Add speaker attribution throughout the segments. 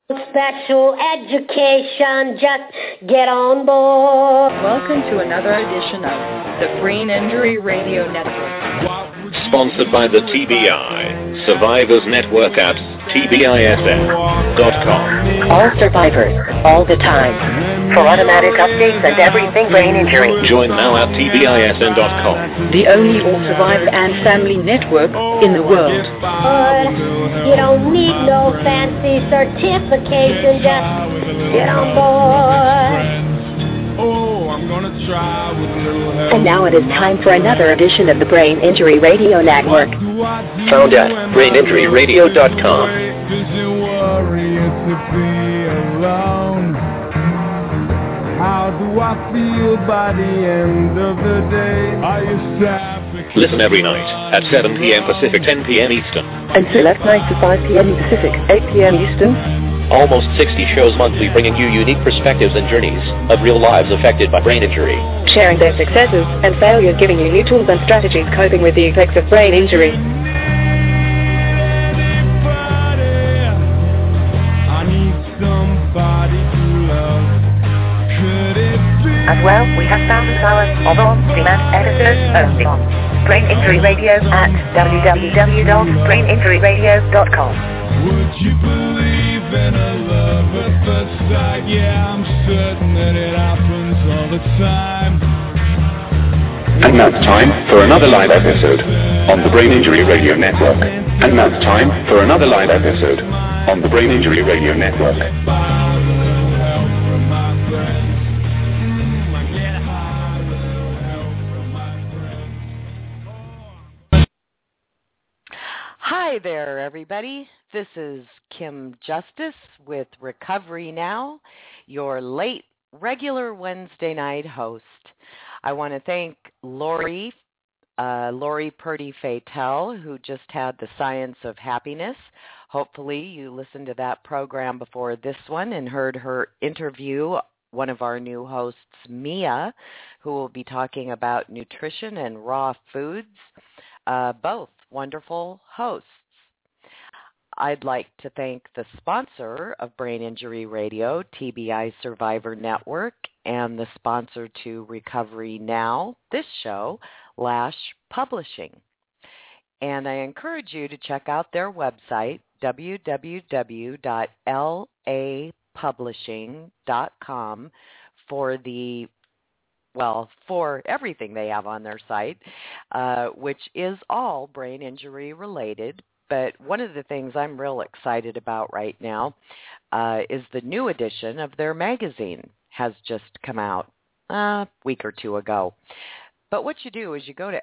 Speaker 1: Special education, just get on board.
Speaker 2: Welcome to another edition of the Brain Injury Radio Network.
Speaker 3: Sponsored by the TBI Survivors Network at TBISN.com.
Speaker 4: All survivors, all the time. For automatic updates and everything brain injury.
Speaker 3: Join now at TBISN.com.
Speaker 2: The only all survivor and family network in the world.
Speaker 1: You don't need no fancy certification, just get on board.
Speaker 4: And now it is time for another edition of the Brain Injury Radio Network.
Speaker 3: Found at BrainInjuryRadio.com.
Speaker 5: How do I feel by the end of the day?
Speaker 3: Listen every night at 7 p.m. Pacific, 10 p.m. Eastern.
Speaker 4: And select nights at 5 p.m. Pacific, 8 p.m. Eastern.
Speaker 3: Almost 60 shows monthly, bringing you unique perspectives and journeys of real lives affected by brain injury.
Speaker 4: Sharing their successes and failures, giving you new tools and strategies coping with the effects of brain injury. As well, we have thousands of hours of on-demand episodes only on Brain Injury Radio at www.braininjuryradio.com.
Speaker 5: Would you believe in a love at first sight? Yeah, I'm certain that it happens all the time.
Speaker 3: And now it's time for another live episode on the Brain Injury Radio Network. And now it's time for another live episode on the Brain Injury Radio Network.
Speaker 6: Hi there, everybody. This is Kim Justice with Recovery Now, your late regular Wednesday night host. I want to thank Lori Purdy Fatel, who just had the Science of Happiness. Hopefully you listened to that program before this one and heard her interview one of our new hosts, Mia, who will be talking about nutrition and raw foods, both wonderful hosts. I'd like to thank the sponsor of Brain Injury Radio, TBI Survivor Network, and the sponsor to Recovery Now, this show, Lash Publishing. And I encourage you to check out their website, www.lapublishing.com, for everything they have on their site, which is all brain injury related. But one of the things I'm real excited about right now is the new edition of their magazine has just come out a week or two ago. But what you do is you go to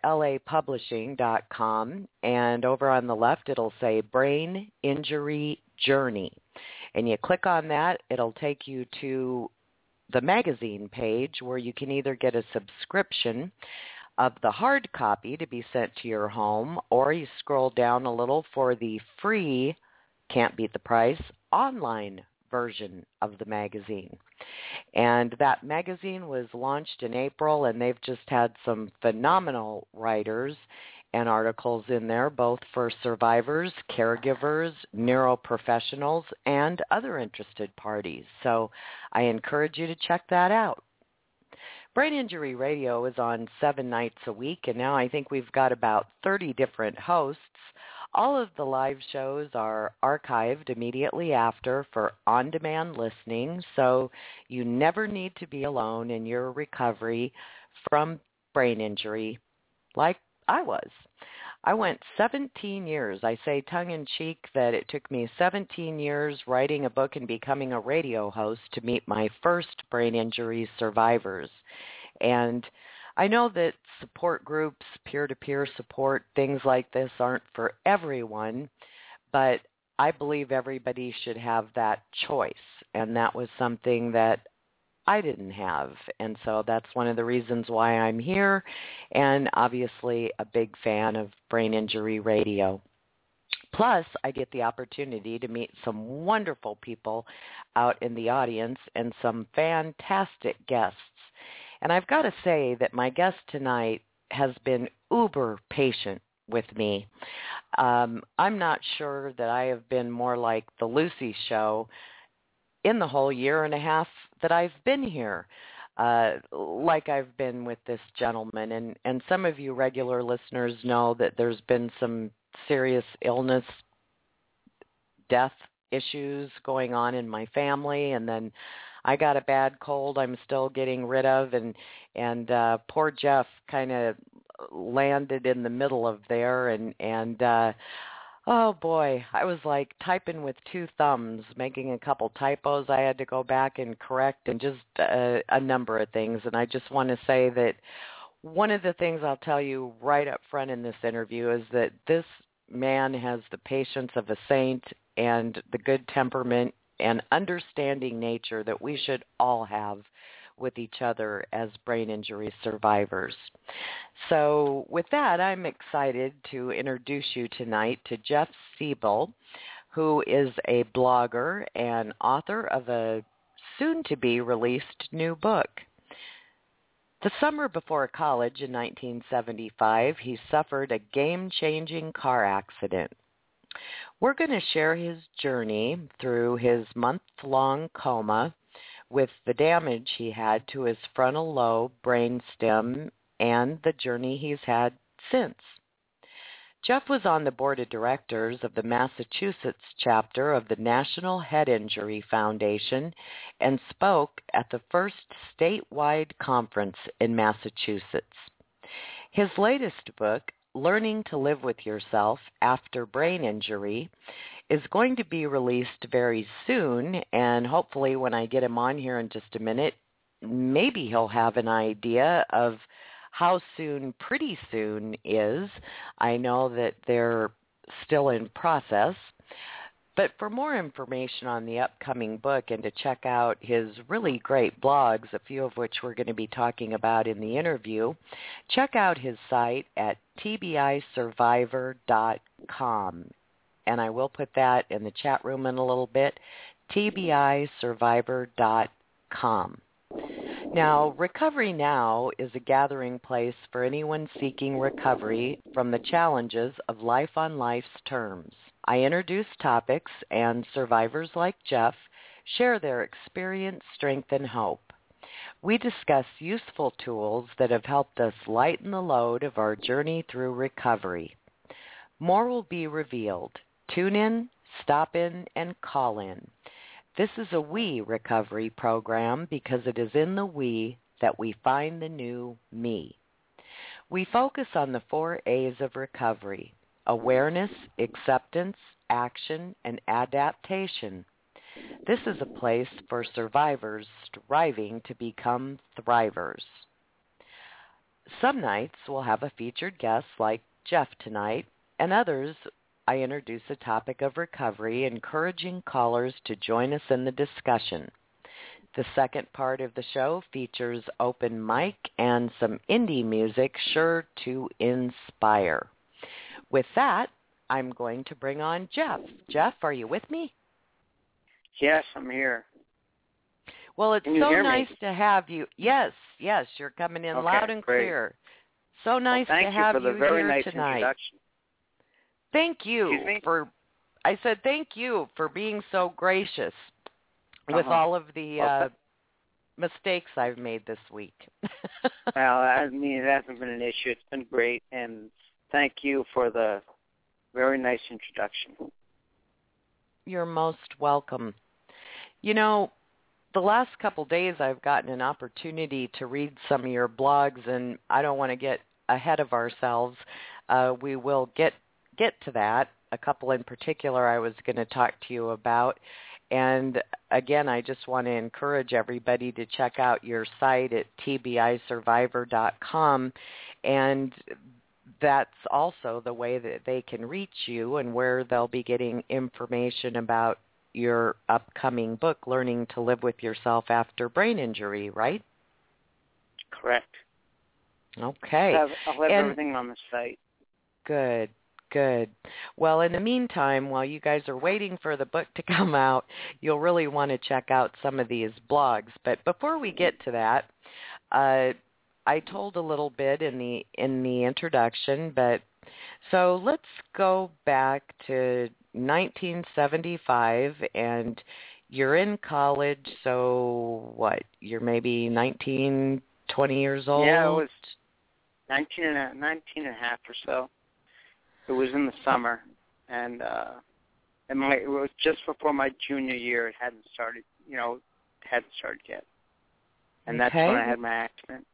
Speaker 6: lapublishing.com, and over on the left it'll say Brain Injury Journey. And you click on that, it'll take you to the magazine page where you can either get a subscription of the hard copy to be sent to your home, or you scroll down a little for the free, can't beat the price, online version of the magazine. And that magazine was launched in April, and they've just had some phenomenal writers and articles in there, both for survivors, caregivers, neuroprofessionals, and other interested parties. So I encourage you to check that out. Brain Injury Radio is on 7 nights a week, and now I think we've got about 30 different hosts. All of the live shows are archived immediately after for on-demand listening, so you never need to be alone in your recovery from brain injury like I was. I went 17 years. I say tongue-in-cheek that it took me 17 years writing a book and becoming a radio host to meet my first brain injury survivors. And I know that support groups, peer-to-peer support, things like this aren't for everyone, but I believe everybody should have that choice. And that was something that I didn't have. And so that's one of the reasons why I'm here, and obviously a big fan of Brain Injury Radio. Plus, I get the opportunity to meet some wonderful people out in the audience and some fantastic guests. And I've got to say that my guest tonight has been uber patient with me. I'm not sure that I have been more like the Lucy Show in the whole year and a half that I've been here, like I've been with this gentleman. And some of you regular listeners know that there's been some serious illness, death issues going on in my family, and then I got a bad cold I'm still getting rid of, and poor Jeff kind of landed in the middle of there, and oh boy, I was like typing with two thumbs, making a couple typos I had to go back and correct, and just a number of things. And I just want to say that one of the things I'll tell you right up front in this interview is that this man has the patience of a saint and the good temperament and understanding nature that we should all have with each other as brain injury survivors. So with that, I'm excited to introduce you tonight to Jeff Siebel, who is a blogger and author of a soon-to-be-released new book. The summer before college in 1975, he suffered a game-changing car accident. We're going to share his journey through his month-long coma with the damage he had to his frontal lobe brainstem and the journey he's had since. Jeff was on the board of directors of the Massachusetts chapter of the National Head Injury Foundation and spoke at the first statewide conference in Massachusetts. His latest book, Learning to Live with Yourself After Brain Injury, is going to be released very soon, and hopefully when I get him on here in just a minute, maybe he'll have an idea of how soon pretty soon is. I know that they're still in process. But for more information on the upcoming book and to check out his really great blogs, a few of which we're going to be talking about in the interview, check out his site at tbisurvivor.com. And I will put that in the chat room in a little bit, tbisurvivor.com. Now, Recovery Now is a gathering place for anyone seeking recovery from the challenges of life on life's terms. I introduce topics, and survivors like Jeff share their experience, strength, and hope. We discuss useful tools that have helped us lighten the load of our journey through recovery. More will be revealed. Tune in, stop in, and call in. This is a we recovery program because it is in the we that we find the new me. We focus on the 4 A's of recovery: awareness, acceptance, action, and adaptation. This is a place for survivors striving to become thrivers. Some nights we'll have a featured guest like Jeff tonight, and others I introduce a topic of recovery, encouraging callers to join us in the discussion. The second part of the show features open mic and some indie music sure to inspire. With that, I'm going to bring on Jeff. Jeff, are you with me?
Speaker 7: Yes, I'm here.
Speaker 6: Well, it's so nice to have you. Yes, you're coming in loud and clear. So nice to have you here tonight.
Speaker 7: Introduction.
Speaker 6: Thank you thank you for being so gracious with all of the mistakes I've made this week.
Speaker 7: Well, I mean, it hasn't been an issue. It's been great, and thank you for the very nice introduction.
Speaker 6: You're most welcome. You know, the last couple days I've gotten an opportunity to read some of your blogs, and I don't want to get ahead of ourselves. We will get to that. A couple in particular I was going to talk to you about. And again, I just want to encourage everybody to check out your site at tbisurvivor.com. And that's also the way that they can reach you and where they'll be getting information about your upcoming book, Learning to Live with Yourself After Brain Injury, right?
Speaker 7: Correct.
Speaker 6: Okay.
Speaker 7: I'll have everything on the site.
Speaker 6: Good. Well, in the meantime, while you guys are waiting for the book to come out, you'll really want to check out some of these blogs. But before we get to that, I told a little bit in the introduction, but so let's go back to 1975, and you're in college, so what? You're maybe 19, 20 years old?
Speaker 7: Yeah, I was 19 and a half or so. It was in the summer, and it was just before my junior year. It hadn't started, hadn't started yet. And that's when I had my accident.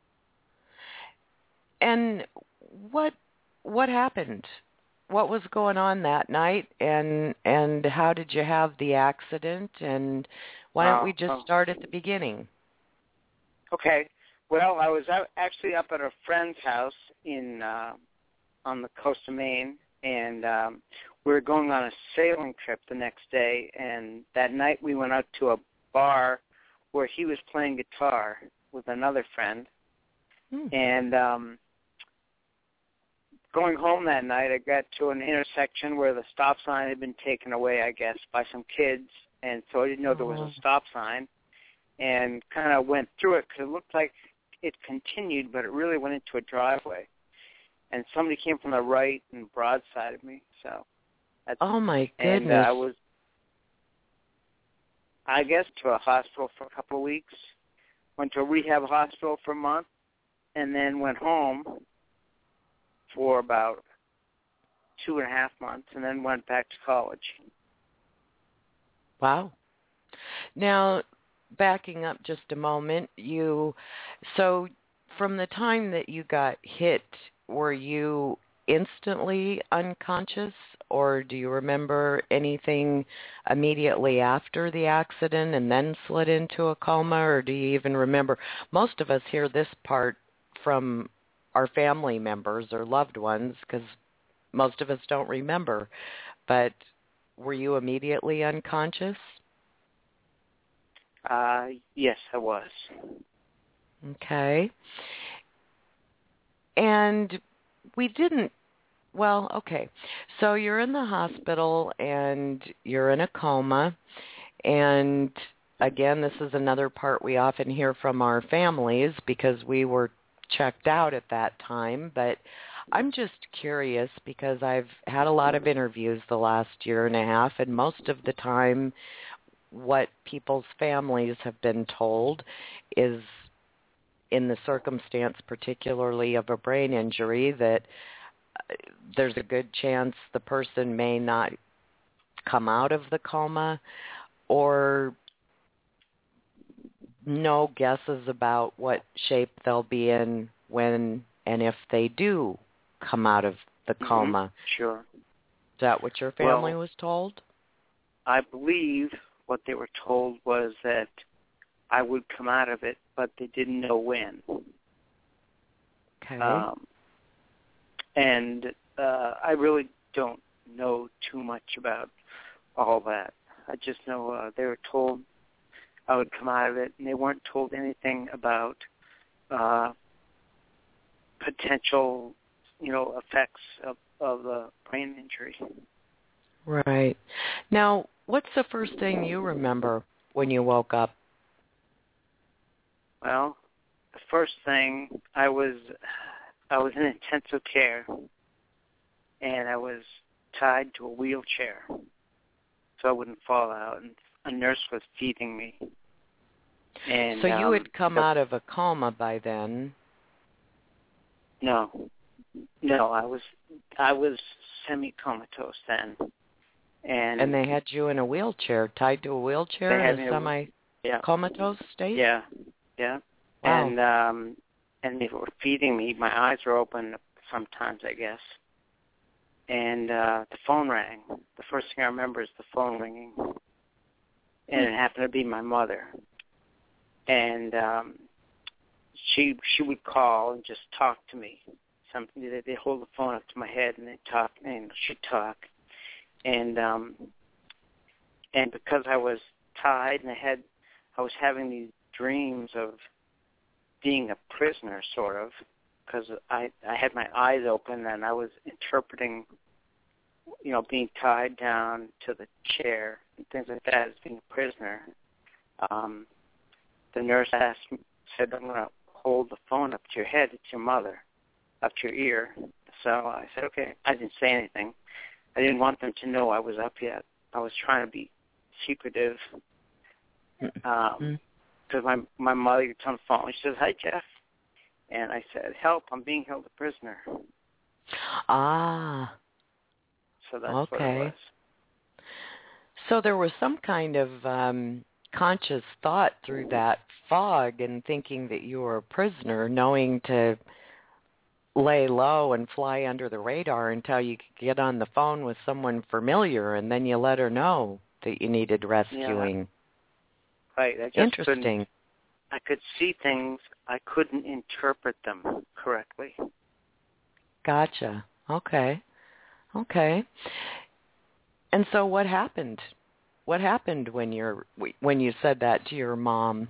Speaker 6: And what happened? What was going on that night, and how did you have the accident? And why don't we just start at the beginning?
Speaker 7: Okay. Well, I was actually up at a friend's house on the coast of Maine, and we were going on a sailing trip the next day. And that night we went out to a bar where he was playing guitar with another friend. And going home that night, I got to an intersection where the stop sign had been taken away, I guess, by some kids, and so I didn't know there was a stop sign, and kind of went through it because it looked like it continued, but it really went into a driveway, and somebody came from the right and broadsided me. So,
Speaker 6: oh my goodness!
Speaker 7: And I was, I guess, to a hospital for a couple of weeks. Went to a rehab hospital for a month, and then went home for about 2.5 months, and then went back to college.
Speaker 6: Wow. Now, backing up just a moment, so from the time that you got hit, were you instantly unconscious, or do you remember anything immediately after the accident and then slid into a coma, or do you even remember? Most of us hear this part from our family members or loved ones because most of us don't remember. But were you immediately unconscious?
Speaker 7: Yes, I was.
Speaker 6: Okay. And we didn't, well, okay. So you're in the hospital and you're in a coma. And again, this is another part we often hear from our families because we were checked out at that time. But I'm just curious because I've had a lot of interviews the last year and a half, and most of the time what people's families have been told is, in the circumstance particularly of a brain injury, that there's a good chance the person may not come out of the coma, or no guesses about what shape they'll be in when and if they do come out of the coma.
Speaker 7: Sure.
Speaker 6: Is that what your family was told?
Speaker 7: I believe what they were told was that I would come out of it, but they didn't know when.
Speaker 6: Okay.
Speaker 7: And I really don't know too much about all that. I just know they were told I would come out of it, and they weren't told anything about potential, effects of the brain injury.
Speaker 6: Right. Now, what's the first thing you remember when you woke up?
Speaker 7: Well, the first thing, I was in intensive care, and I was tied to a wheelchair so I wouldn't fall out, and a nurse was feeding me. And
Speaker 6: so you had come out of a coma by then?
Speaker 7: No, I was semi-comatose then. And
Speaker 6: they had you in a wheelchair, tied to a wheelchair in a semi-comatose state?
Speaker 7: Yeah.
Speaker 6: Wow.
Speaker 7: And they were feeding me. My eyes were open sometimes, I guess. And the phone rang. The first thing I remember is the phone ringing. And it happened to be my mother. And she would call and just talk to me. They hold the phone up to my head and they talk, and she'd talk. And because I was tied and I was having these dreams of being a prisoner, sort of, because I had my eyes open and I was interpreting, being tied down to the chair and things like that as being a prisoner. The nurse said, I'm going to hold the phone up to your head. It's your mother, up to your ear. So I said, okay. I didn't say anything. I didn't want them to know I was up yet. I was trying to be secretive Because my mother gets on the phone. She says, "Hi, Jeff," and I said, "Help! I'm being held a prisoner."
Speaker 6: Ah.
Speaker 7: So that's what it was.
Speaker 6: So there was some kind of conscious thought through that fog and thinking that you were a prisoner, knowing to lay low and fly under the radar until you could get on the phone with someone familiar, and then you let her know that you needed rescuing.
Speaker 7: Yeah. Right.
Speaker 6: Interesting.
Speaker 7: I could see things. I couldn't interpret them correctly.
Speaker 6: Gotcha. Okay. And so what happened? What happened when you said that to your mom?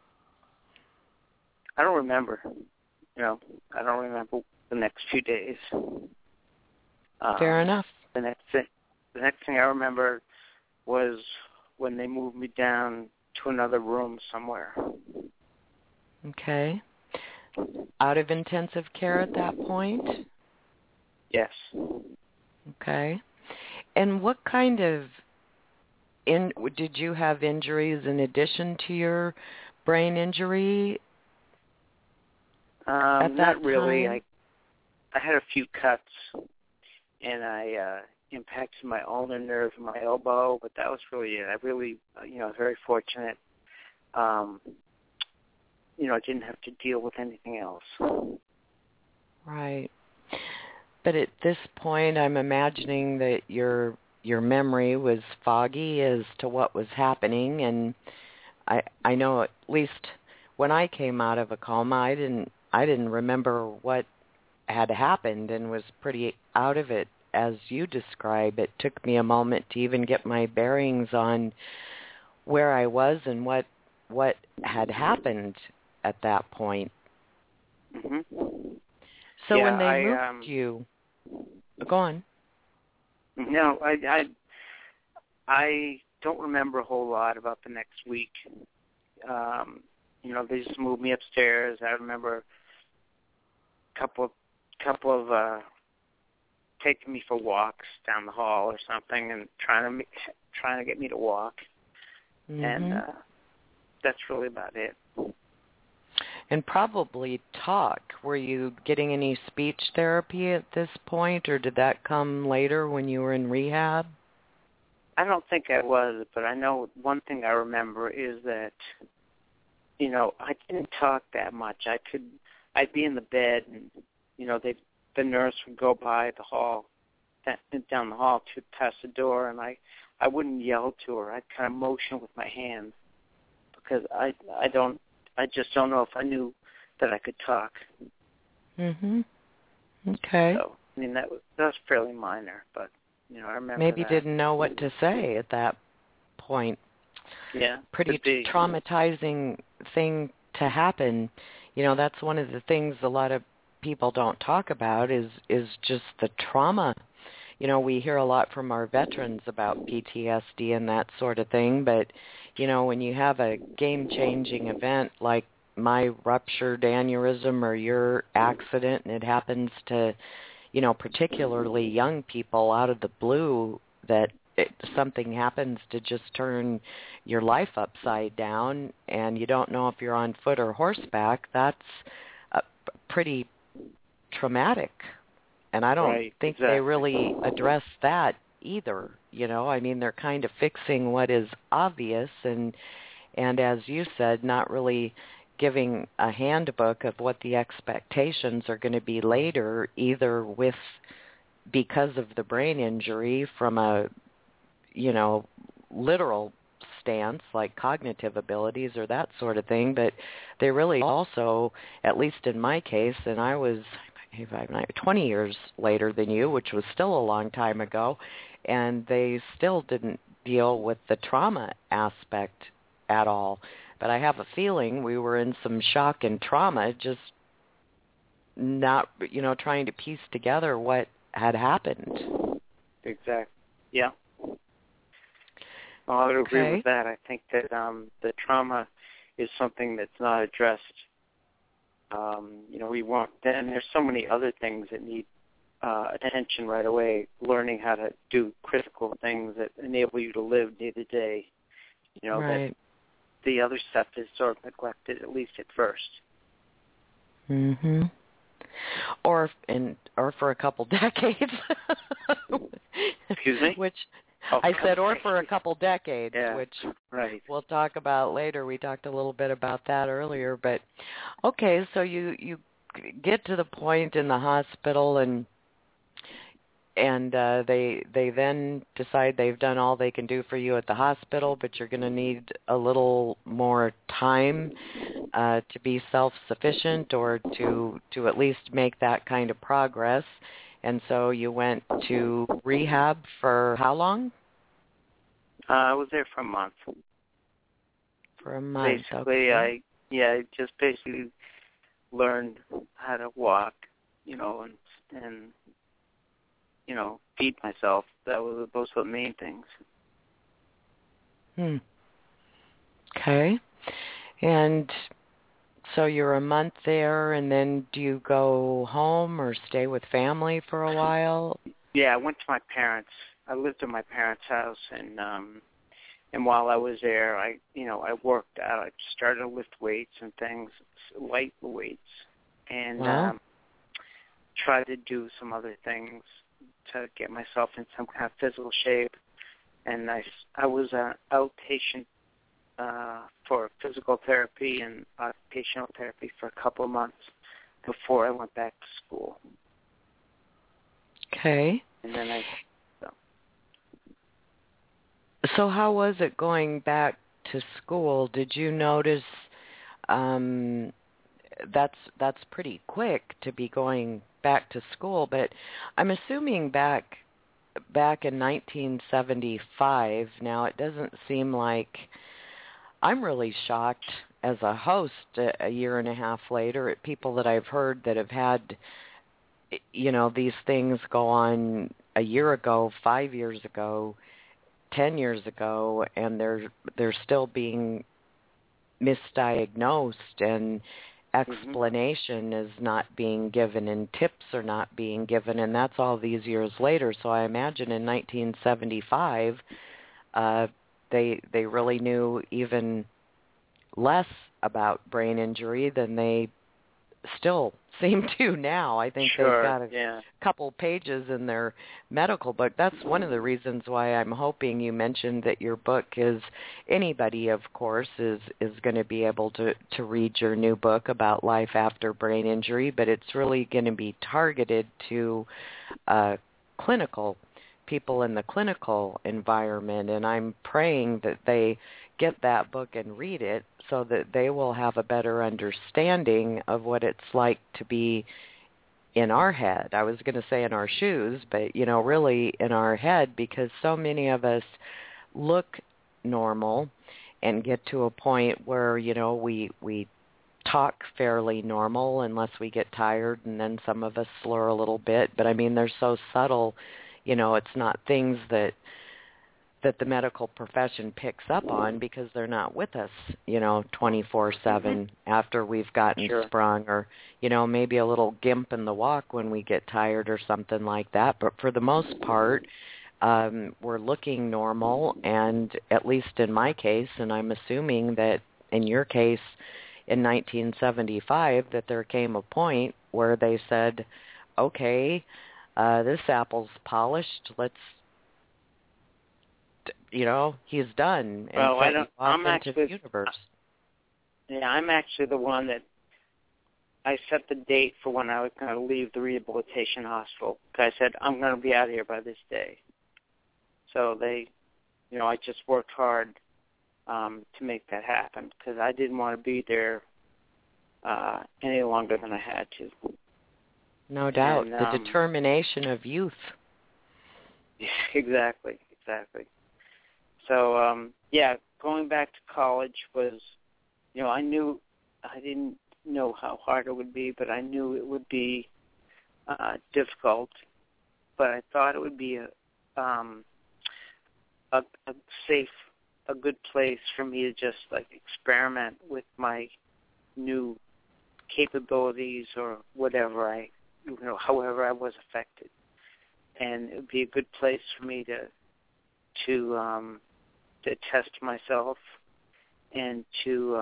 Speaker 7: I don't remember. I don't remember the next few days.
Speaker 6: Fair enough.
Speaker 7: The next thing I remember was when they moved me down to another room somewhere.
Speaker 6: Okay. Out of intensive care at that point?
Speaker 7: Yes.
Speaker 6: Okay. And what kind of did you have injuries in addition to your brain injury?
Speaker 7: Not really.
Speaker 6: Time?
Speaker 7: I had a few cuts, and I impacted my ulnar nerve in my elbow, but that was really it. I really, was very fortunate. I didn't have to deal with anything else.
Speaker 6: Right. But at this point, I'm imagining that your memory was foggy as to what was happening, and I know at least when I came out of a coma, I didn't remember what had happened and was pretty out of it, as you describe. It took me a moment to even get my bearings on where I was and what had happened at that point.
Speaker 7: Mm-hmm.
Speaker 6: So when they moved you, go on.
Speaker 7: No, I don't remember a whole lot about the next week. They just moved me upstairs. I remember a couple of taking me for walks down the hall or something, and trying to get me to walk. Mm-hmm. And that's really about it.
Speaker 6: And probably talk. Were you getting any speech therapy at this point, or did that come later when you were in rehab?
Speaker 7: I don't think I was, but I know one thing I remember is that, I didn't talk that much. I'd be in the bed, and, the nurse would go by the hall, down the hall to past the door, and I wouldn't yell to her. I'd kind of motion with my hands because I just don't know if I knew that I could talk.
Speaker 6: Mhm. Okay.
Speaker 7: So, that was fairly minor, but I remember.
Speaker 6: Maybe you didn't know what to say at that point.
Speaker 7: Yeah.
Speaker 6: Pretty traumatizing thing to happen. That's one of the things a lot of people don't talk about is just the trauma. We hear a lot from our veterans about PTSD and that sort of thing, but, when you have a game-changing event like my ruptured aneurysm or your accident, and it happens to, particularly young people out of the blue, that something happens to just turn your life upside down and you don't know if you're on foot or horseback, that's pretty traumatic. And I don't think they really address that either. They're kind of fixing what is obvious and as you said, not really giving a handbook of what the expectations are going to be later, either because of the brain injury from a, literal stance like cognitive abilities or that sort of thing, but they really also, at least in my case, and I was 20 years later than you, which was still a long time ago, and they still didn't deal with the trauma aspect at all. But I have a feeling we were in some shock and trauma, just not, trying to piece together what had happened.
Speaker 7: Exactly. Yeah. Well, I would agree with that. I think that the trauma is something that's not addressed. We want, and there's so many other things that need attention right away. Learning how to do critical things that enable you to live day to day. the other stuff is sort of neglected, at least at first.
Speaker 6: Mhm. Or for a couple decades.
Speaker 7: Excuse me?
Speaker 6: Which I said, or for a couple decades,
Speaker 7: yeah,
Speaker 6: which
Speaker 7: right.
Speaker 6: we'll talk about later. We talked a little bit about that earlier, but okay, so you get to the point in the hospital, and they then decide they've done all they can do for you at the hospital, but you're going to need a little more time to be self-sufficient, or to at least make that kind of progress. And so you went to rehab for how long?
Speaker 7: I was there for a month.
Speaker 6: For a month.
Speaker 7: Basically,
Speaker 6: okay.
Speaker 7: I just basically learned how to walk, and feed myself. Those were the main things.
Speaker 6: Okay. And so you're a month there, and then do you go home or stay with family for a while?
Speaker 7: Yeah, I went to my parents. I lived in my parents' house, and while I was there, I worked out. I started to lift weights and things, light weights, and tried to do some other things to get myself in some kind of physical shape. And I was an outpatient for physical therapy and occupational therapy for a couple of months before I went back to school.
Speaker 6: Okay.
Speaker 7: And then
Speaker 6: So how was it going back to school? Did you notice that's pretty quick to be going back to school, but I'm assuming back in 1975, now it doesn't seem like, I'm really shocked as a host a year and a half later at people that I've heard that have had, these things go on a year ago, 5 years ago, 10 years ago, and they're still being misdiagnosed, and explanation is not being given, and tips are not being given, and that's all these years later. So I imagine in 1975, they really knew even less about brain injury than they still seem to now. I think they've got a couple pages in their medical book. That's one of the reasons why I'm hoping you mentioned that your book is, anybody, of course, is going to be able to read your new book about life after brain injury, but it's really going to be targeted to clinical people in the clinical environment, and I'm praying that they get that book and read it so that they will have a better understanding of what it's like to be in our head. I was going to say in our shoes, but, really in our head, because so many of us look normal and get to a point where, we talk fairly normal unless we get tired, and then some of us slur a little bit. But, I mean, they're so subtle, it's not things that the medical profession picks up on because they're not with us, 24/7 after we've gotten sprung, or, maybe a little gimp in the walk when we get tired or something like that. But for the most part, we're looking normal, and at least in my case, and I'm assuming that in your case in 1975, that there came a point where they said, okay, this apple's polished, let's, he's done, and
Speaker 7: well,
Speaker 6: set you off into the universe.
Speaker 7: Yeah, I'm actually the one that I set the date for when I was going to leave the rehabilitation hospital. I said, I'm going to be out of here by this day. So they, I just worked hard to make that happen, because I didn't want to be there any longer than I had to.
Speaker 6: No doubt.
Speaker 7: And,
Speaker 6: the determination of youth.
Speaker 7: Exactly. So, going back to college was, I didn't know how hard it would be, but I knew it would be difficult. But I thought it would be a safe, a good place for me to just experiment with my new capabilities or whatever however I was affected, and it would be a good place for me to test myself and to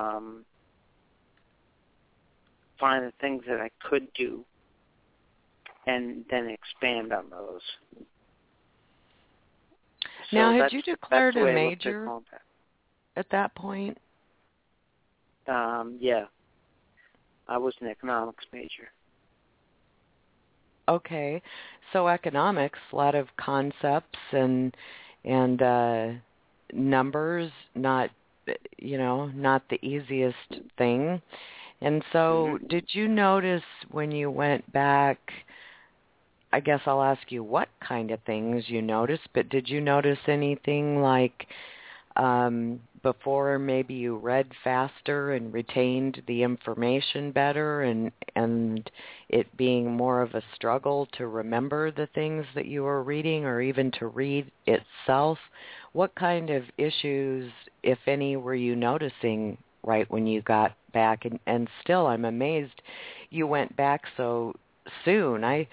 Speaker 7: find the things that I could do and then expand on those.
Speaker 6: Now, had you declared a major at that point?
Speaker 7: Yeah. I was an economics major.
Speaker 6: Okay. So economics, a lot of concepts and numbers, not the easiest thing. And so did you notice when you went back, I guess I'll ask you what kind of things you noticed, but did you notice anything like before maybe you read faster and retained the information better and it being more of a struggle to remember the things that you were reading or even to read itself? What kind of issues, if any, were you noticing right when you got back? And still, I'm amazed you went back so soon. I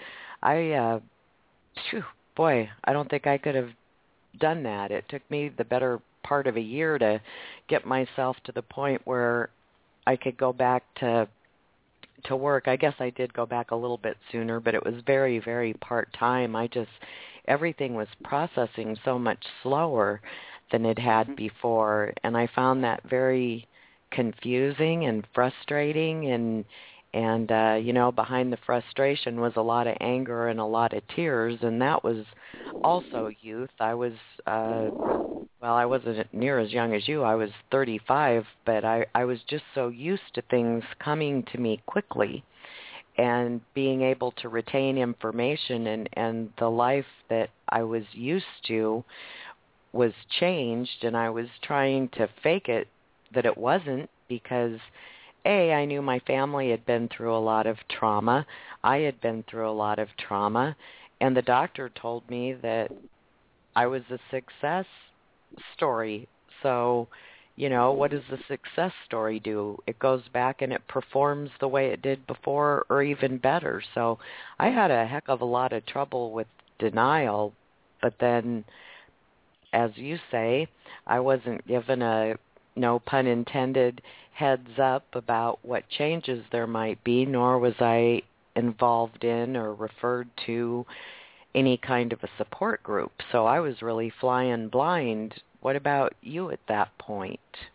Speaker 6: don't think I could have done that. It took me the better part of a year to get myself to the point where I could go back to work. I guess I did go back a little bit sooner, but it was very, very part-time. Everything was processing so much slower than it had before, and I found that very confusing and frustrating, and behind the frustration was a lot of anger and a lot of tears, and that was also youth. I was I wasn't near as young as you. I was 35, but I was just so used to things coming to me quickly and being able to retain information, and the life that I was used to was changed, and I was trying to fake it that it wasn't, because I knew my family had been through a lot of trauma. I had been through a lot of trauma, and the doctor told me that I was a success story. So, what does the success story do? It goes back and it performs the way it did before or even better. So I had a heck of a lot of trouble with denial, but then, as you say, I wasn't given a, no pun intended, heads up about what changes there might be, nor was I involved in or referred to any kind of a support group. So I was really flying blind. What about you at that point?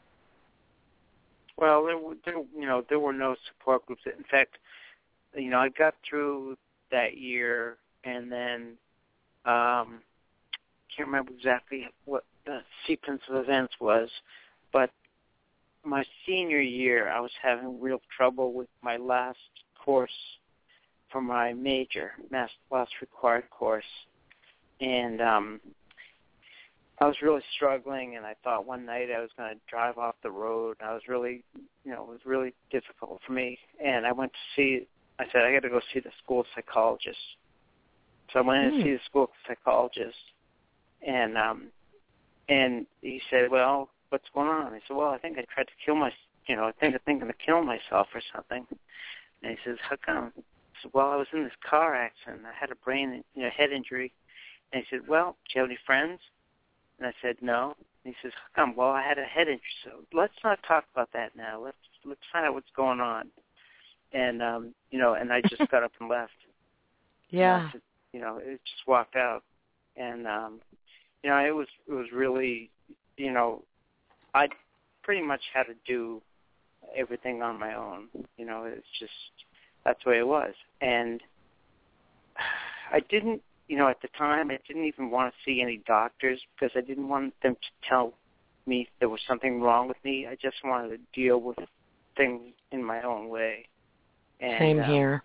Speaker 7: Well, there were no support groups. In fact, I got through that year, and then can't remember exactly what the sequence of events was, but my senior year, I was having real trouble with my last course for my major, last required course, and I was really struggling, and I thought one night I was going to drive off the road. I was really, it was really difficult for me, and I said, I got to go see the school psychologist. So I went in to see the school psychologist, and he said, well, what's going on? I said, well, I think I tried to kill myself. I think I'm going to kill myself or something. And he says, how come? I said, well, I was in this car accident. I had a head injury. And he said, well, do you have any friends? And I said, no. And he says, how come? Well, I had a head injury, so let's not talk about that now. Let's find out what's going on. And and I just got up and left.
Speaker 6: Yeah.
Speaker 7: And I said, it just walked out. And it was really, I pretty much had to do everything on my own. It's just, that's the way it was. And I didn't, at the time, I didn't even want to see any doctors because I didn't want them to tell me there was something wrong with me. I just wanted to deal with things in my own way. And,
Speaker 6: same here.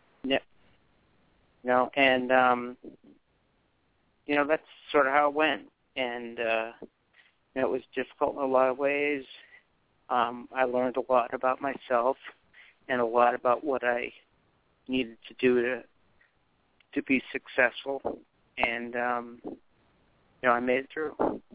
Speaker 7: That's sort of how it went. And, it was difficult in a lot of ways. I learned a lot about myself and a lot about what I needed to do to be successful. And, I made it through.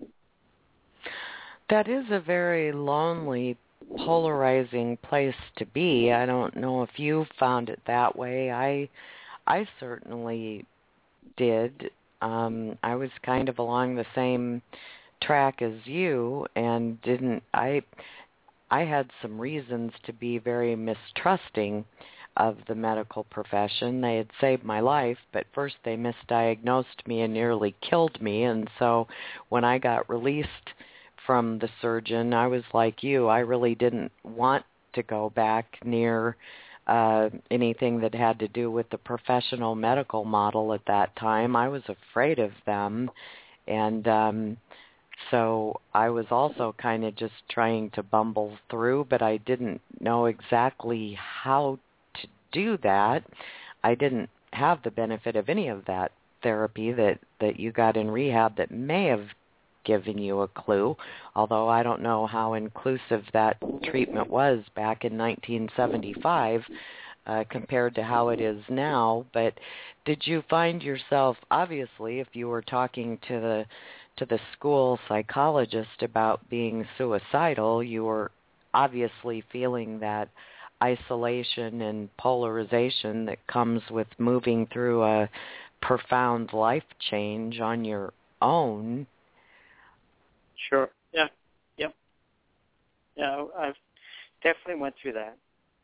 Speaker 6: That is a very lonely, polarizing place to be. I don't know if you found it that way. I certainly did. I was kind of along the same track as you, and I had some reasons to be very mistrusting of the medical profession. They had saved my life, but first they misdiagnosed me and nearly killed me. And so when I got released from the surgeon, I was like you. I really didn't want to go back near anything that had to do with the professional medical model at that time. I was afraid of them. And so I was also kind of just trying to bumble through, but I didn't know exactly how to do that. I didn't have the benefit of any of that therapy that you got in rehab that may have given you a clue, although I don't know how inclusive that treatment was back in 1975 compared to how it is now. But did you find yourself, obviously, if you were talking to the school psychologist about being suicidal, you were obviously feeling that isolation and polarization that comes with moving through a profound life change on your own.
Speaker 7: Sure. Yeah. Yep. Yeah, I've definitely went through that.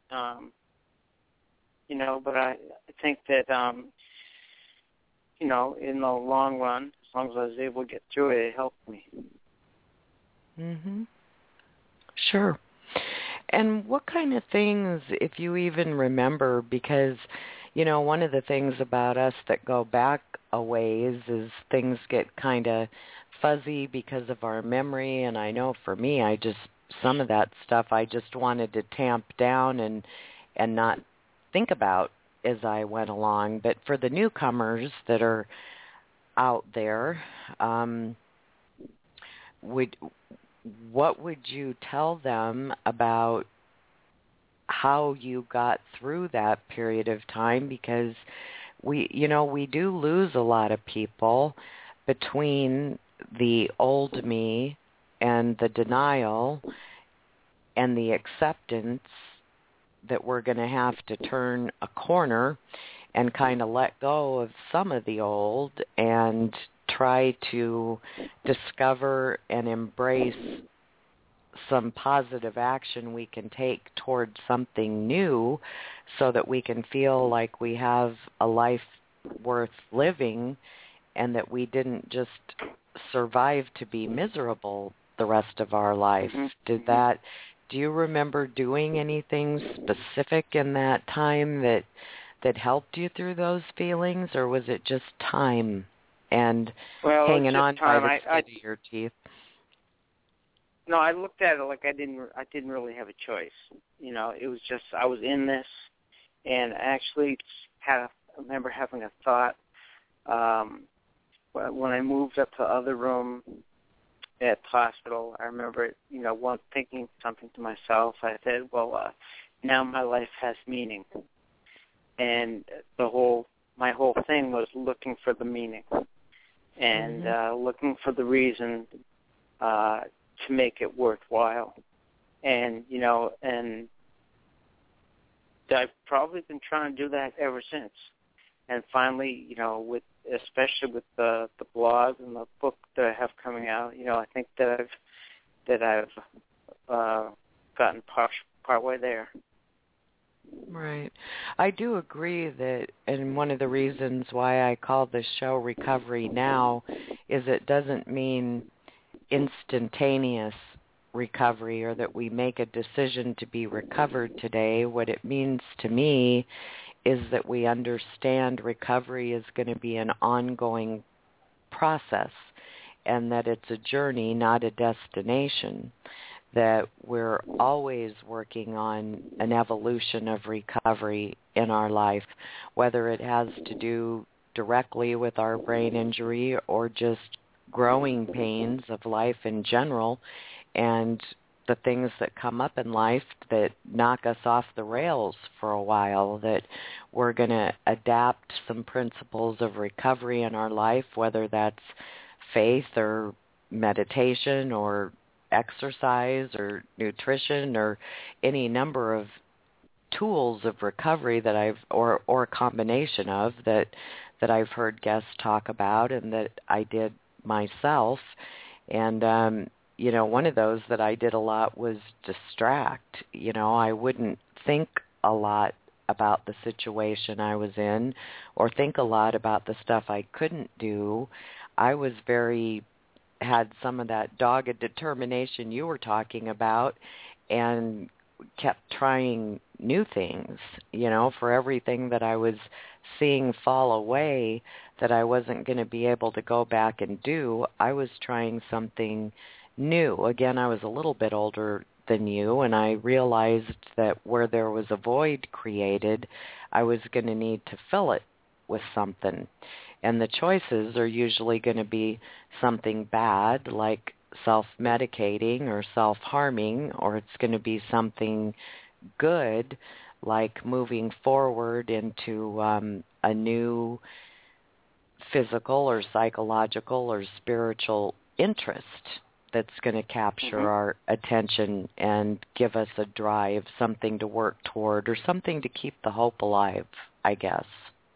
Speaker 7: But I think that, in the long run, as long as I was able to get through it, it helped me.
Speaker 6: Mhm. Sure. And what kind of things, if you even remember, because, one of the things about us that go back a ways is things get kind of fuzzy because of our memory. And I know for me, some of that stuff I just wanted to tamp down and not think about as I went along. But for the newcomers that are out there, what would you tell them about how you got through that period of time? Because we do lose a lot of people between the old me and the denial and the acceptance that we're going to have to turn a corner and kind of let go of some of the old and try to discover and embrace some positive action we can take towards something new so that we can feel like we have a life worth living and that we didn't just survive to be miserable the rest of our life.
Speaker 7: Mm-hmm.
Speaker 6: Do you remember doing anything specific in that time that helped you through those feelings, or was it just time and hanging on by the skin of your teeth?
Speaker 7: No, I looked at it like I didn't really have a choice. It was just I was in this, and I actually I remember having a thought when I moved up to the other room at the hospital. I remember, thinking something to myself. I said, well, now my life has meaning. And my whole thing was looking for the meaning and looking for the reason to make it worthwhile. And, and I've probably been trying to do that ever since. And finally, especially with the blog and the book that I have coming out, I think that I've gotten partway there.
Speaker 6: Right. I do agree that, and one of the reasons why I call this show Recovery Now is it doesn't mean instantaneous recovery or that we make a decision to be recovered today. What it means to me is that we understand recovery is going to be an ongoing process and that it's a journey, not a destination, that we're always working on an evolution of recovery in our life, whether it has to do directly with our brain injury or just growing pains of life in general and the things that come up in life that knock us off the rails for a while, that we're going to adapt some principles of recovery in our life, whether that's faith or meditation or exercise or nutrition or any number of tools of recovery that or a combination of that I've heard guests talk about and that I did myself. And one of those that I did a lot was distract. I wouldn't think a lot about the situation I was in or think a lot about the stuff I couldn't do. I was had some of that dogged determination you were talking about and kept trying new things, for everything that I was seeing fall away that I wasn't going to be able to go back and do. I was trying something new. Again, I was a little bit older than you, and I realized that where there was a void created, I was going to need to fill it with something. And the choices are usually going to be something bad, like self-medicating or self-harming, or it's going to be something good, like moving forward into a new physical or psychological or spiritual interest that's going to capture our attention and give us a drive, something to work toward, or something to keep the hope alive, I guess.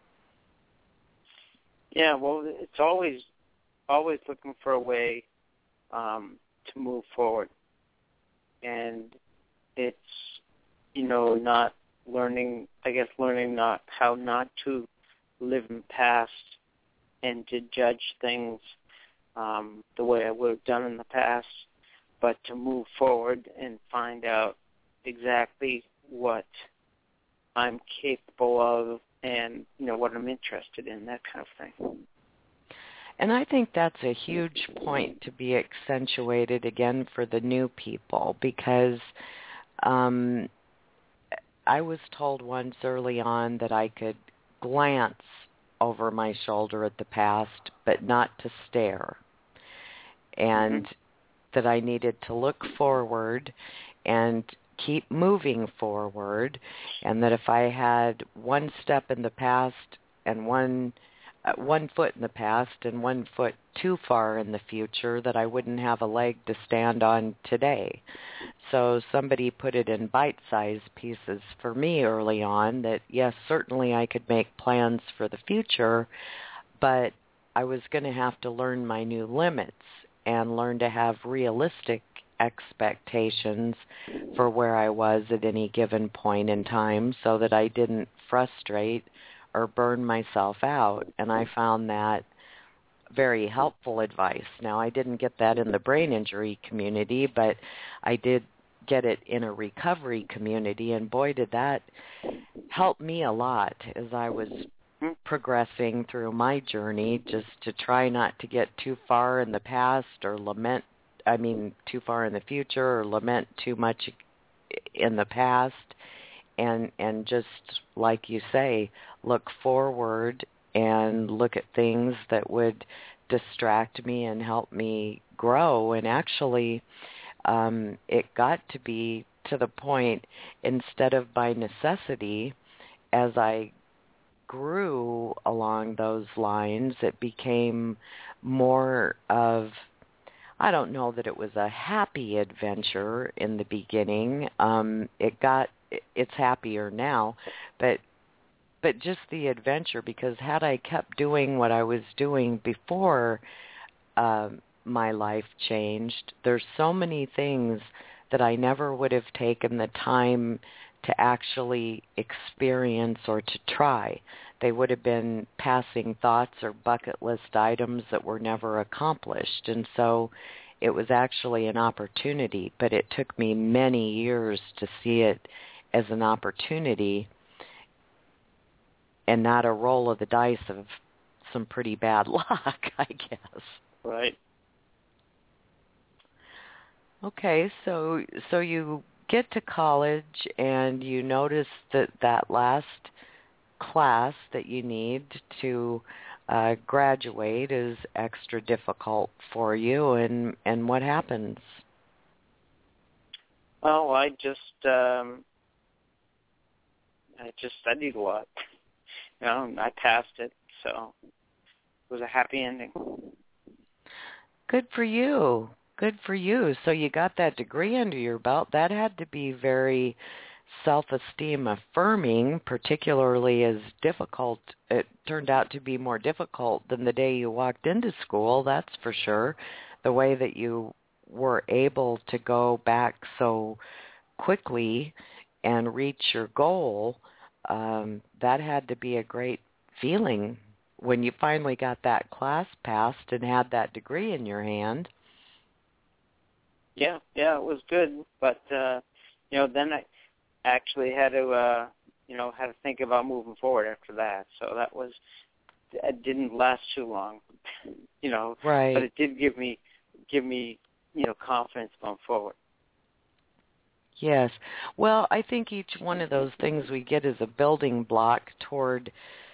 Speaker 7: Yeah, well, it's always looking for a way to move forward. And it's, not learning not how not to live in the past and to judge things the way I would have done in the past, but to move forward and find out exactly what I'm capable of and, what I'm interested in, that kind of thing.
Speaker 6: And I think that's a huge point to be accentuated again for the new people, because I was told once early on that I could glance over my shoulder at the past, but not to stare, and that I needed to look forward and keep moving forward, and that if I had one step in the past and one foot in the past and 1 foot too far in the future, that I wouldn't have a leg to stand on today. So somebody put it in bite-sized pieces for me early on that, yes, certainly I could make plans for the future, but I was going to have to learn my new limits and learn to have realistic expectations for where I was at any given point in time so that I didn't frustrate or burn myself out. And I found that very helpful advice. Now, I didn't get that in the brain injury community, but I did get it in a recovery community, and boy, did that help me a lot as I was progressing through my journey, just to try not to get too far in the past or too far in the future or lament too much in the past, and just, like you say, look forward and look at things that would distract me and help me grow. And actually, it got to be to the point, instead of by necessity, as I grew along those lines, it became more of, I don't know that it was a happy adventure in the beginning. It's happier now, but just the adventure, because had I kept doing what I was doing before my life changed, there's so many things that I never would have taken the time to actually experience or to try. They would have been passing thoughts or bucket list items that were never accomplished. And so it was actually an opportunity, but it took me many years to see it as an opportunity and not a roll of the dice of some pretty bad luck, I guess.
Speaker 7: Right.
Speaker 6: Okay, so you get to college and you notice that last class that you need to graduate is extra difficult for you, and what happens?
Speaker 7: Well, I just studied a lot. I passed it, so it was a happy ending.
Speaker 6: Good for you. Good for you. So you got that degree under your belt. That had to be very self-esteem affirming, particularly as difficult. It turned out to be more difficult than the day you walked into school, that's for sure. The way that you were able to go back so quickly and reach your goal, that had to be a great feeling when you finally got that class passed and had that degree in your hand.
Speaker 7: Yeah, it was good, but then I actually had to think about moving forward after that. So it didn't last too long,
Speaker 6: Right.
Speaker 7: But it did give me confidence going forward.
Speaker 6: Yes. Well, I think each one of those things we get is a building block toward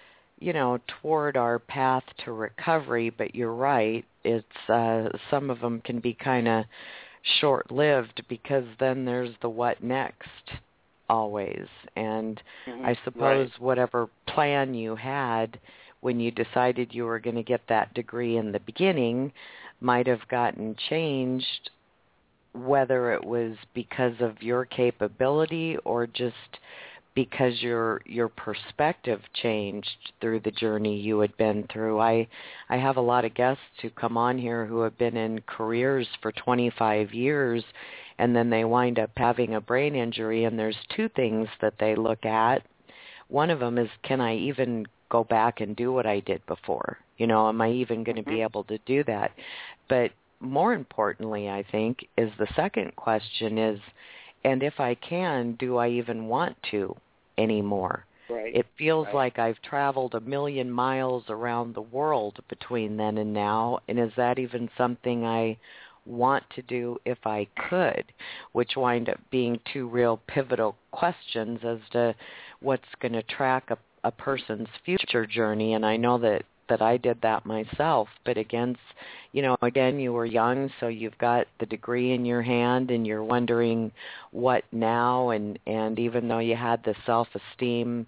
Speaker 6: our path to recovery, but you're right. It's some of them can be kind of short-lived because then there's the what next always. And I suppose whatever plan you had when you decided you were going to get that degree in the beginning might have gotten changed, whether it was because of your capability or just because your perspective changed through the journey you had been through. I have a lot of guests who come on here who have been in careers for 25 years, and then they wind up having a brain injury, and there's two things that they look at. One of them is, can I even go back and do what I did before? Am I even going to be able to do that? But more importantly, I think, is the second question is, and if I can, do I even want to anymore?
Speaker 7: Right.
Speaker 6: It feels like I've traveled 1 million miles around the world between then and now, and is that even something I want to do if I could? Which wind up being two real pivotal questions as to what's going to track a person's future journey, and I know that I did that myself, but again, you were young, so you've got the degree in your hand and you're wondering what now, and even though you had the self-esteem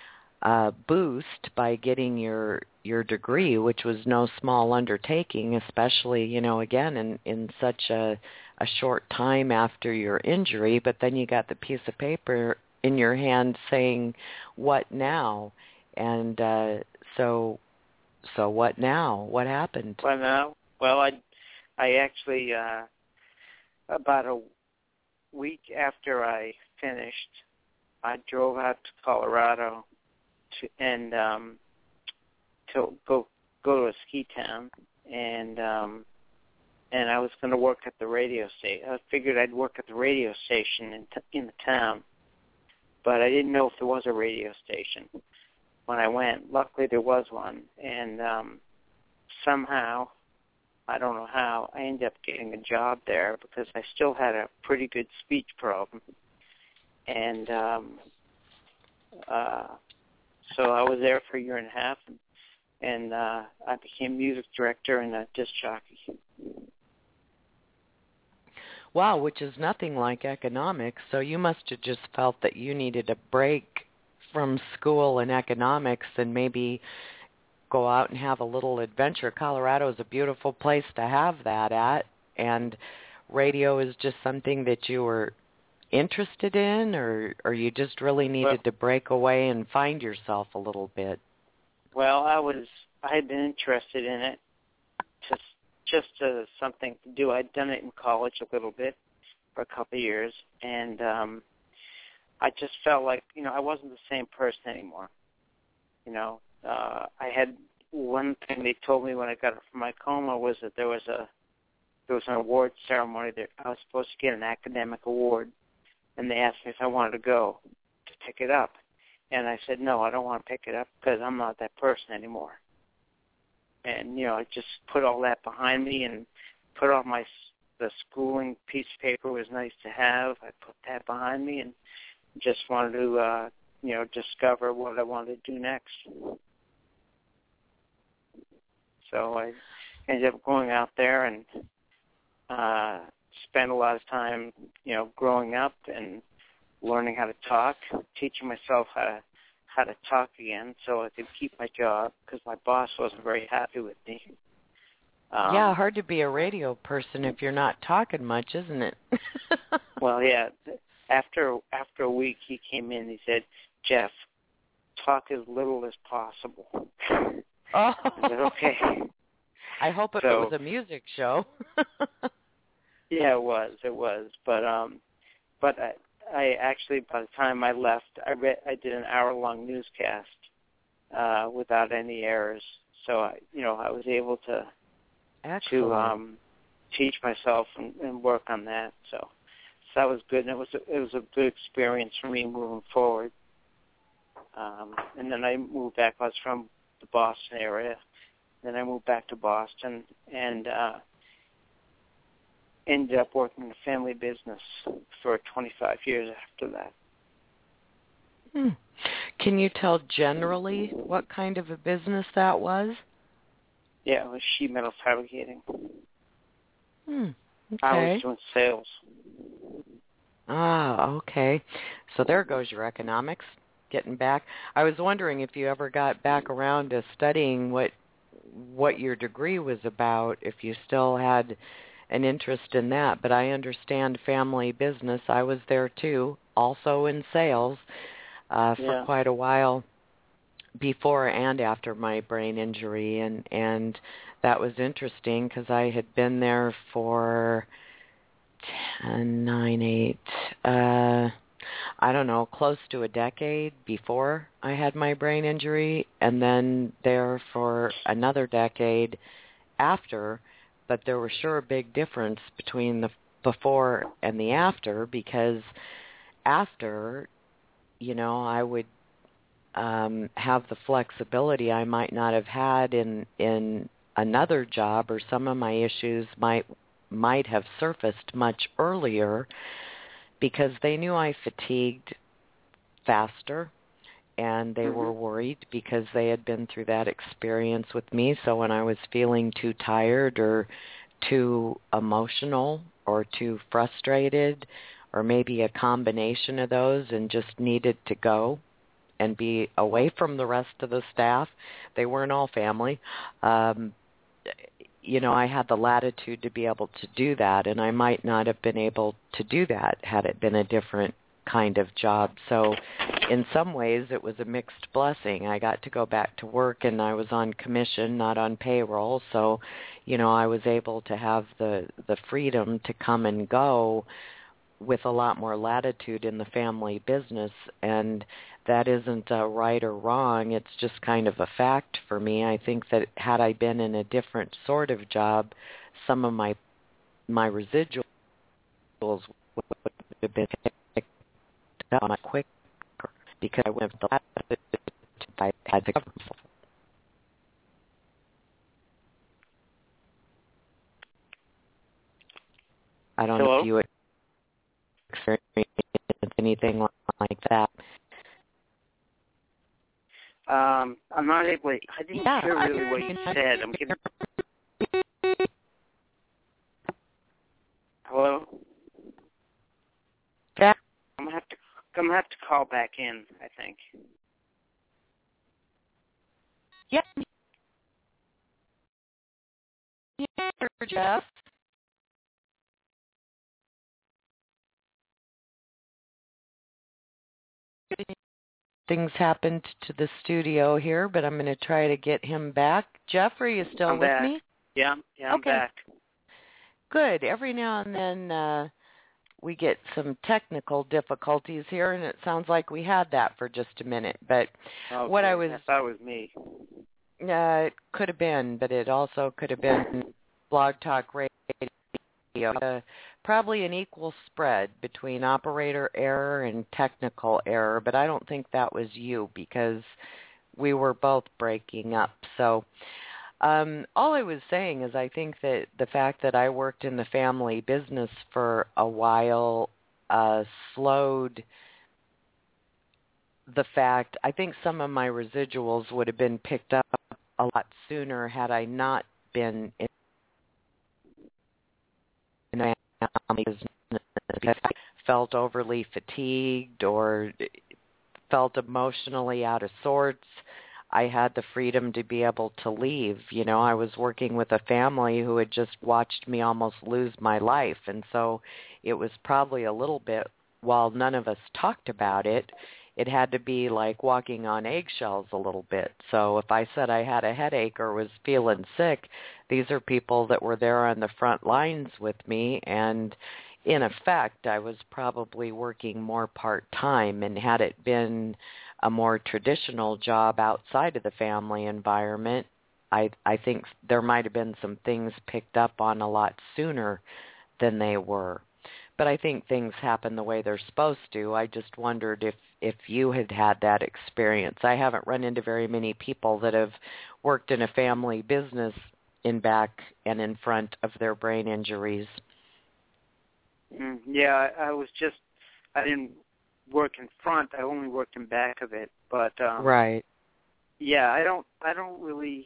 Speaker 6: boost by getting your degree, which was no small undertaking, especially, again, in such a short time after your injury, but then you got the piece of paper in your hand saying, what now? And so what now? What happened?
Speaker 7: Well, I actually, about a week after I finished, I drove out to Colorado to go to a ski town, and I was going to work at the radio station. I figured I'd work at the radio station in the town, but I didn't know if there was a radio station. When I went, luckily there was one, and somehow, I don't know how, I ended up getting a job there because I still had a pretty good speech problem. And so I was there for a year and a half, and I became music director and a disc jockey.
Speaker 6: Wow, which is nothing like economics, so you must have just felt that you needed a break from school and economics and maybe go out and have a little adventure. Colorado is a beautiful place to have that at, and radio is just something that you were interested in, or you just really needed to break away and find yourself a little bit?
Speaker 7: Well, I had been interested in it just as something to do. I'd done it in college a little bit for a couple of years, and I just felt like, I wasn't the same person anymore. I had one thing they told me when I got from my coma was that there was an award ceremony that I was supposed to get an academic award, and they asked me if I wanted to go to pick it up. And I said, no, I don't want to pick it up because I'm not that person anymore. And, I just put all that behind me and put off the schooling piece of paper was nice to have. I put that behind me and just wanted to, discover what I wanted to do next. So I ended up going out there and spent a lot of time, growing up and learning how to talk, teaching myself how to talk again so I could keep my job because my boss wasn't very happy with me.
Speaker 6: Yeah, hard to be a radio person if you're not talking much, isn't it?
Speaker 7: Well, yeah. After a week, he came in and he said, Jeff, talk as little as possible.
Speaker 6: Oh.
Speaker 7: I said, okay.
Speaker 6: I hope it was a music show.
Speaker 7: Yeah, it was. But I actually, by the time I left, I did an hour-long newscast without any errors. So I was able to teach myself and work on that. So that was good, and it was a good experience for me moving forward. And then I moved back. I was from the Boston area. Then I moved back to Boston and ended up working in the family business for 25 years after that.
Speaker 6: Can you tell generally what kind of a business that was?
Speaker 7: Yeah, it was sheet metal fabricating.
Speaker 6: Okay.
Speaker 7: I was doing sales.
Speaker 6: Okay. So there goes your economics, getting back. I was wondering if you ever got back around to studying what your degree was about, if you still had an interest in that. But I understand family business. I was there too, also in sales for quite a while before and after my brain injury, and that was interesting because I had been there for close to a decade before I had my brain injury, and then there for another decade after. But there was sure a big difference between the before and the after, because after, I would have the flexibility I might not have had in another job, or some of my issues might have surfaced much earlier because they knew I fatigued faster, and they were worried because they had been through that experience with me. So when I was feeling too tired or too emotional or too frustrated, or maybe a combination of those, and just needed to go and be away from the rest of the staff, they weren't all family, I had the latitude to be able to do that, and I might not have been able to do that had it been a different kind of job. So in some ways it was a mixed blessing. I got to go back to work, and I was on commission, not on payroll, so I was able to have the freedom to come and go with a lot more latitude in the family business. And that isn't right or wrong. It's just kind of a fact for me. I think that had I been in a different sort of job, some of my residuals would have been picked up much quicker because I went to the latitude I had to cover myself. I don't know if you experienced anything like that.
Speaker 7: I'm not able. I didn't hear really what you said. I'm giving. Hello.
Speaker 6: Yeah.
Speaker 7: I'm gonna have to call back in, I think.
Speaker 6: Yeah. Yeah, Jeff. Things happened to the studio here, but I'm going to try to get him back. Jeff, are you still
Speaker 7: I'm
Speaker 6: with
Speaker 7: back.
Speaker 6: me?
Speaker 7: Yeah, I'm back.
Speaker 6: Good. Every now and then we get some technical difficulties here, and it sounds like we had that for just a minute. But what I
Speaker 7: thought it was me.
Speaker 6: It could have been, but it also could have been Blog Talk Radio. Probably an equal spread between operator error and technical error, but I don't think that was you because we were both breaking up. So all I was saying is I think that the fact that I worked in the family business for a while slowed the fact. I think some of my residuals would have been picked up a lot sooner had I not been in a family business, because I felt overly fatigued or felt emotionally out of sorts. I had the freedom to be able to leave. I was working with a family who had just watched me almost lose my life, and so it was probably a little bit, while none of us talked about it, it had to be like walking on eggshells a little bit. So if I said I had a headache or was feeling sick, these are people that were there on the front lines with me, and in effect, I was probably working more part-time, and had it been a more traditional job outside of the family environment, I think there might have been some things picked up on a lot sooner than they were. But I think things happen the way they're supposed to. I just wondered if you had had that experience. I haven't run into very many people that have worked in a family business in back and in front of their brain injuries.
Speaker 7: Yeah, I didn't work in front. I only worked in back of it. But
Speaker 6: right.
Speaker 7: Yeah, I don't really.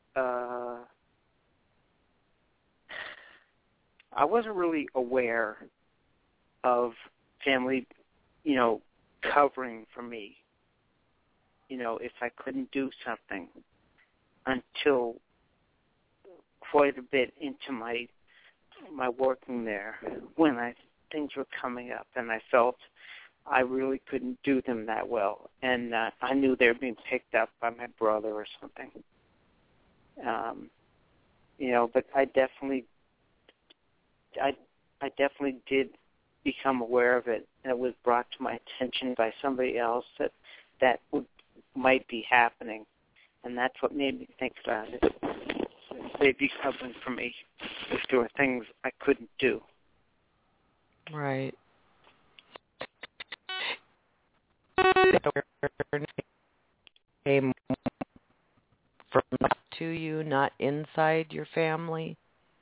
Speaker 7: I wasn't really aware of family, covering for me, if I couldn't do something, until quite a bit into my working there, when things were coming up and I felt I really couldn't do them that well, and I knew they were being picked up by my brother or something. But I definitely did become aware of it, and it was brought to my attention by somebody else that might be happening, and that's what made me think about it. They'd be covering for me if there were things I couldn't do.
Speaker 6: Right. Came from to you, not inside your family?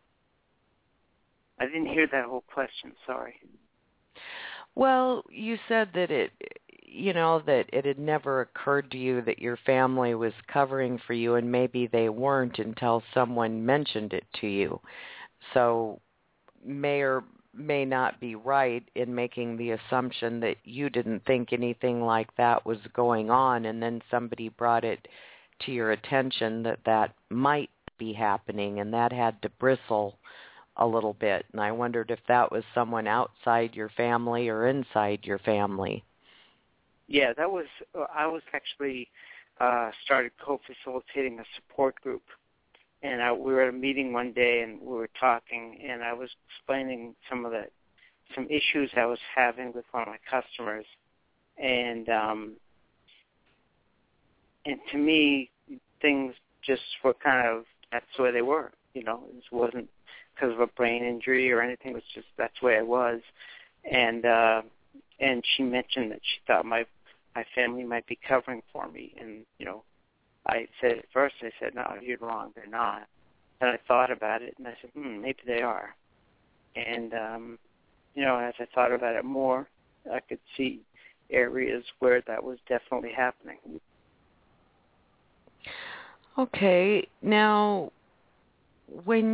Speaker 7: I didn't hear that whole question, sorry.
Speaker 6: Well, you said that it had never occurred to you that your family was covering for you, and maybe they weren't until someone mentioned it to you. So may or may not be right in making the assumption that you didn't think anything like that was going on, and then somebody brought it to your attention that might be happening, and that had to bristle a little bit. And I wondered if that was someone outside your family or inside your family.
Speaker 7: Yeah, I was actually started co-facilitating a support group. And we were at a meeting one day, and we were talking, and I was explaining some issues I was having with one of my customers. And to me, things just were kind of, that's the way they were. It wasn't because of a brain injury or anything. It was just, that's the way I was. And she mentioned that she thought my family might be covering for me. And, I said at first, no, you're wrong, they're not. And I thought about it, and I said, maybe they are. And, as I thought about it more, I could see areas where that was definitely happening.
Speaker 6: Okay. Now, when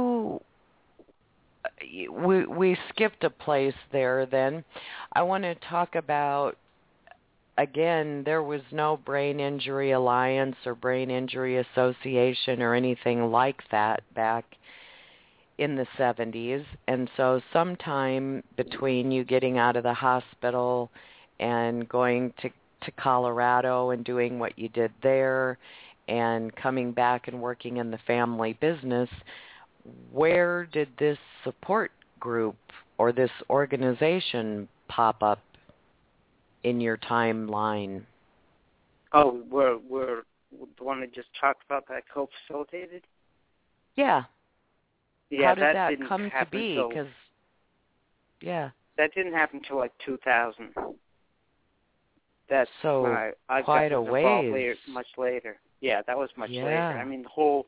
Speaker 6: we skipped a place there then, I want to talk about, again, there was no Brain Injury Alliance or Brain Injury Association or anything like that back in the 70s. And so sometime between you getting out of the hospital and going to Colorado and doing what you did there and coming back and working in the family business, where did this support group or this organization pop up in your timeline?
Speaker 7: Oh, we're the one that just talked about that co-facilitated?
Speaker 6: Yeah. How did that
Speaker 7: didn't
Speaker 6: come to be? Because, yeah.
Speaker 7: That didn't happen until like 2000. That's
Speaker 6: so
Speaker 7: when I
Speaker 6: quite
Speaker 7: got
Speaker 6: a ways.
Speaker 7: later, much later. Yeah, that was much
Speaker 6: Yeah.
Speaker 7: later. I mean, the whole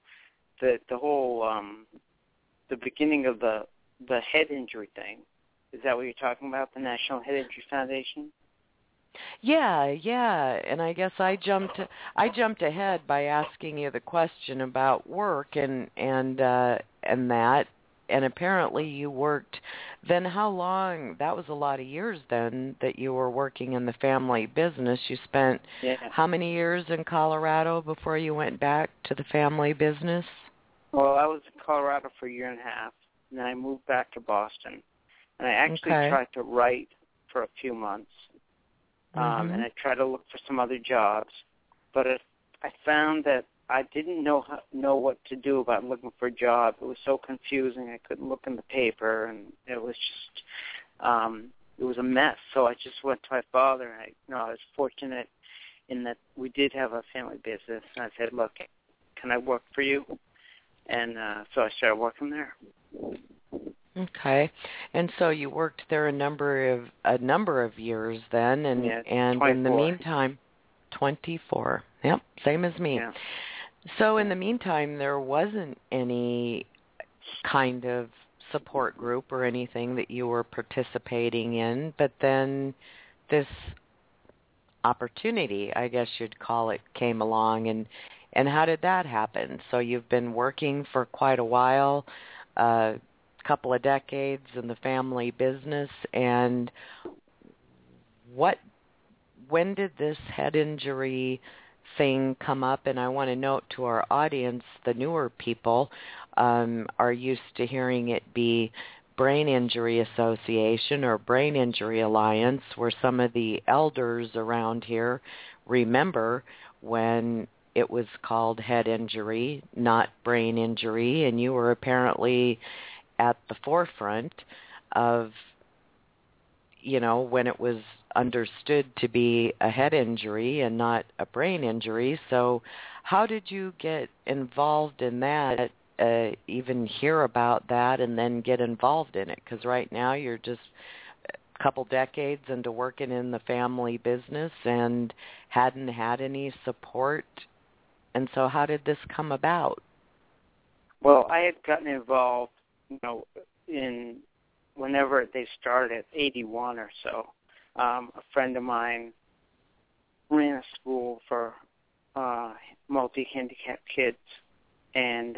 Speaker 7: the beginning of the head injury thing. Is that what you're talking about? The National Head Injury Foundation?
Speaker 6: Yeah. And I guess I jumped ahead by asking you the question about work and that. And apparently you worked. Then how long? That was a lot of years then that you were working in the family business. You spent how many years in Colorado before you went back to the family business?
Speaker 7: Well, I was in Colorado for a year and a half, and then I moved back to Boston. And I actually tried to write for a few months. and I tried to look for some other jobs, but I found that I didn't know what to do about looking for a job. It was so confusing. I couldn't look in the paper, and it was just it was a mess. So I just went to my father. And I was fortunate in that we did have a family business, and I said, "Look, can I work for you?" And so I started working there.
Speaker 6: Okay, and so you worked there a number of years then, and
Speaker 7: 24.
Speaker 6: In the meantime, 24. Yep, same as me.
Speaker 7: Yeah.
Speaker 6: So in the meantime, there wasn't any kind of support group or anything that you were participating in, but then this opportunity, I guess you'd call it, came along, and how did that happen? So you've been working for quite a while, couple of decades in the family business, and when did this head injury thing come up? And I want to note to our audience, the newer people are used to hearing it be Brain Injury Association or Brain Injury Alliance, where some of the elders around here remember when it was called head injury, not brain injury, and you were apparently at the forefront of, when it was understood to be a head injury and not a brain injury. So how did you get involved in that, even hear about that and then get involved in it? Because right now you're just a couple decades into working in the family business and hadn't had any support. And so how did this come about?
Speaker 7: Well, I had gotten involved in whenever they started, 81 or so. A friend of mine ran a school for multi-handicapped kids, and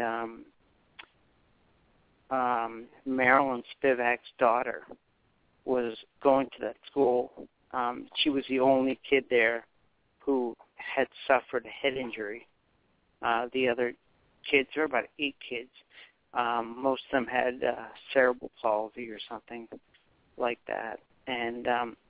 Speaker 7: Marilyn Spivak's daughter was going to that school. She was the only kid there who had suffered a head injury. The other kids, there were about 8 kids. Most of them had cerebral palsy or something like that, and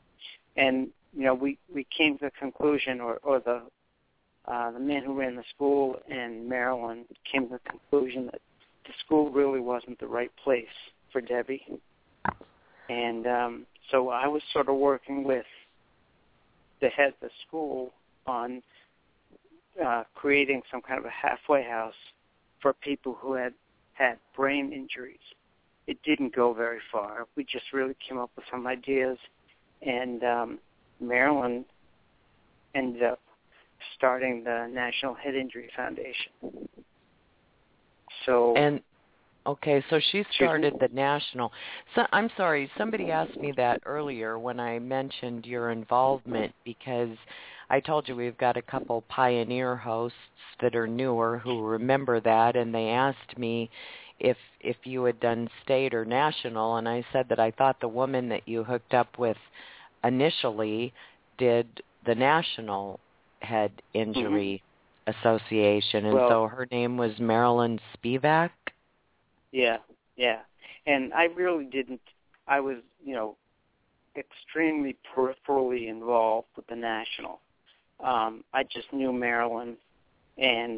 Speaker 7: we came to the conclusion, or the man who ran the school and Marilyn came to the conclusion that the school really wasn't the right place for Debbie, and so I was sort of working with the head of the school on creating some kind of a halfway house for people who had brain injuries. It didn't go very far. We just really came up with some ideas, and Marilyn ended up starting the National Head Injury Foundation. So
Speaker 6: she started the national. So I'm sorry, somebody asked me that earlier when I mentioned your involvement, because I told you we've got a couple pioneer hosts that are newer who remember that, and they asked me if you had done state or national, and I said that I thought the woman that you hooked up with initially did the National Head Injury Association, and so her name was Marilyn Spivak.
Speaker 7: Yeah. And I really didn't. I was, extremely peripherally involved with the National. I just knew Marilyn and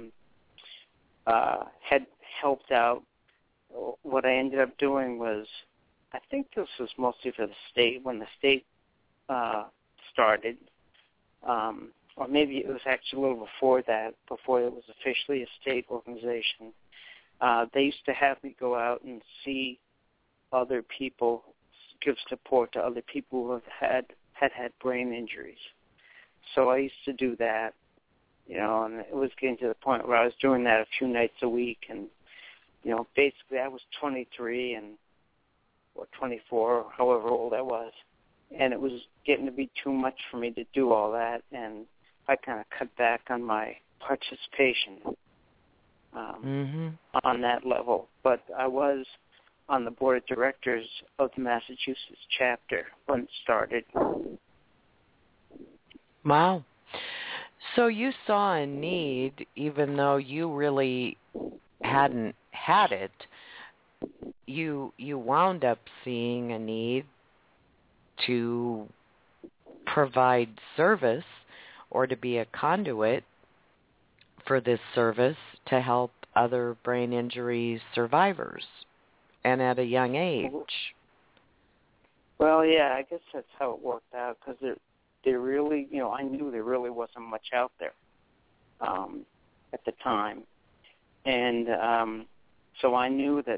Speaker 7: had helped out. What I ended up doing was, I think this was mostly for the state, when the state started, or maybe it was actually a little before that, before it was officially a state organization. They used to have me go out and see other people, give support to other people who had brain injuries. So I used to do that, and it was getting to the point where I was doing that a few nights a week. And, basically I was 23 or 24, or however old I was. And it was getting to be too much for me to do all that. And I kind of cut back on my participation on that level. But I was on the board of directors of the Massachusetts chapter when it started.
Speaker 6: Wow. So you saw a need, even though you really hadn't had it. You wound up seeing a need to provide service or to be a conduit for this service to help other brain injury survivors, and at a young age.
Speaker 7: Well, yeah, I guess that's how it worked out, because there really, I knew there really wasn't much out there at the time, and so I knew that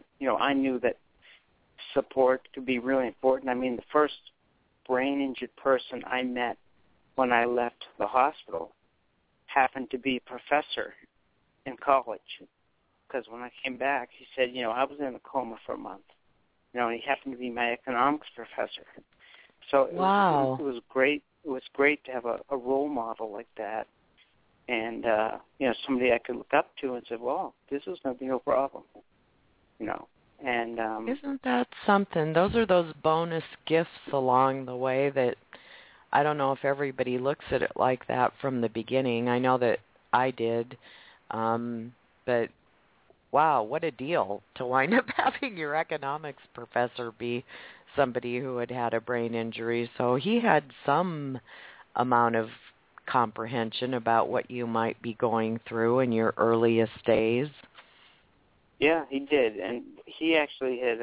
Speaker 7: support could be really important. I mean, the first brain injured person I met when I left the hospital happened to be a professor in college, because when I came back, he said, I was in a coma for a month. And he happened to be my economics professor. So it was great. It was great to have a role model like that, and somebody I could look up to and say, "Well, this is going to be no problem," And
Speaker 6: isn't that something? Those are those bonus gifts along the way that I don't know if everybody looks at it like that from the beginning. I know that I did, but wow, what a deal to wind up having your economics professor be somebody who had had a brain injury. So he had some amount of comprehension about what you might be going through in your earliest days.
Speaker 7: Yeah, he did, and he actually had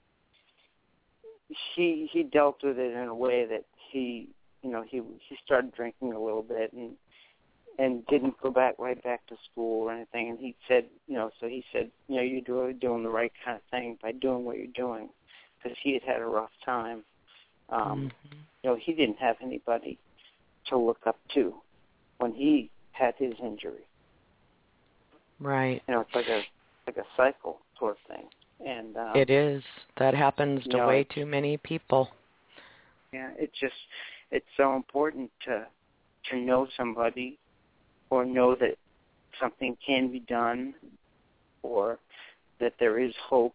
Speaker 7: he dealt with it in a way that he started drinking a little bit and didn't go right back to school or anything. And he said, you're really doing the right kind of thing by doing what you're doing, because he had a rough time. He didn't have anybody to look up to when he had his injury.
Speaker 6: Right.
Speaker 7: It's like a cycle sort of thing. And
Speaker 6: it is. That happens to way too many people.
Speaker 7: Yeah, it's so important to know somebody, or know that something can be done, or that there is hope.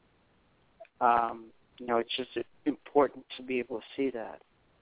Speaker 7: It's just important to be able to see that.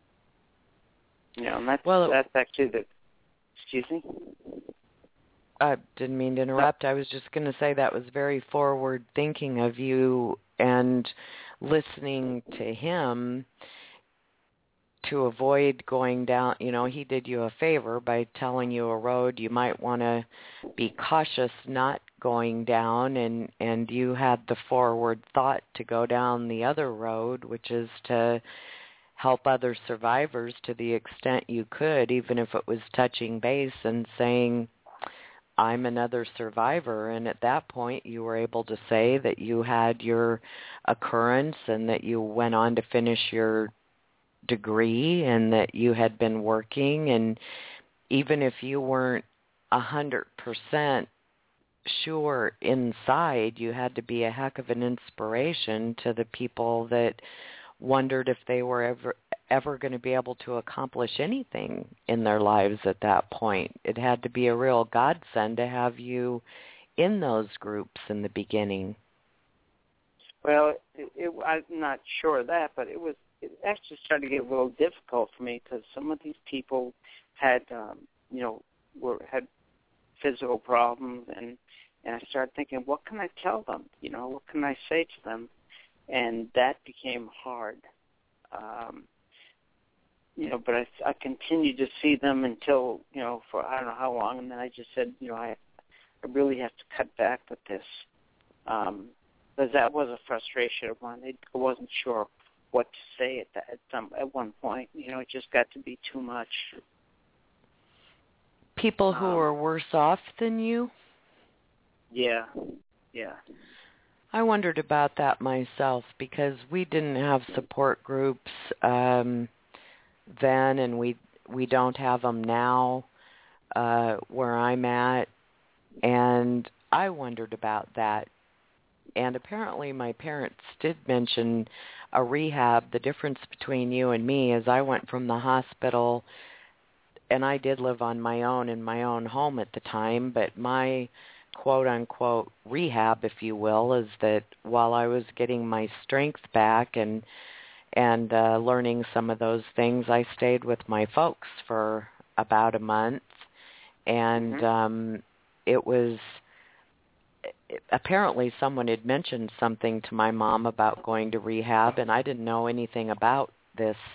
Speaker 7: And that's actually the. Excuse me?
Speaker 6: I didn't mean to interrupt. I was just going to say that was very forward-thinking of you, and listening to him to avoid going down. He did you a favor by telling you a road you might want to be cautious not going down, and you had the forward thought to go down the other road, which is to help other survivors to the extent you could, even if it was touching base and saying, I'm another survivor. And at that point, you were able to say that you had your occurrence and that you went on to finish your degree and that you had been working. And even if you weren't 100% sure inside, you had to be a heck of an inspiration to the people that wondered if they were ever going to be able to accomplish anything in their lives at that point. It had to be a real godsend to have you in those groups in the beginning.
Speaker 7: Well, I'm not sure of that, but it actually started to get a little difficult for me, because some of these people had, had physical problems, and I started thinking, what can I tell them? What can I say to them? And that became hard. But I continued to see them until, for I don't know how long, and then I just said, I really have to cut back with this. Because that was a frustration of mine. I wasn't sure what to say at one point. It just got to be too much.
Speaker 6: People who are worse off than you?
Speaker 7: Yeah.
Speaker 6: I wondered about that myself, because we didn't have support groups then, and we don't have them now where I'm at, and I wondered about that. And apparently my parents did mention a rehab. The difference between you and me is I went from the hospital, and I did live on my own in my own home at the time, but my quote-unquote rehab, if you will, is that while I was getting my strength back and learning some of those things, I stayed with my folks for about a month, and it was apparently someone had mentioned something to my mom about going to rehab, and I didn't know anything about this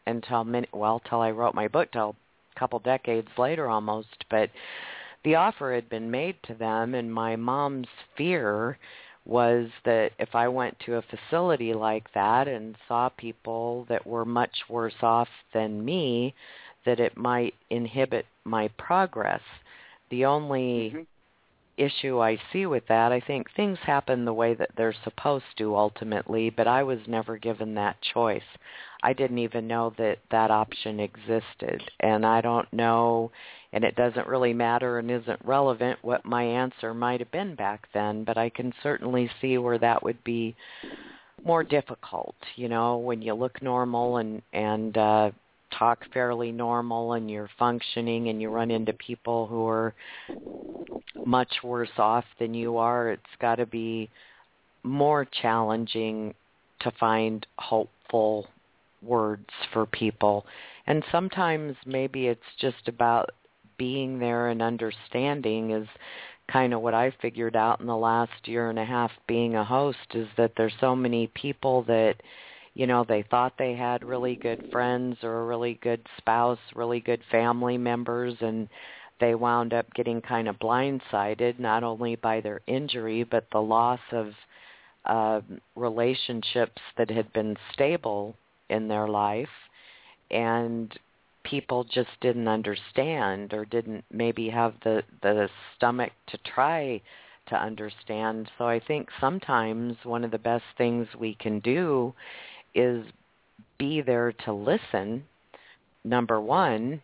Speaker 6: until till I wrote my book, till a couple decades later almost. But the offer had been made to them, and my mom's fear was that if I went to a facility like that and saw people that were much worse off than me, that it might inhibit my progress. The only issue I see with that, I think things happen the way that they're supposed to ultimately, but I was never given that choice. I didn't even know that that option existed, and I don't know, and it doesn't really matter and isn't relevant what my answer might have been back then, but I can certainly see where that would be more difficult, when you look normal and talk fairly normal and you're functioning and you run into people who are much worse off than you are. It's got to be more challenging to find hopeful words for people. And sometimes maybe it's just about being there and understanding is kind of what I figured out in the last year and a half being a host, is that there's so many people that they thought they had really good friends or a really good spouse, really good family members, and they wound up getting kind of blindsided, not only by their injury, but the loss of relationships that had been stable in their life, and people just didn't understand or didn't maybe have the stomach to try to understand. So I think sometimes one of the best things we can do is be there to listen, number one,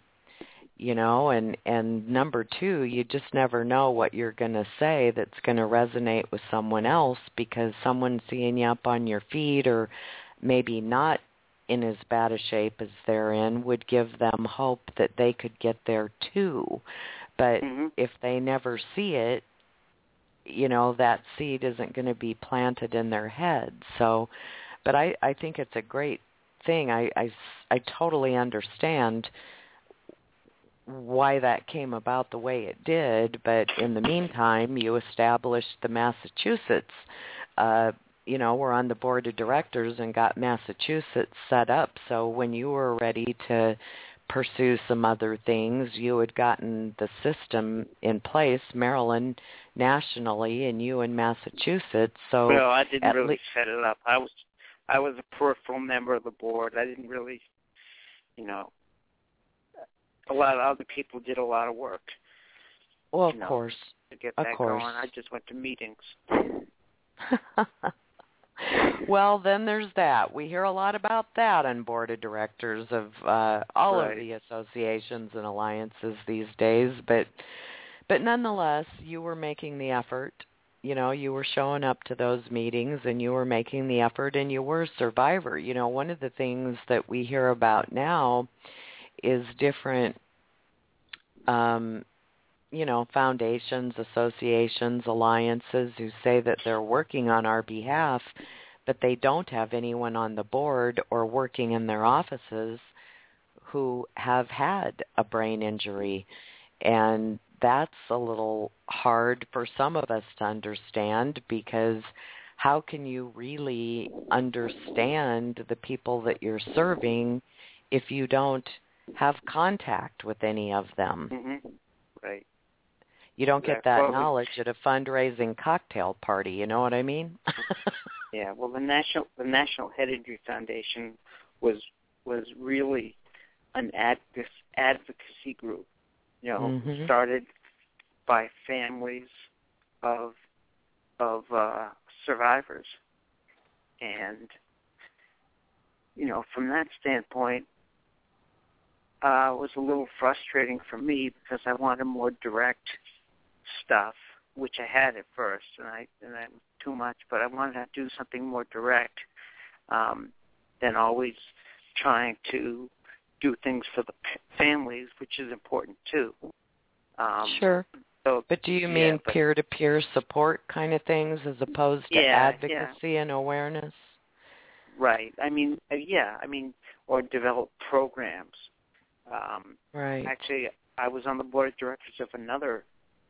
Speaker 6: and number two, you just never know what you're going to say that's going to resonate with someone else, because someone seeing you up on your feet or maybe not in as bad a shape as they're in would give them hope that they could get there too. But if they never see it, that seed isn't going to be planted in their head. So, but I think it's a great thing. I totally understand why that came about the way it did, but in the meantime, you established the Massachusetts, we're on the board of directors and got Massachusetts set up. So when you were ready to pursue some other things, you had gotten the system in place, Maryland nationally, and you in Massachusetts. So
Speaker 7: well, I didn't really set it up. I was a peripheral member of the board. I didn't really, a lot of other people did a lot of work.
Speaker 6: Well, of course.
Speaker 7: To get that going, I just went to meetings.
Speaker 6: Well, then there's that. We hear a lot about that on board of directors of all of the associations and alliances these days. But nonetheless, you were making the effort. You were showing up to those meetings, and you were making the effort, and you were a survivor. One of the things that we hear about now is different, foundations, associations, alliances who say that they're working on our behalf, but they don't have anyone on the board or working in their offices who have had a brain injury. And that's a little hard for some of us to understand, because how can you really understand the people that you're serving if you don't have contact with any of them?
Speaker 7: Right.
Speaker 6: You don't get that knowledge at a fundraising cocktail party. You know what I mean?
Speaker 7: Yeah. Well, the National Head Injury Foundation was really an advocacy group. Started by families of survivors, and from that standpoint, it was a little frustrating for me because I wanted more direct stuff, which I had at first, and I too much, but I wanted to do something more direct than always trying to do things for the families, which is important too.
Speaker 6: Sure.
Speaker 7: So,
Speaker 6: but do you mean peer-to-peer support kind of things as opposed to advocacy and awareness?
Speaker 7: Right. Or develop programs.
Speaker 6: Right.
Speaker 7: Actually, I was on the board of directors of another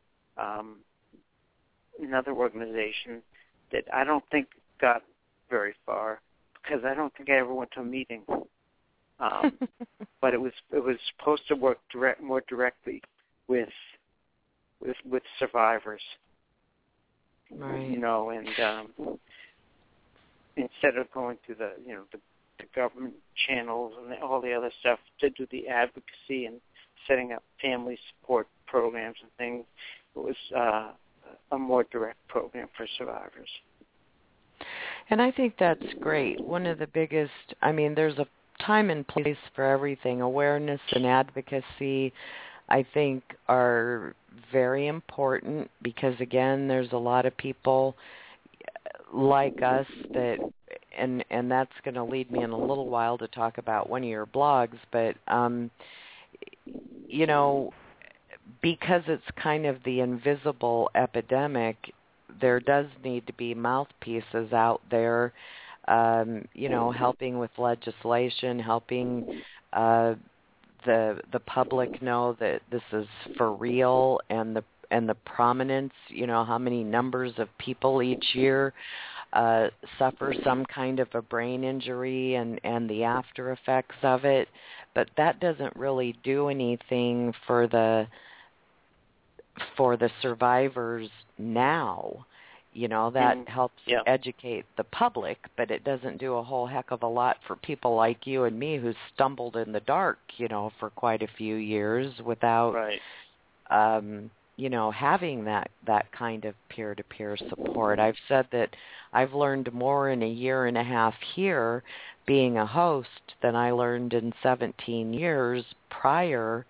Speaker 7: organization that I don't think got very far, because I don't think I ever went to a meeting. But it was supposed to work more directly with survivors.
Speaker 6: Right.
Speaker 7: You know, and instead of going through the government channels and all the other stuff to do the advocacy and setting up family support programs and things, it was a more direct program for survivors.
Speaker 6: And I think that's great. One of the biggest, there's a time and place for everything. Awareness and advocacy, I think, are very important because, again, there's a lot of people like us that, and that's going to lead me in a little while to talk about one of your blogs, but, because it's kind of the invisible epidemic, there does need to be mouthpieces out there, helping with legislation, helping the public know that this is for real, and the prominence, how many numbers of people each year suffer some kind of a brain injury and the after effects of it. But that doesn't really do anything for the survivors now. That helps educate the public, but it doesn't do a whole heck of a lot for people like you and me who stumbled in the dark, for quite a few years without, having that kind of peer-to-peer support. I've said that I've learned more in a year and a half here being a host than I learned in 17 years prior,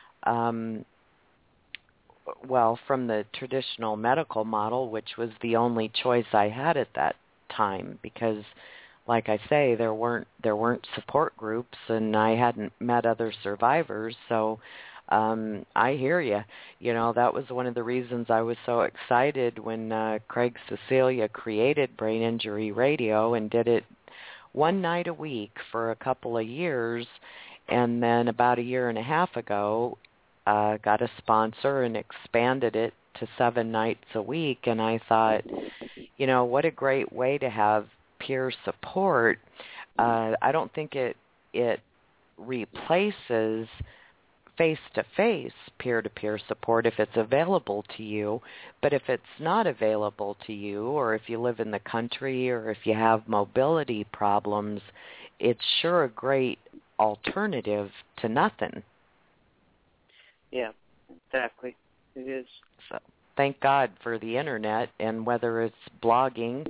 Speaker 6: from the traditional medical model, which was the only choice I had at that time because, like I say, there weren't support groups and I hadn't met other survivors. So I hear you. That was one of the reasons I was so excited when Craig Cecilia created Brain Injury Radio and did it one night a week for a couple of years. And then about a year and a half ago, got a sponsor and expanded it to 7 nights a week. And I thought, what a great way to have peer support. I don't think it replaces face-to-face peer-to-peer support if it's available to you. But if it's not available to you, or if you live in the country, or if you have mobility problems, it's sure a great alternative to nothing.
Speaker 7: Yeah, exactly. It is.
Speaker 6: So thank God for the internet, and whether it's blogging,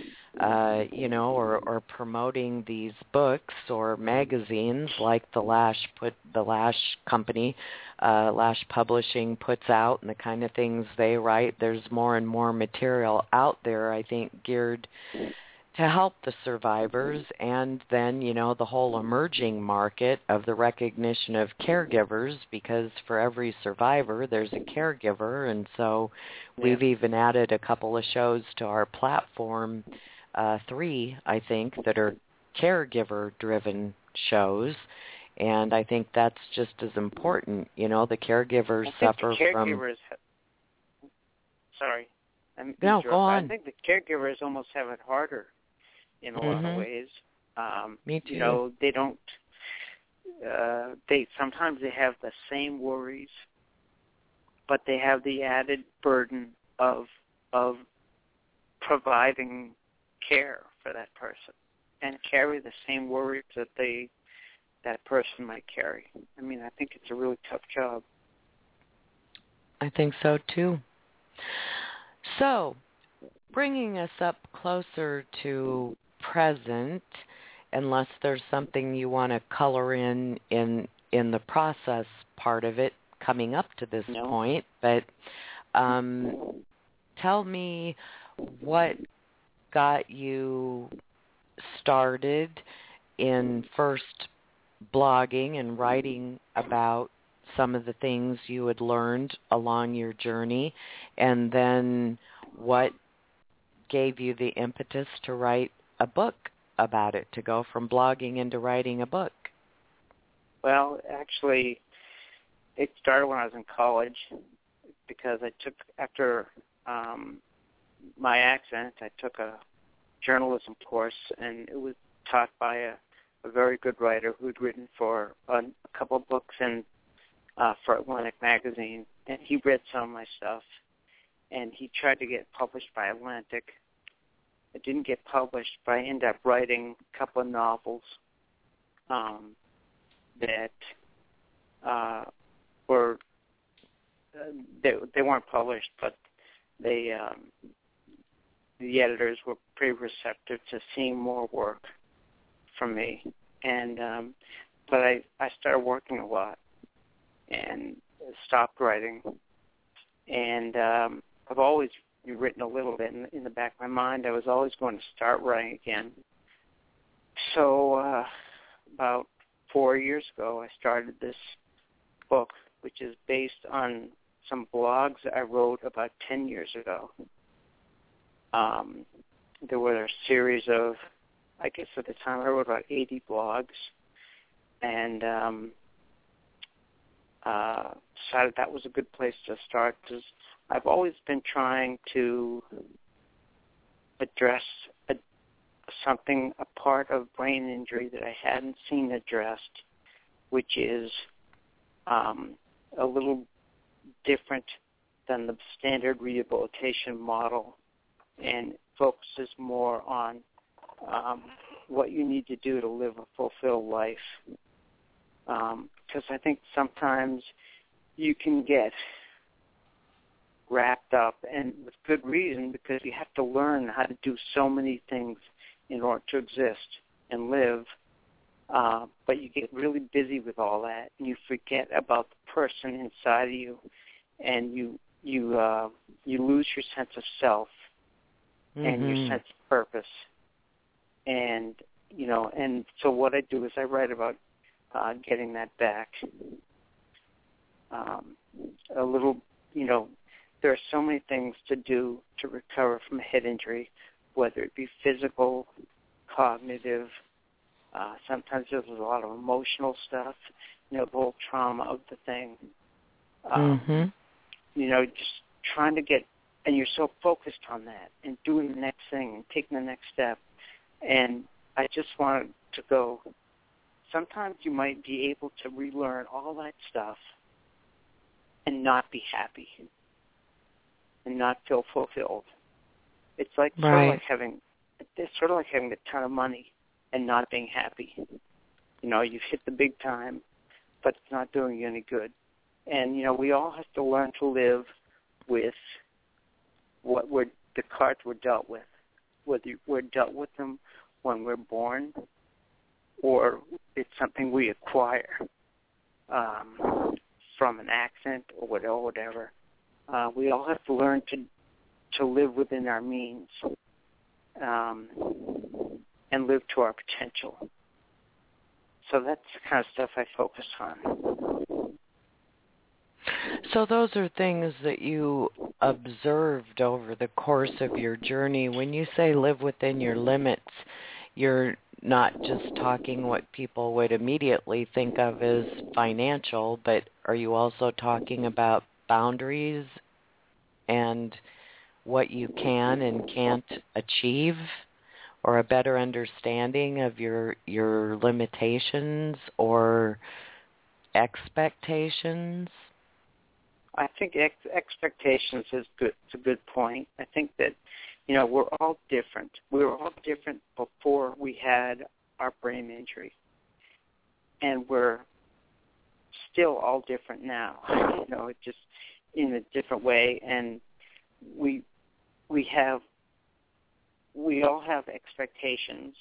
Speaker 6: or promoting these books or magazines like the Lash company, Lash Publishing puts out, and the kind of things they write. There's more and more material out there, I think, geared to help the survivors, and then, the whole emerging market of the recognition of caregivers, because for every survivor, there's a caregiver, and so we've even added a couple of shows to our platform, 3, I think, that are caregiver-driven shows, and I think that's just as important. The caregivers suffer from...
Speaker 7: Sorry.
Speaker 6: No, go on.
Speaker 7: I think the caregivers almost have it harder in a lot of ways.
Speaker 6: Me too.
Speaker 7: They don't. Sometimes they have the same worries, but they have the added burden of providing care for that person, and carry the same worries that person might carry. I think it's a really tough job.
Speaker 6: I think so too. So, bringing us up closer to present, unless there's something you want to color in the process part of it coming up to this point, but tell me what got you started in first blogging and writing about some of the things you had learned along your journey, and then what gave you the impetus to write a book about it, to go from blogging into writing a book?
Speaker 7: Well, actually, it started when I was in college, because after my accident, I took a journalism course, and it was taught by a very good writer who'd written for a couple of books for Atlantic Magazine, and he read some of my stuff, and he tried to get published by Atlantic. It didn't get published, but I ended up writing a couple of novels that were they weren't published, but the editors were pretty receptive to seeing more work from me, and but I started working a lot and stopped writing, and I've always written a little bit in the back of my mind. I was always going to start writing again. So about 4 years ago, I started this book, which is based on some blogs I wrote about 10 years ago. There were a series of, I guess at the time I wrote about 80 blogs, and decided that was a good place to start, because I've always been trying to address a part of brain injury that I hadn't seen addressed, which is a little different than the standard rehabilitation model, and focuses more on what you need to do to live a fulfilled life. Because I think sometimes you can get wrapped up, and with good reason, because you have to learn how to do so many things in order to exist and live, but you get really busy with all that, and you forget about the person inside of you, and you lose your sense of self and your sense of purpose. And and so what I do is I write about getting that back. A little, there are so many things to do to recover from a head injury, whether it be physical, cognitive. Sometimes there's a lot of emotional stuff, the whole trauma of the thing. Just trying to get, and you're so focused on that and doing the next thing and taking the next step. And I just wanted to go, sometimes you might be able to relearn all that stuff and not be happy and not feel fulfilled. It's like sort of like having a ton of money and not being happy. You've hit the big time, but it's not doing you any good. And we all have to learn to live with the cards we're dealt with, whether we're dealt with them when we're born, or it's something we acquire from an accident or whatever. We all have to learn to live within our means and live to our potential. So that's the kind of stuff I focus on.
Speaker 6: So those are things that you observed over the course of your journey. When you say live within your limits, you're not just talking what people would immediately think of as financial, but are you also talking about boundaries and what you can and can't achieve, or a better understanding of your limitations or expectations?
Speaker 7: I think expectations is good. It's a good point. I think that, we're all different. We were all different before we had our brain injury, and we're still all different now. Just in a different way, and we all have expectations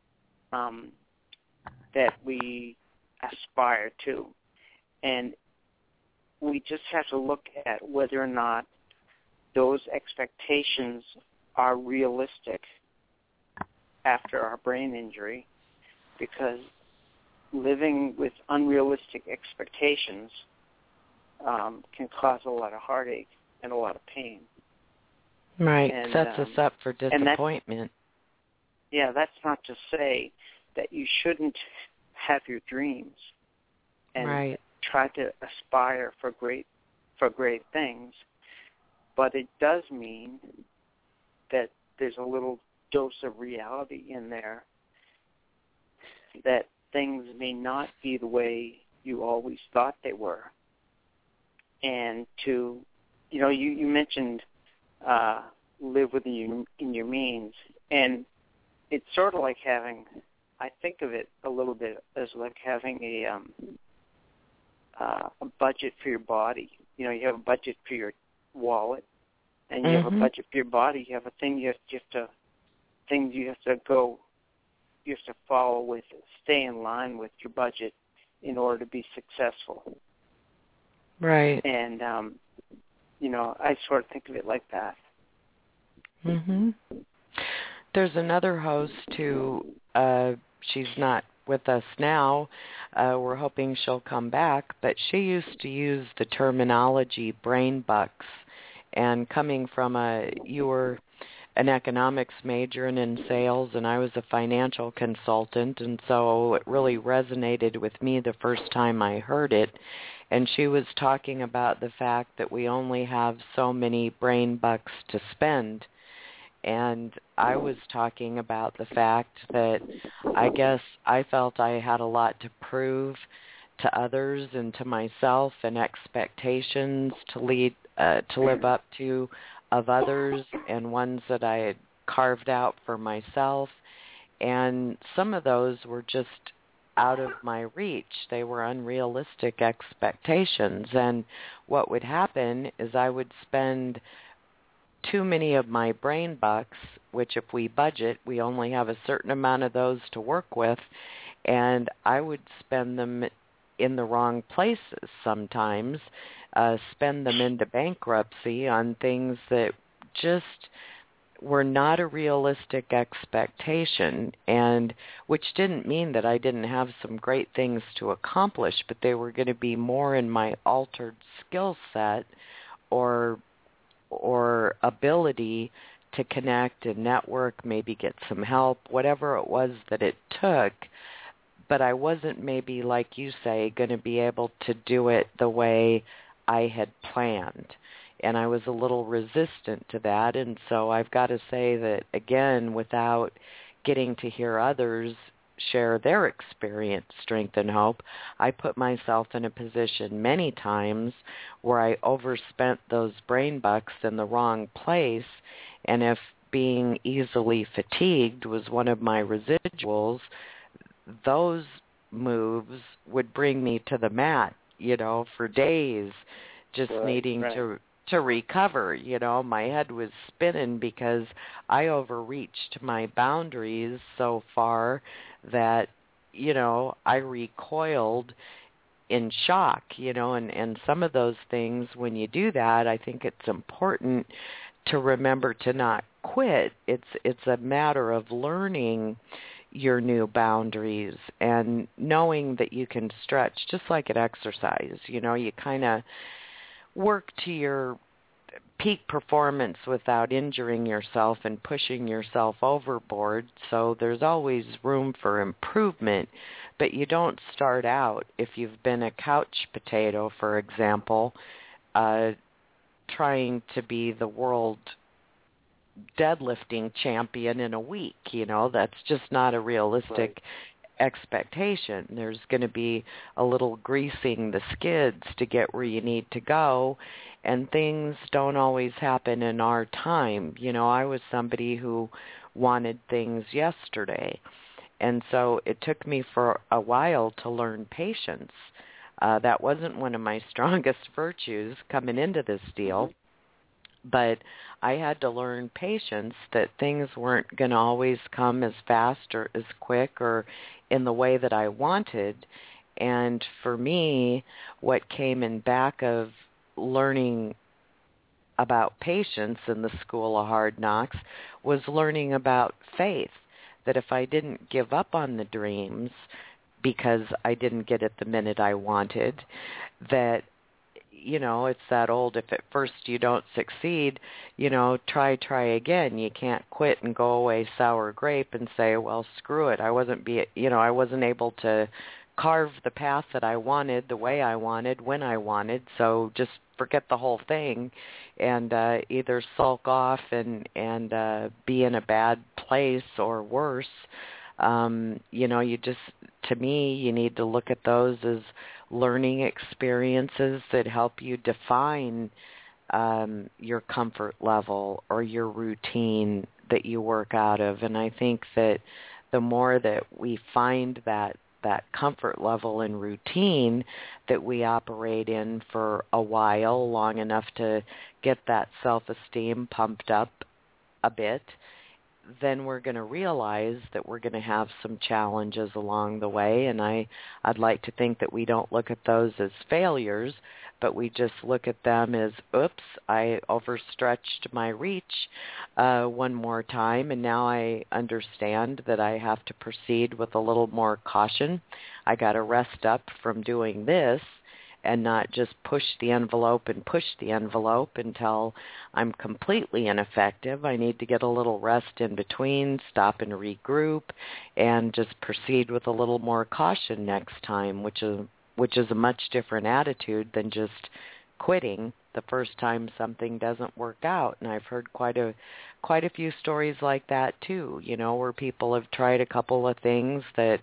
Speaker 7: that we aspire to, and we just have to look at whether or not those expectations are realistic after our brain injury, because living with unrealistic expectations can cause a lot of heartache and a lot of pain.
Speaker 6: Right, and sets us up for disappointment.
Speaker 7: That's not to say that you shouldn't have your dreams and try to aspire for great things, but it does mean that there's a little dose of reality in there that things may not be the way you always thought they were. And to, you mentioned live within your means, and it's sort of like having, I think of it a little bit as like having a budget for your body. You have a budget for your wallet, and you have a budget for your body. You have a thing you have to follow with, stay in line with your budget in order to be successful.
Speaker 6: Right.
Speaker 7: And, I sort of think of it like that.
Speaker 6: Mhm. There's another host who, she's not with us now. We're hoping she'll come back, but she used to use the terminology brain bucks. And coming from you were an economics major and in sales, and I was a financial consultant, and so it really resonated with me the first time I heard it. And she was talking about the fact that we only have so many brain bucks to spend. And I was talking about the fact that I guess I felt I had a lot to prove to others and to myself, and expectations to live up to of others, and ones that I had carved out for myself. And some of those were just out of my reach. They were unrealistic expectations. And what would happen is I would spend too many of my brain bucks, which if we budget, we only have a certain amount of those to work with, and I would spend them in the wrong places sometimes, spend them into bankruptcy on things that just were not a realistic expectation, and which didn't mean that I didn't have some great things to accomplish, but they were going to be more in my altered skill set or ability to connect and network, maybe get some help, whatever it was that it took. But I wasn't, maybe like you say, going to be able to do it the way I had planned. And I was a little resistant to that. And so I've got to say that, again, without getting to hear others share their experience, strength, and hope, I put myself in a position many times where I overspent those brain bucks in the wrong place. And if being easily fatigued was one of my residuals, those moves would bring me to the mat, for days, just needing to recover. My head was spinning because I overreached my boundaries so far that, I recoiled in shock, and some of those things, when you do that, I think it's important to remember to not quit. It's a matter of learning your new boundaries and knowing that you can stretch, just like at exercise. You kind of work to your peak performance without injuring yourself and pushing yourself overboard. So there's always room for improvement, but you don't start out, if you've been a couch potato, for example, trying to be the world deadlifting champion in a week. That's just not a realistic expectation. There's going to be a little greasing the skids to get where you need to go, and things don't always happen in our time. I was somebody who wanted things yesterday, and so it took me for a while to learn patience. That wasn't one of my strongest virtues coming into this deal, but I had to learn patience, that things weren't going to always come as fast or as quick or in the way that I wanted. And for me, what came in back of learning about patience in the School of Hard Knocks was learning about faith, that if I didn't give up on the dreams because I didn't get it the minute I wanted, that it's that old, if at first you don't succeed, try again. You can't quit and go away sour grape and say, well, screw it. I wasn't able to carve the path that I wanted, the way I wanted, when I wanted, so just forget the whole thing and either sulk off and be in a bad place or worse. To me, you need to look at those as learning experiences that help you define your comfort level or your routine that you work out of. And I think that the more that we find that comfort level and routine that we operate in for a while, long enough to get that self-esteem pumped up a bit, then we're going to realize that we're going to have some challenges along the way. And I'd like to think that we don't look at those as failures, but we just look at them as, oops, I overstretched my reach one more time, and now I understand that I have to proceed with a little more caution. I got to rest up from doing this and not just push the envelope until I'm completely ineffective. I need to get a little rest in between, stop and regroup, and just proceed with a little more caution next time, which is a much different attitude than just quitting the first time something doesn't work out. And I've heard quite a few stories like that too, where people have tried a couple of things that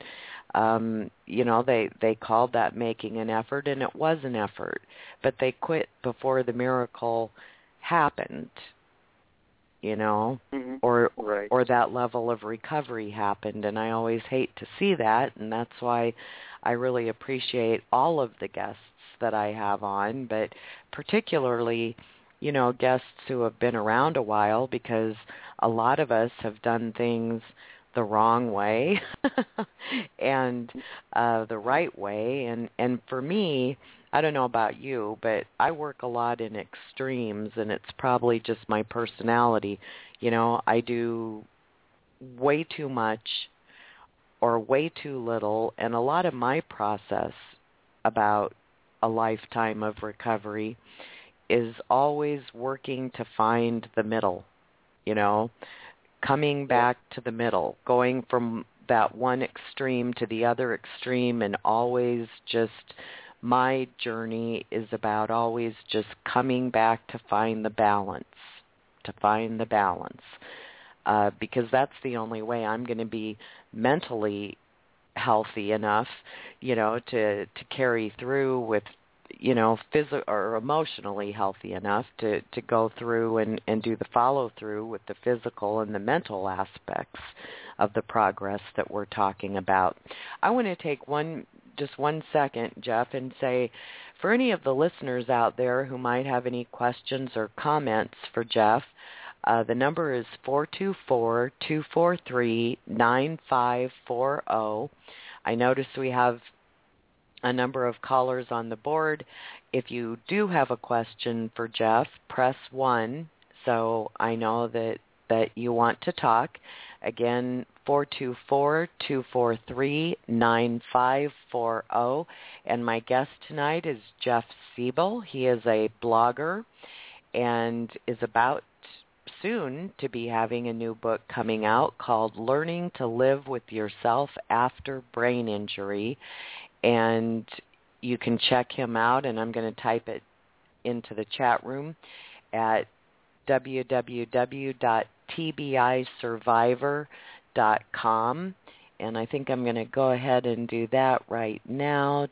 Speaker 6: they called that making an effort, and it was an effort, but they quit before the miracle happened,
Speaker 7: Mm-hmm.
Speaker 6: or
Speaker 7: right.
Speaker 6: or that level of recovery happened. And I always hate to see that, and that's why I really appreciate all of the guests that I have on, but particularly, guests who have been around a while, because a lot of us have done things the wrong way and the right way. And for me, I don't know about you, but I work a lot in extremes, and it's probably just my personality. I do way too much or way too little, and a lot of my process about a lifetime of recovery is always working to find the middle, coming back to the middle, going from that one extreme to the other extreme, and always just my journey is about always just coming back to find the balance, because that's the only way I'm going to be mentally healthy enough, to carry through with, physical or emotionally healthy enough to go through and do the follow through with the physical and the mental aspects of the progress that we're talking about. I want to take just one second, Jeff, and say, for any of the listeners out there who might have any questions or comments for Jeff, the number is 424-243-9540. I notice we have a number of callers on the board. If you do have a question for Jeff, press 1, so I know that you want to talk. Again, 424-243-9540. And my guest tonight is Jeff Siebel. He is a blogger and is about soon to be having a new book coming out called Learning to Live with Yourself After Brain Injury. And you can check him out, and I'm going to type it into the chat room at www.tbisurvivor.com. And I think I'm going to go ahead and do that right now,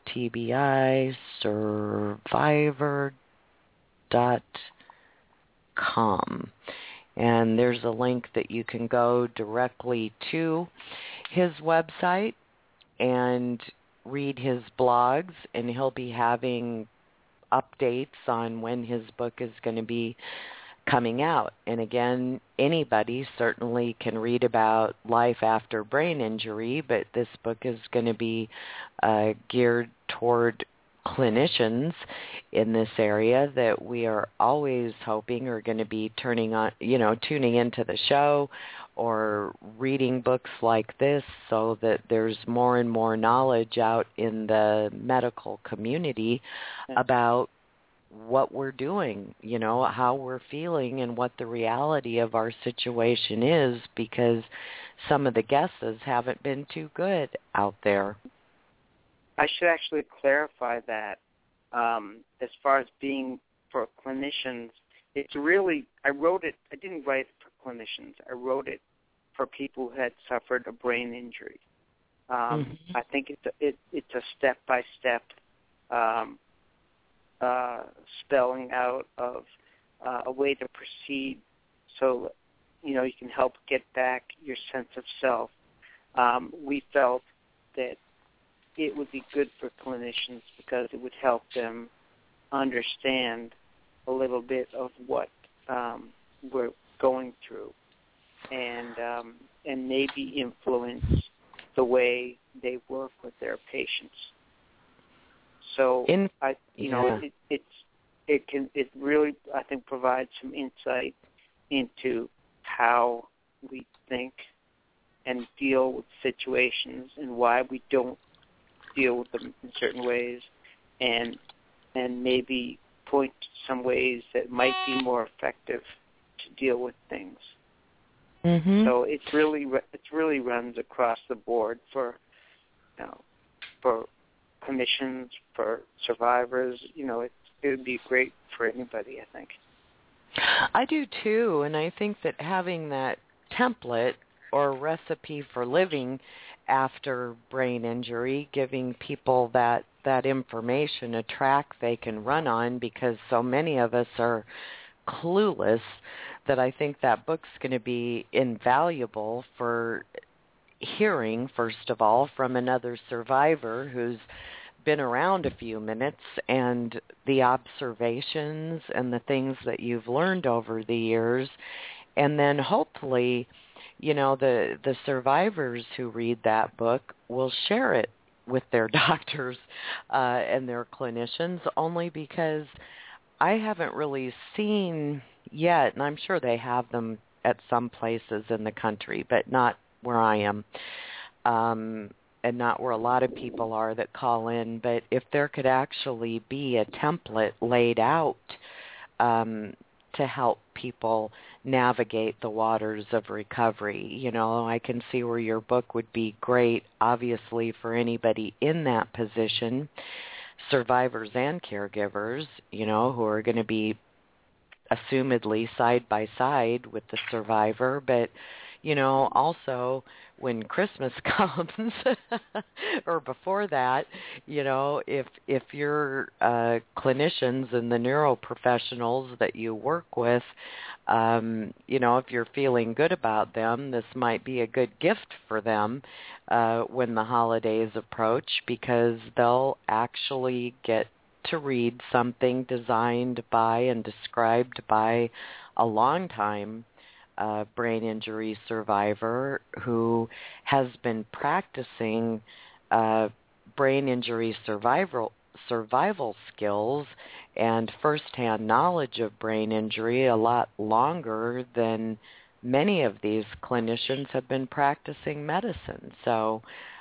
Speaker 6: tbisurvivor.com. And there's a link that you can go directly to his website and read his blogs, and he'll be having updates on when his book is going to be coming out. And again, anybody certainly can read about life after brain injury, but this book is going to be geared toward clinicians in this area that we are always hoping are going to be tuning into the show or reading books like this, so that there's more and more knowledge out in the medical community about what we're doing, how we're feeling, and what the reality of our situation is, because some of the guesses haven't been too good out there.
Speaker 7: I should actually clarify that as far as being for clinicians, it's really, I didn't write it for clinicians. I wrote it for people who had suffered a brain injury.
Speaker 6: Mm-hmm.
Speaker 7: I think it's a step-by-step spelling out of a way to proceed, so you can help get back your sense of self. We felt that it would be good for clinicians because it would help them understand a little bit of what we're going through, and maybe influence the way they work with their patients. So it really, I think, provides some insight into how we think and deal with situations and why we don't deal with them in certain ways, and maybe point to some ways that might be more effective to deal with things.
Speaker 6: Mm-hmm.
Speaker 7: So it really runs across the board for clinicians, for survivors. It would be great for anybody, I think.
Speaker 6: I do too, and I think that having that template or recipe for living after brain injury, giving people that information, a track they can run on, because so many of us are clueless, that I think that book's going to be invaluable for hearing, first of all, from another survivor who's been around a few minutes, and the observations and the things that you've learned over the years. And then hopefully, the survivors who read that book will share it with their doctors and their clinicians, only because I haven't really seen yet, and I'm sure they have them at some places in the country, but not where I am, and not where a lot of people are that call in. But if there could actually be a template laid out to help people navigate the waters of recovery, I can see where your book would be great, obviously, for anybody in that position, survivors and caregivers, who are going to be assumedly side by side with the survivor. But also when Christmas comes or before that, if your clinicians and the neuroprofessionals that you work with, if you're feeling good about them, this might be a good gift for them when the holidays approach, because they'll actually get to read something designed by and described by a longtime brain injury survivor who has been practicing brain injury survival skills and firsthand knowledge of brain injury a lot longer than many of these clinicians have been practicing medicine. So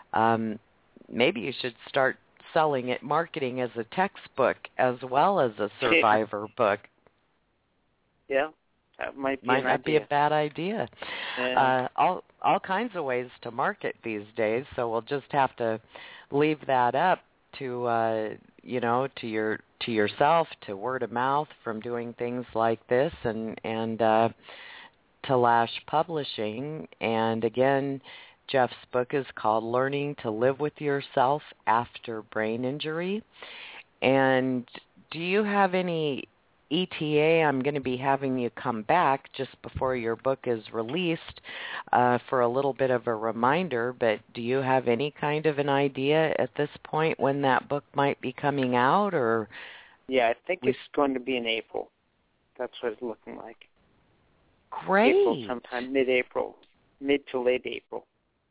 Speaker 6: maybe you should start selling it, marketing as a textbook as well as a survivor book.
Speaker 7: Yeah, that might
Speaker 6: not be a bad idea.
Speaker 7: Yeah.
Speaker 6: All kinds of ways to market these days, so we'll just have to leave that up to to yourself, to word of mouth from doing things like this, and to Lash Publishing. And again, Jeff's book is called Learning to Live with Yourself After Brain Injury. And do you have any ETA? I'm going to be having you come back just before your book is released for a little bit of a reminder, but do you have any kind of an idea at this point when that book might be coming out? Or
Speaker 7: yeah, I think it's going to be in April. That's what it's looking like.
Speaker 6: Great.
Speaker 7: April, sometime mid-April, mid to late April.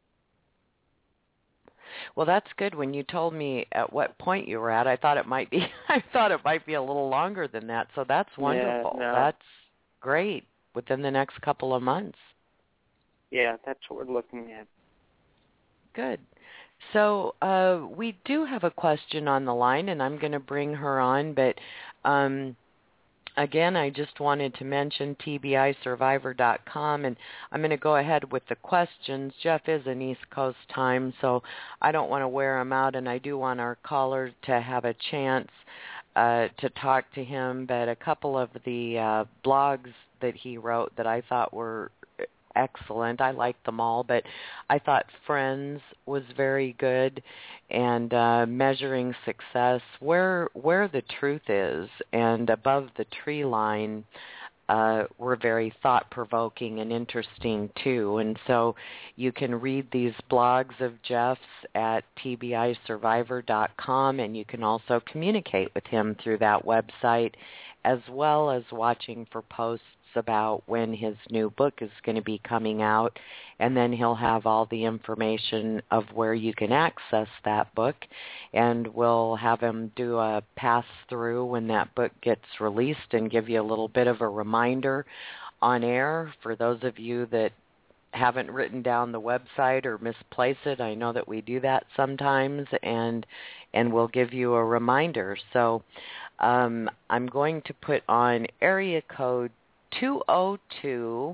Speaker 6: Well, that's good. When you told me at what point you were at, I thought it might be a little longer than that. So that's wonderful.
Speaker 7: Yeah, no.
Speaker 6: That's great. Within the next couple of months.
Speaker 7: Yeah, that's what we're looking at.
Speaker 6: Good. So we do have a question on the line, and I'm going to bring her on. But again, I just wanted to mention TBIsurvivor.com, and I'm going to go ahead with the questions. Jeff is in East Coast time, so I don't want to wear him out, and I do want our caller to have a chance to talk to him. But a couple of the blogs that he wrote that I thought were excellent. I liked them all, but I thought Friends was very good, and Measuring Success, where the truth is, and Above the Tree Line were very thought-provoking and interesting too. And so you can read these blogs of Jeff's at tbisurvivor.com, and you can also communicate with him through that website, as well as watching for posts about when his new book is going to be coming out, and then he'll have all the information of where you can access that book, and we'll have him do a pass-through when that book gets released and give you a little bit of a reminder on air for those of you that haven't written down the website or misplace it. I know that we do that sometimes, and we'll give you a reminder. So I'm going to put on area code 202,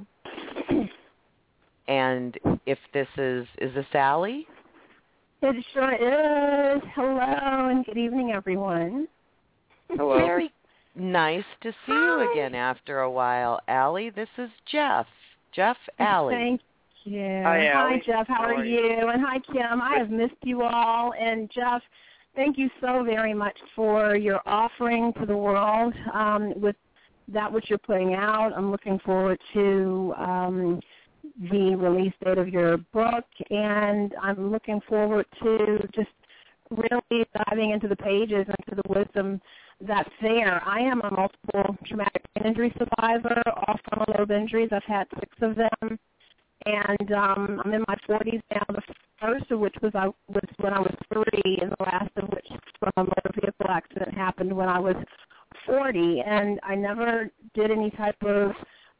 Speaker 6: and if this is this Allie?
Speaker 8: It sure is. Hello, and good evening, everyone.
Speaker 7: Hello.
Speaker 6: Very nice to see you again after a while, Allie. This is Jeff. Jeff, Allie.
Speaker 8: Thank you.
Speaker 7: Hi, Allie.
Speaker 8: Hi, Jeff. How are you? And hi, Kim. I have missed you all. And, Jeff, thank you so very much for your offering to the world with that which you're putting out. I'm looking forward to the release date of your book, and I'm looking forward to just really diving into the pages and to the wisdom that's there. I am a multiple traumatic brain injury survivor, all frontal lobe injuries. I've had 6 of them, and I'm in my 40s now, the first of which was when I was 3, and the last of which from a motor vehicle accident happened when I was 40, and I never did any type of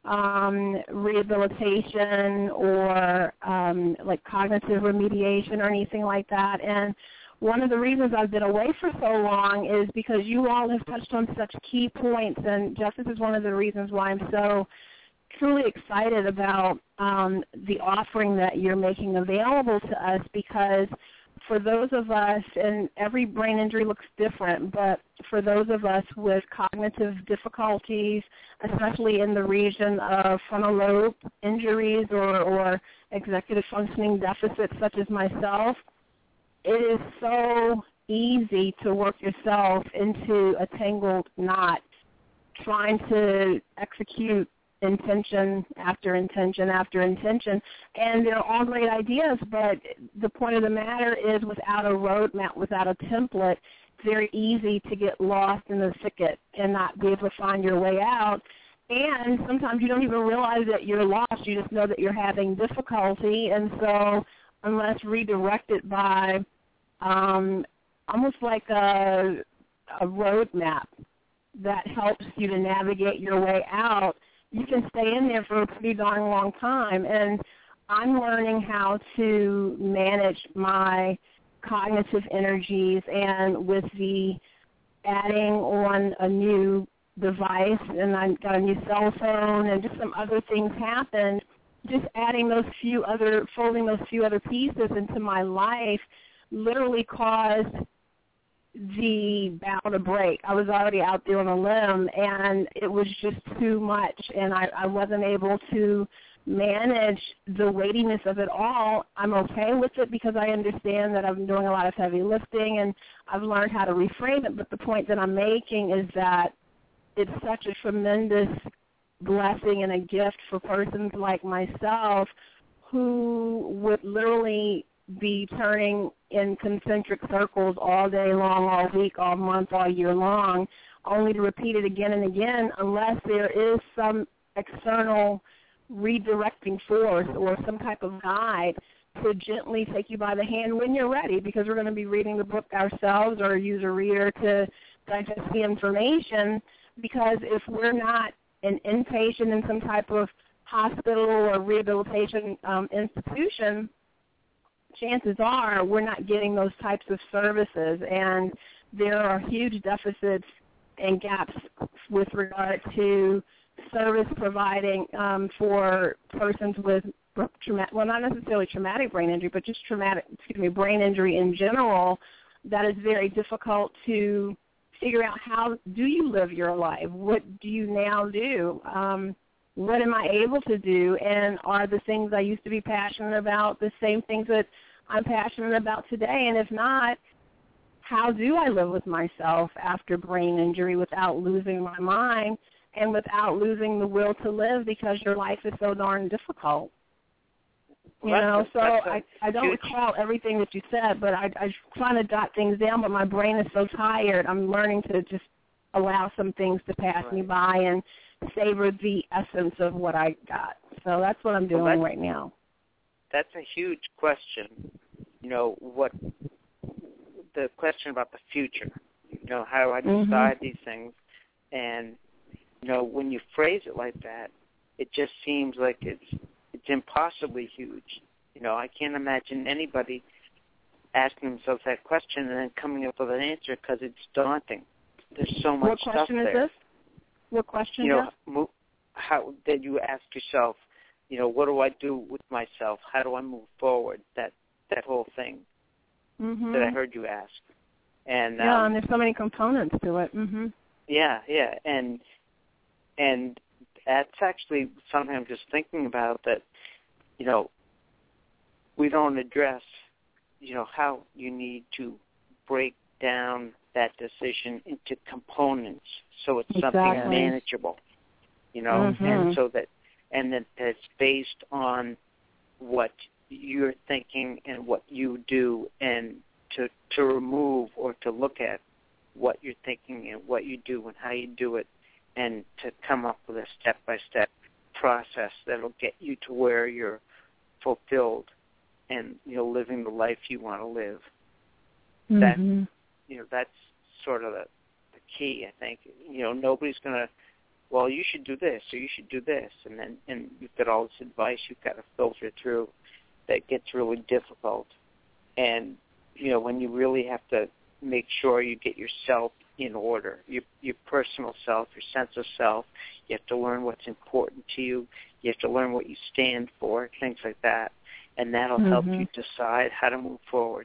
Speaker 8: rehabilitation or like cognitive remediation or anything like that. And one of the reasons I've been away for so long is because you all have touched on such key points, and Jeff, this is one of the reasons why I'm so truly excited about the offering that you're making available to us, because for those of us, and every brain injury looks different, but for those of us with cognitive difficulties, especially in the region of frontal lobe injuries or executive functioning deficits such as myself, it is so easy to work yourself into a tangled knot trying to execute intention after intention after intention, and they're all great ideas, but the point of the matter is without a roadmap, without a template, it's very easy to get lost in the thicket and not be able to find your way out. And sometimes you don't even realize that you're lost. You just know that you're having difficulty, and so unless redirected by almost like a roadmap that helps you to navigate your way out, you can stay in there for a pretty darn long time. And I'm learning how to manage my cognitive energies, and with the adding on a new device, and I got a new cell phone, and just some other things happened, just adding those few other, folding those few other pieces into my life literally caused the bow to break. I was already out there on a limb, and it was just too much, and I wasn't able to manage the weightiness of it all. I'm okay with it because I understand that I'm doing a lot of heavy lifting, and I've learned how to reframe it, but the point that I'm making is that it's such a tremendous blessing and a gift for persons like myself who would literally be turning in concentric circles all day long, all week, all month, all year long, only to repeat it again and again unless there is some external redirecting force or some type of guide to gently take you by the hand when you're ready, because we're going to be reading the book ourselves or use a reader to digest the information, because if we're not an inpatient in some type of hospital or rehabilitation institution, chances are we're not getting those types of services, and there are huge deficits and gaps with regard to service providing for persons with well, not necessarily traumatic brain injury, but just brain injury in general. That is very difficult to figure out. How do you live your life? What do you now do? what am I able to do, and are the things I used to be passionate about the same things that I'm passionate about today? And if not, how do I live with myself after brain injury without losing my mind and without losing the will to live, because your life is so darn difficult? I don't recall everything that you said, but I trying to jot things down, but my brain is so tired. I'm learning to just allow some things to pass me by and savor the essence of what I got. So that's what I'm doing right now.
Speaker 7: That's a huge question. What the question about the future. How do I decide these things? And when you phrase it like that, it just seems like it's impossibly huge. I can't imagine anybody asking themselves that question and then coming up with an answer, because it's daunting. There's so much stuff there.
Speaker 8: What question is this? What question is this?
Speaker 7: How that you ask yourself, what do I do with myself? How do I move forward? That whole thing that I heard you ask. And
Speaker 8: and there's so many components to it.
Speaker 7: Yeah, and that's actually something I'm just thinking about, that we don't address how you need to break down that decision into components so it's something manageable, and so that it's based on what you're thinking and what you do, and to remove or to look at what you're thinking and what you do and how you do it, and to come up with a step-by-step process that'll get you to where you're fulfilled and living the life you want to live. That's sort of the key, I think. Nobody's going to, well, you should do this or you should do this, and you've got all this advice you've got to filter through that gets really difficult. And when you really have to make sure you get yourself in order, your personal self, your sense of self. You have to learn what's important to you. You have to learn what you stand for, things like that. And that'll help you decide how to move forward.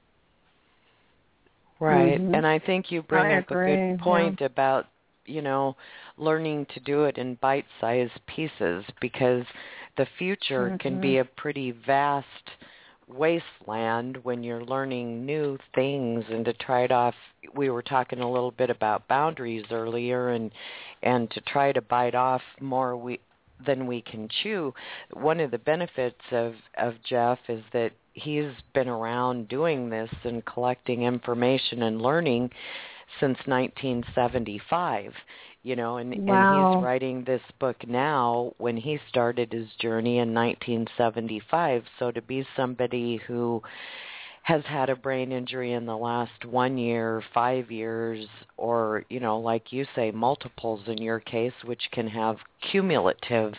Speaker 6: Right. And I think you bring up a good point about, learning to do it in bite-sized pieces, because the future can be a pretty vast wasteland when you're learning new things. And to try it off, we were talking a little bit about boundaries earlier, and to try to bite off more than we can chew. One of the benefits of Jeff is that he's been around doing this and collecting information and learning since 1975, and he's writing this book now when he started his journey in 1975. So to be somebody who has had a brain injury in the last 1 year, 5 years, or, like you say, multiples in your case, which can have cumulative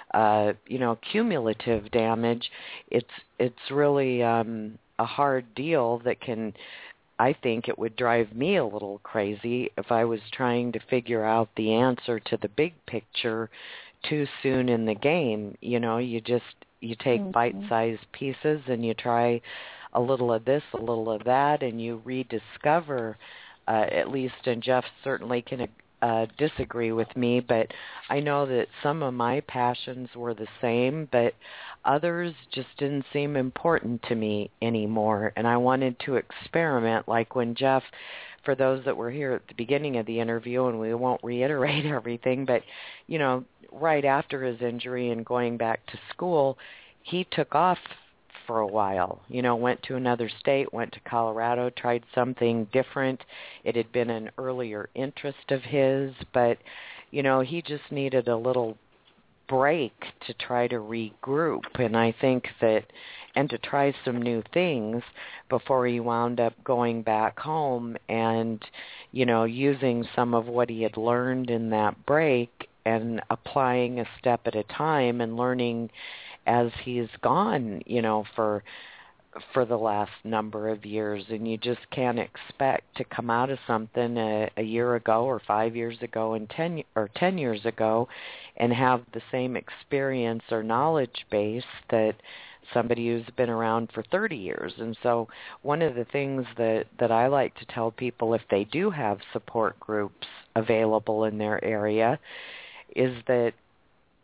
Speaker 6: damage, it's really a hard deal that can, I think it would drive me a little crazy if I was trying to figure out the answer to the big picture too soon in the game. You take bite-sized pieces and you try a little of this, a little of that, and you rediscover, at least, and Jeff certainly can disagree with me, but I know that some of my passions were the same, but others just didn't seem important to me anymore, and I wanted to experiment, like when Jeff, for those that were here at the beginning of the interview, and we won't reiterate everything, but, right after his injury and going back to school, he took off for a while, went to another state, went to Colorado, tried something different. It had been an earlier interest of his, but, he just needed a little break to try to regroup, and I think that, and to try some new things before he wound up going back home and, using some of what he had learned in that break and applying a step at a time and learning as he's gone, for the last number of years. And you just can't expect to come out of something a year ago or 5 years ago and 10 years ago and have the same experience or knowledge base that somebody who's been around for 30 years. And so one of the things that I like to tell people, if they do have support groups available in their area, is that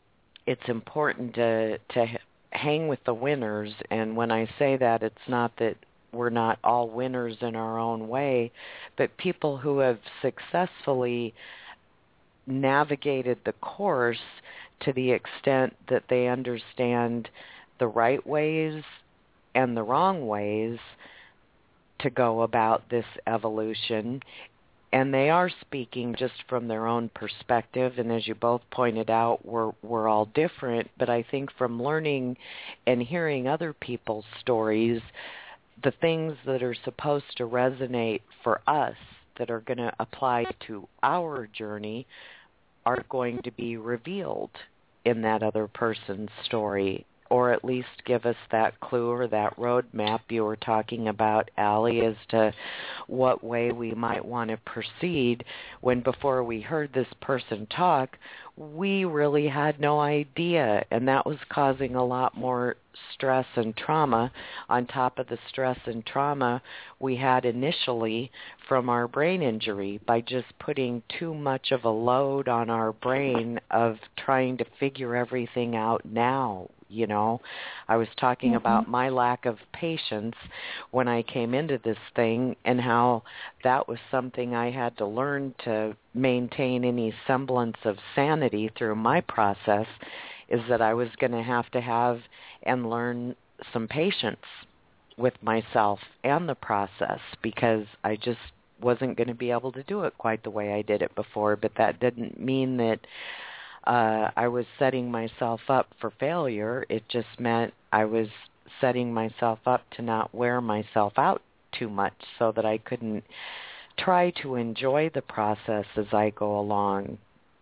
Speaker 6: it's important to hang with the winners. And when I say that, it's not that we're not all winners in our own way, but people who have successfully navigated the course to the extent that they understand the right ways and the wrong ways to go about this evolution. And they are speaking just from their own perspective, and as you both pointed out, we're all different, but I think from learning and hearing other people's stories, the things that are supposed to resonate for us, that are going to apply to our journey, are going to be revealed in that other person's story, or at least give us that clue or that roadmap you were talking about, Allie, as to what way we might want to proceed, when before we heard this person talk, we really had no idea, and that was causing a lot more stress and trauma on top of the stress and trauma we had initially from our brain injury by just putting too much of a load on our brain of trying to figure everything out now. You know, I was talking about my lack of patience when I came into this thing, and how that was something I had to learn to maintain any semblance of sanity through my process, is that I was going to have and learn some patience with myself and the process, because I just wasn't going to be able to do it quite the way I did it before. But that didn't mean that I was setting myself up for failure. It just meant I was setting myself up to not wear myself out too much, so that I couldn't try to enjoy the process as I go along.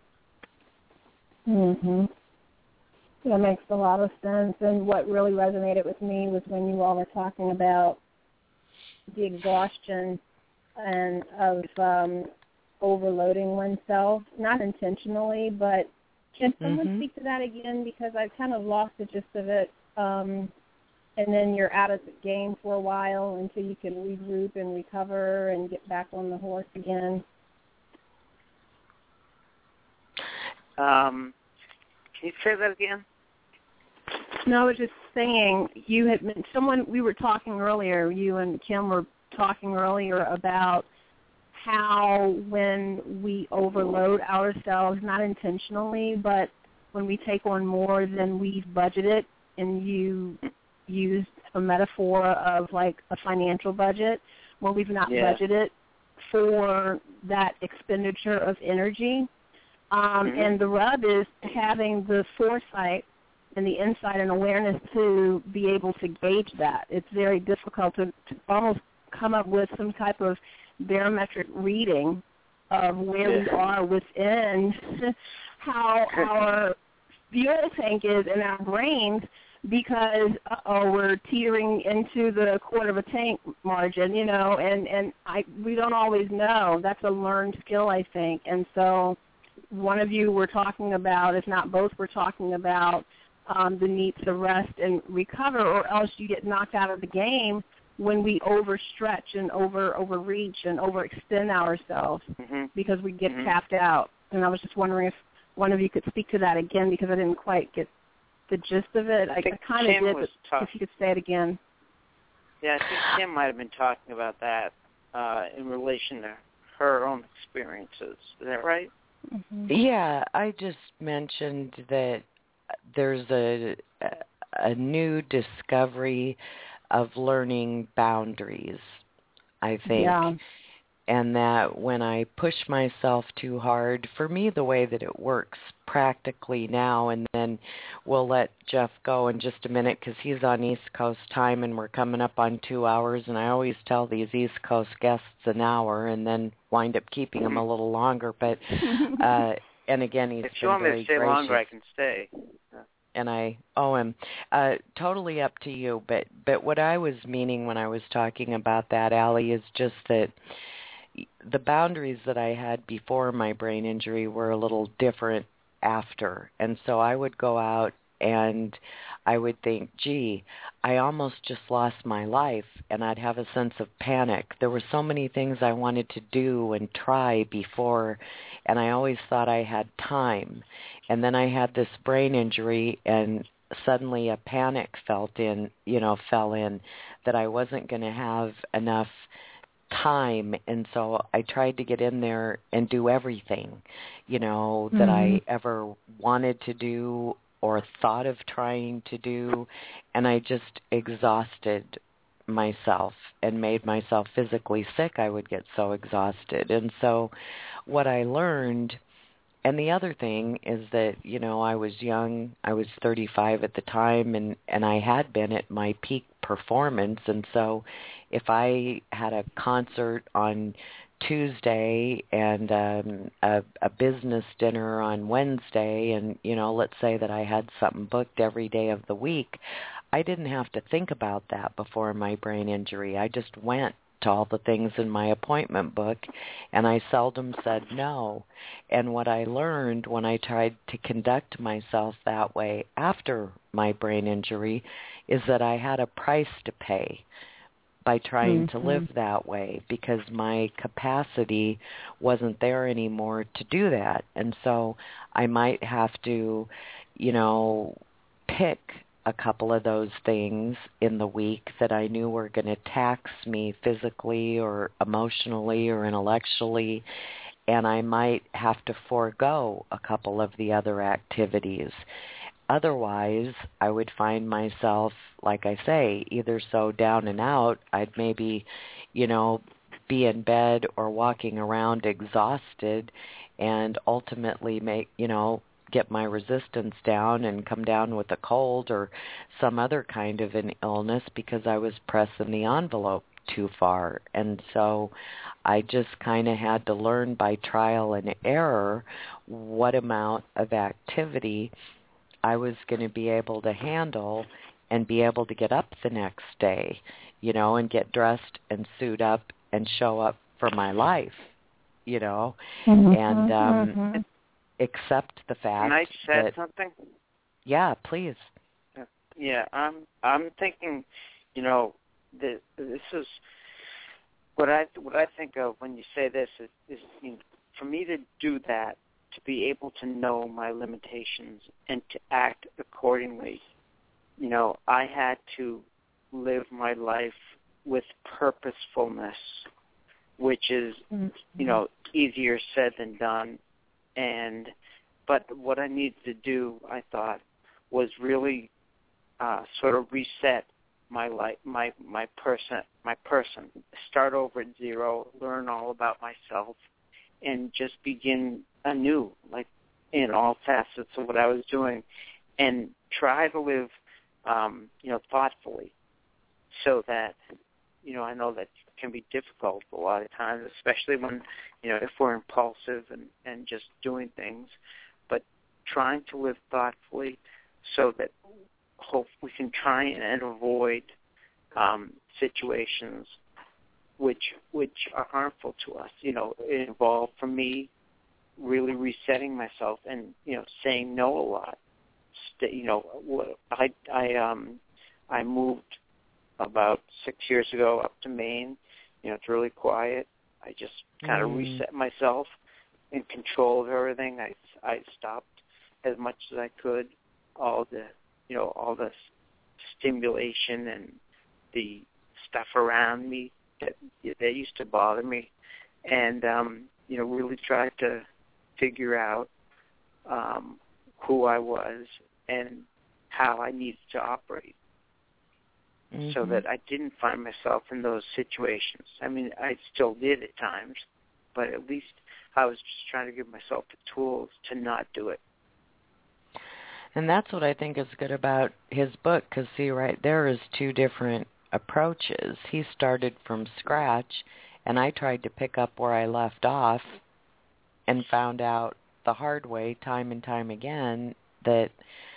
Speaker 8: Mhm. That makes a lot of sense. And what really resonated with me was when you all were talking about the exhaustion and of overloading oneself, not intentionally, but can someone speak to that again? Because I've kind of lost the gist of it. And then you're out of the game for a while until you can regroup and recover and get back on the horse again.
Speaker 7: Can you say that again?
Speaker 8: No, I was just saying, you had someone, we were talking earlier, you and Kim were talking earlier about how when we overload ourselves, not intentionally, but when we take on more than we've budgeted, and you used a metaphor of like a financial budget, when we've not budgeted for that expenditure of energy. And the rub is having the foresight and the insight and awareness to be able to gauge that. It's very difficult to almost come up with some type of barometric reading of where we are within how our fuel tank is in our brains, because we're teetering into the quarter of a tank margin, you know, and we don't always know. That's a learned skill, I think. And so one of you were talking about, if not both, were talking about the need to rest and recover, or else you get knocked out of the game when we overstretch and overreach and overextend ourselves because we get tapped out. And I was just wondering if one of you could speak to that again, because I didn't quite get the gist of it. I kind of did, but if you could say it again.
Speaker 7: Yeah, I think Kim might have been talking about that in relation to her own experiences. Is that right?
Speaker 6: Yeah, I just mentioned that there's a new discovery of learning boundaries, I think. Yeah. And that when I push myself too hard, for me the way that it works practically now, and then we'll let Jeff go in just a minute because he's on East Coast time and we're coming up on 2 hours, and I always tell these East Coast guests an hour and then wind up keeping them a little longer. But and again, he's
Speaker 7: if you want me to stay longer, I can stay.
Speaker 6: And I owe him. Totally up to you. But what I was meaning when I was talking about that, Allie, is just that the boundaries that I had before my brain injury were a little different after. And so I would go out and I would think, gee, I almost just lost my life, and I'd have a sense of panic. There were so many things I wanted to do and try before, and I always thought I had time. And then I had this brain injury, and suddenly a panic fell in that I wasn't going to have enough time, and so I tried to get in there and do everything, that I ever wanted to do or thought of trying to do, and I just exhausted myself and made myself physically sick. I would get so exhausted. And so what I learned, and the other thing is that, I was young, I was 35 at the time, and I had been at my peak performance, and so if I had a concert on Tuesday and a business dinner on Wednesday, and let's say that I had something booked every day of the week, I didn't have to think about that before my brain injury. I just went to all the things in my appointment book, and I seldom said no. And what I learned when I tried to conduct myself that way after my brain injury is that I had a price to pay by trying to live that way, because my capacity wasn't there anymore to do that. And so I might have to, pick a couple of those things in the week that I knew were going to tax me physically or emotionally or intellectually, and I might have to forego a couple of the other activities. Otherwise, I would find myself, like I say, either so down and out, I'd maybe, be in bed or walking around exhausted, and ultimately get my resistance down and come down with a cold or some other kind of an illness because I was pressing the envelope too far. And so I just kind of had to learn by trial and error what amount of activity I was going to be able to handle and be able to get up the next day, and get dressed and suit up and show up for my life, and accept the fact.
Speaker 7: Can I say something?
Speaker 6: Yeah, please.
Speaker 7: Yeah, I'm thinking, this is what I think of when you say this is for me to do that, to be able to know my limitations and to act accordingly. I had to live my life with purposefulness, which is, easier said than done. But what I needed to do, I thought, was really sort of reset my life, my person, start over at zero, learn all about myself, and just begin anew, like in all facets of what I was doing, and try to live, thoughtfully, so that, I know that can be difficult a lot of times, especially when, if we're impulsive and just doing things, but trying to live thoughtfully so that hope we can try and avoid situations which are harmful to us. It involved, for me, really resetting myself and, saying no a lot. I moved about 6 years ago up to Maine. It's really quiet. I just kind of reset myself in control of everything. I stopped as much as I could all the stimulation and the stuff around me that used to bother me, and really tried to figure out who I was and how I needed to operate, so that I didn't find myself in those situations. I mean, I still did at times, but at least I was just trying to give myself the tools to not do it.
Speaker 6: And that's what I think is good about his book, because, see, right there is two different approaches. He started from scratch, and I tried to pick up where I left off and found out the hard way time and time again that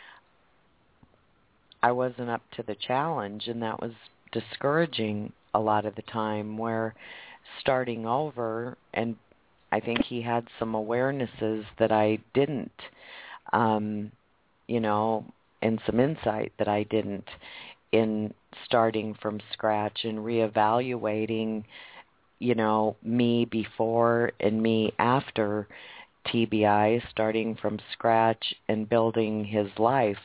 Speaker 6: I wasn't up to the challenge, and that was discouraging a lot of the time, where starting over, and I think he had some awarenesses that I didn't, some insight that I didn't in starting from scratch and reevaluating, me before and me after TBI, starting from scratch and building his life.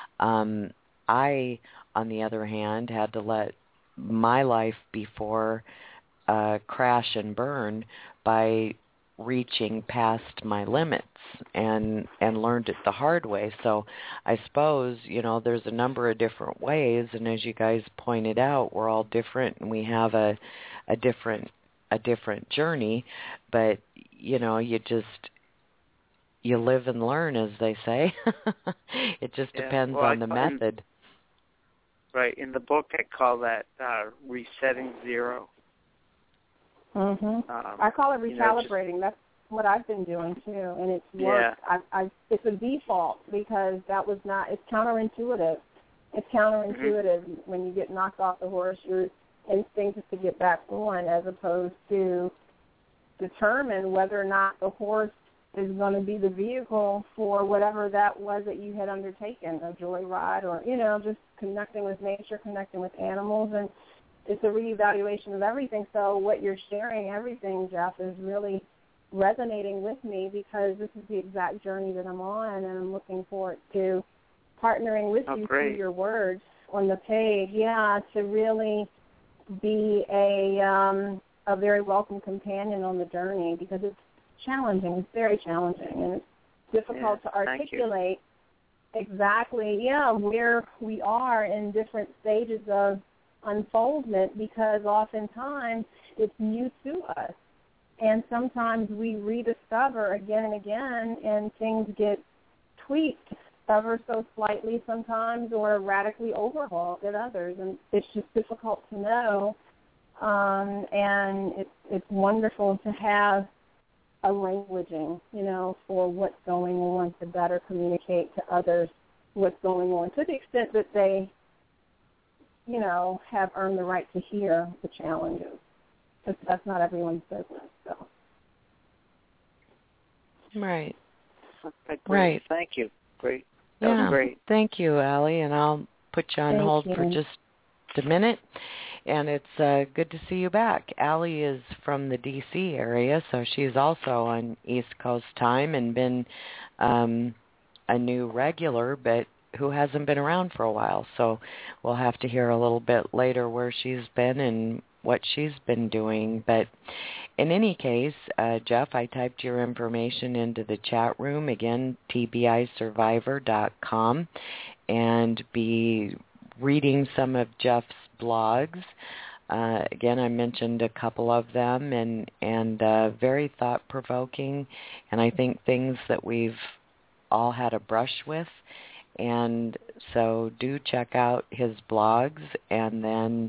Speaker 6: I, on the other hand, had to let my life before crash and burn by reaching past my limits and learned it the hard way. So I suppose, there's a number of different ways, and as you guys pointed out, we're all different and we have a different journey, but you live and learn, as they say. It just depends on the method.
Speaker 7: Right. In the book, I call that resetting zero.
Speaker 8: I call it recalibrating. That's what I've been doing too, and it's worked. Yeah. It's a default because that was not. It's counterintuitive. It's counterintuitive when you get knocked off the horse. Your instinct is to get back on, as opposed to determine whether or not the horse is going to be the vehicle for whatever that was that you had undertaken, a joyride or, just connecting with nature, connecting with animals. And it's a reevaluation of everything. So what you're sharing, everything, Jeff, is really resonating with me because this is the exact journey that I'm on, and I'm looking forward to partnering with you through your words on the page. Yeah, to really be a very welcome companion on the journey, because it's challenging. It's very challenging, and it's difficult to articulate exactly, where we are in different stages of unfoldment, because oftentimes it's new to us. And sometimes we rediscover again and again, and things get tweaked ever so slightly sometimes, or radically overhauled at others. And it's just difficult to know. And it's wonderful to have a languaging, for what's going on, to better communicate to others what's going on, to the extent that they, have earned the right to hear the challenges. Because that's not everyone's business. So.
Speaker 6: Right.
Speaker 7: Okay,
Speaker 6: right.
Speaker 7: Thank you. Great. That was great.
Speaker 6: Thank you, Allie, and I'll put you on hold for just a minute. And it's good to see you back. Allie is from the D.C. area, so she's also on East Coast time and been a new regular, but who hasn't been around for a while. So we'll have to hear a little bit later where she's been and what she's been doing. But in any case, Jeff, I typed your information into the chat room, again, tbisurvivor.com, and be reading some of Jeff's blogs. Again, I mentioned a couple of them, and very thought-provoking, and I think things that we've all had a brush with. And so do check out his blogs, and then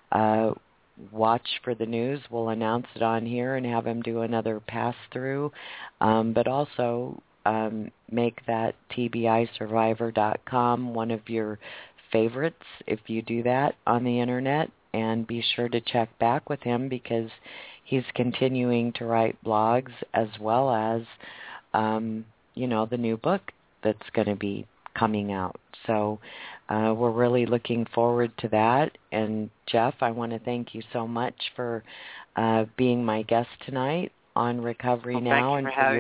Speaker 6: watch for the news. We'll announce it on here and have him do another pass-through, but also make that tbisurvivor.com one of your favorites if you do that on the Internet, and be sure to check back with him because he's continuing to write blogs as well as, the new book that's going to be coming out. So we're really looking forward to that. And Jeff, I want to thank you so much for being my guest tonight on Recovery Now,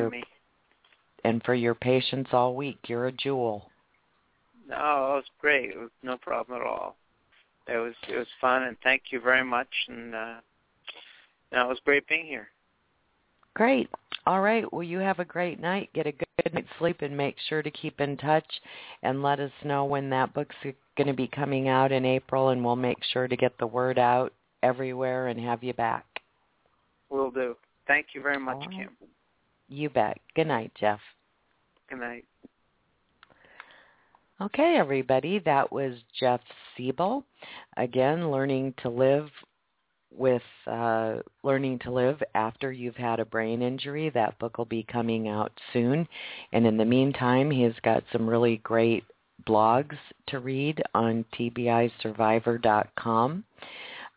Speaker 6: and for your patience all week. You're a jewel.
Speaker 7: No, it was great. It was no problem at all. It was fun, and thank you very much. And it was great being here.
Speaker 6: Great. All right. Well, you have a great night. Get a good night's sleep, and make sure to keep in touch and let us know when that book's going to be coming out in April, and we'll make sure to get the word out everywhere and have you back.
Speaker 7: Will do. Thank you very much, Kim.
Speaker 6: You bet. Good night, Jeff.
Speaker 7: Good night.
Speaker 6: Okay, everybody. That was Jeff Siebel. Again, learning to live after you've had a brain injury. That book will be coming out soon. And in the meantime, he has got some really great blogs to read on tbisurvivor.com.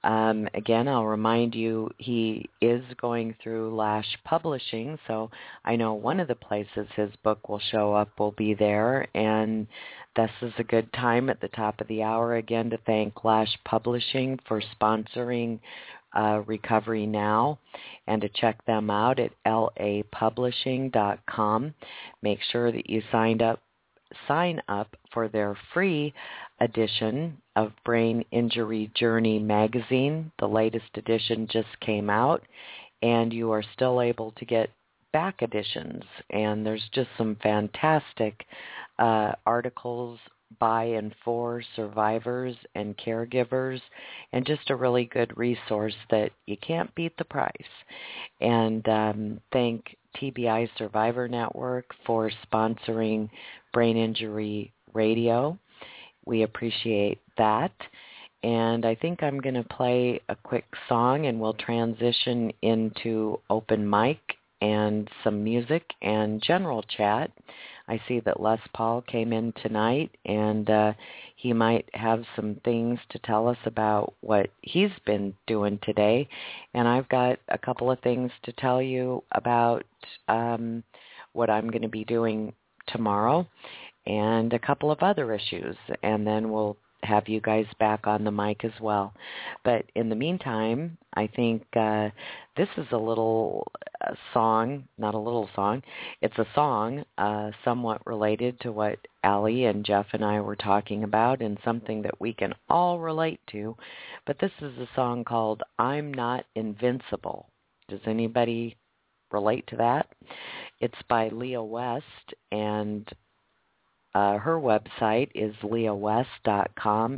Speaker 6: Again, I'll remind you, he is going through Lash Publishing, so I know one of the places his book will show up will be there, and this is a good time at the top of the hour, again, to thank Lash Publishing for sponsoring Recovery Now, and to check them out at lapublishing.com. Make sure that you sign up for their free edition of Brain Injury Journey magazine. The latest edition just came out, and you are still able to get back editions. And there's just some fantastic articles by and for survivors and caregivers, and just a really good resource that you can't beat the price. And thank TBI Survivor Network for sponsoring Brain Injury Radio. We appreciate that. And I think I'm going to play a quick song, and we'll transition into open mic and some music and general chat. I see that Les Paul came in tonight, and he might have some things to tell us about what he's been doing today. And I've got a couple of things to tell you about what I'm going to be doing tomorrow, and a couple of other issues. And then we'll have you guys back on the mic as well. But in the meantime, I think this is a little song, not a little song, it's a song somewhat related to what Allie and Jeff and I were talking about, and something that we can all relate to. But this is a song called I'm Not Invincible. Does anybody relate to that? It's by Leah West, and her website is leahwest.com,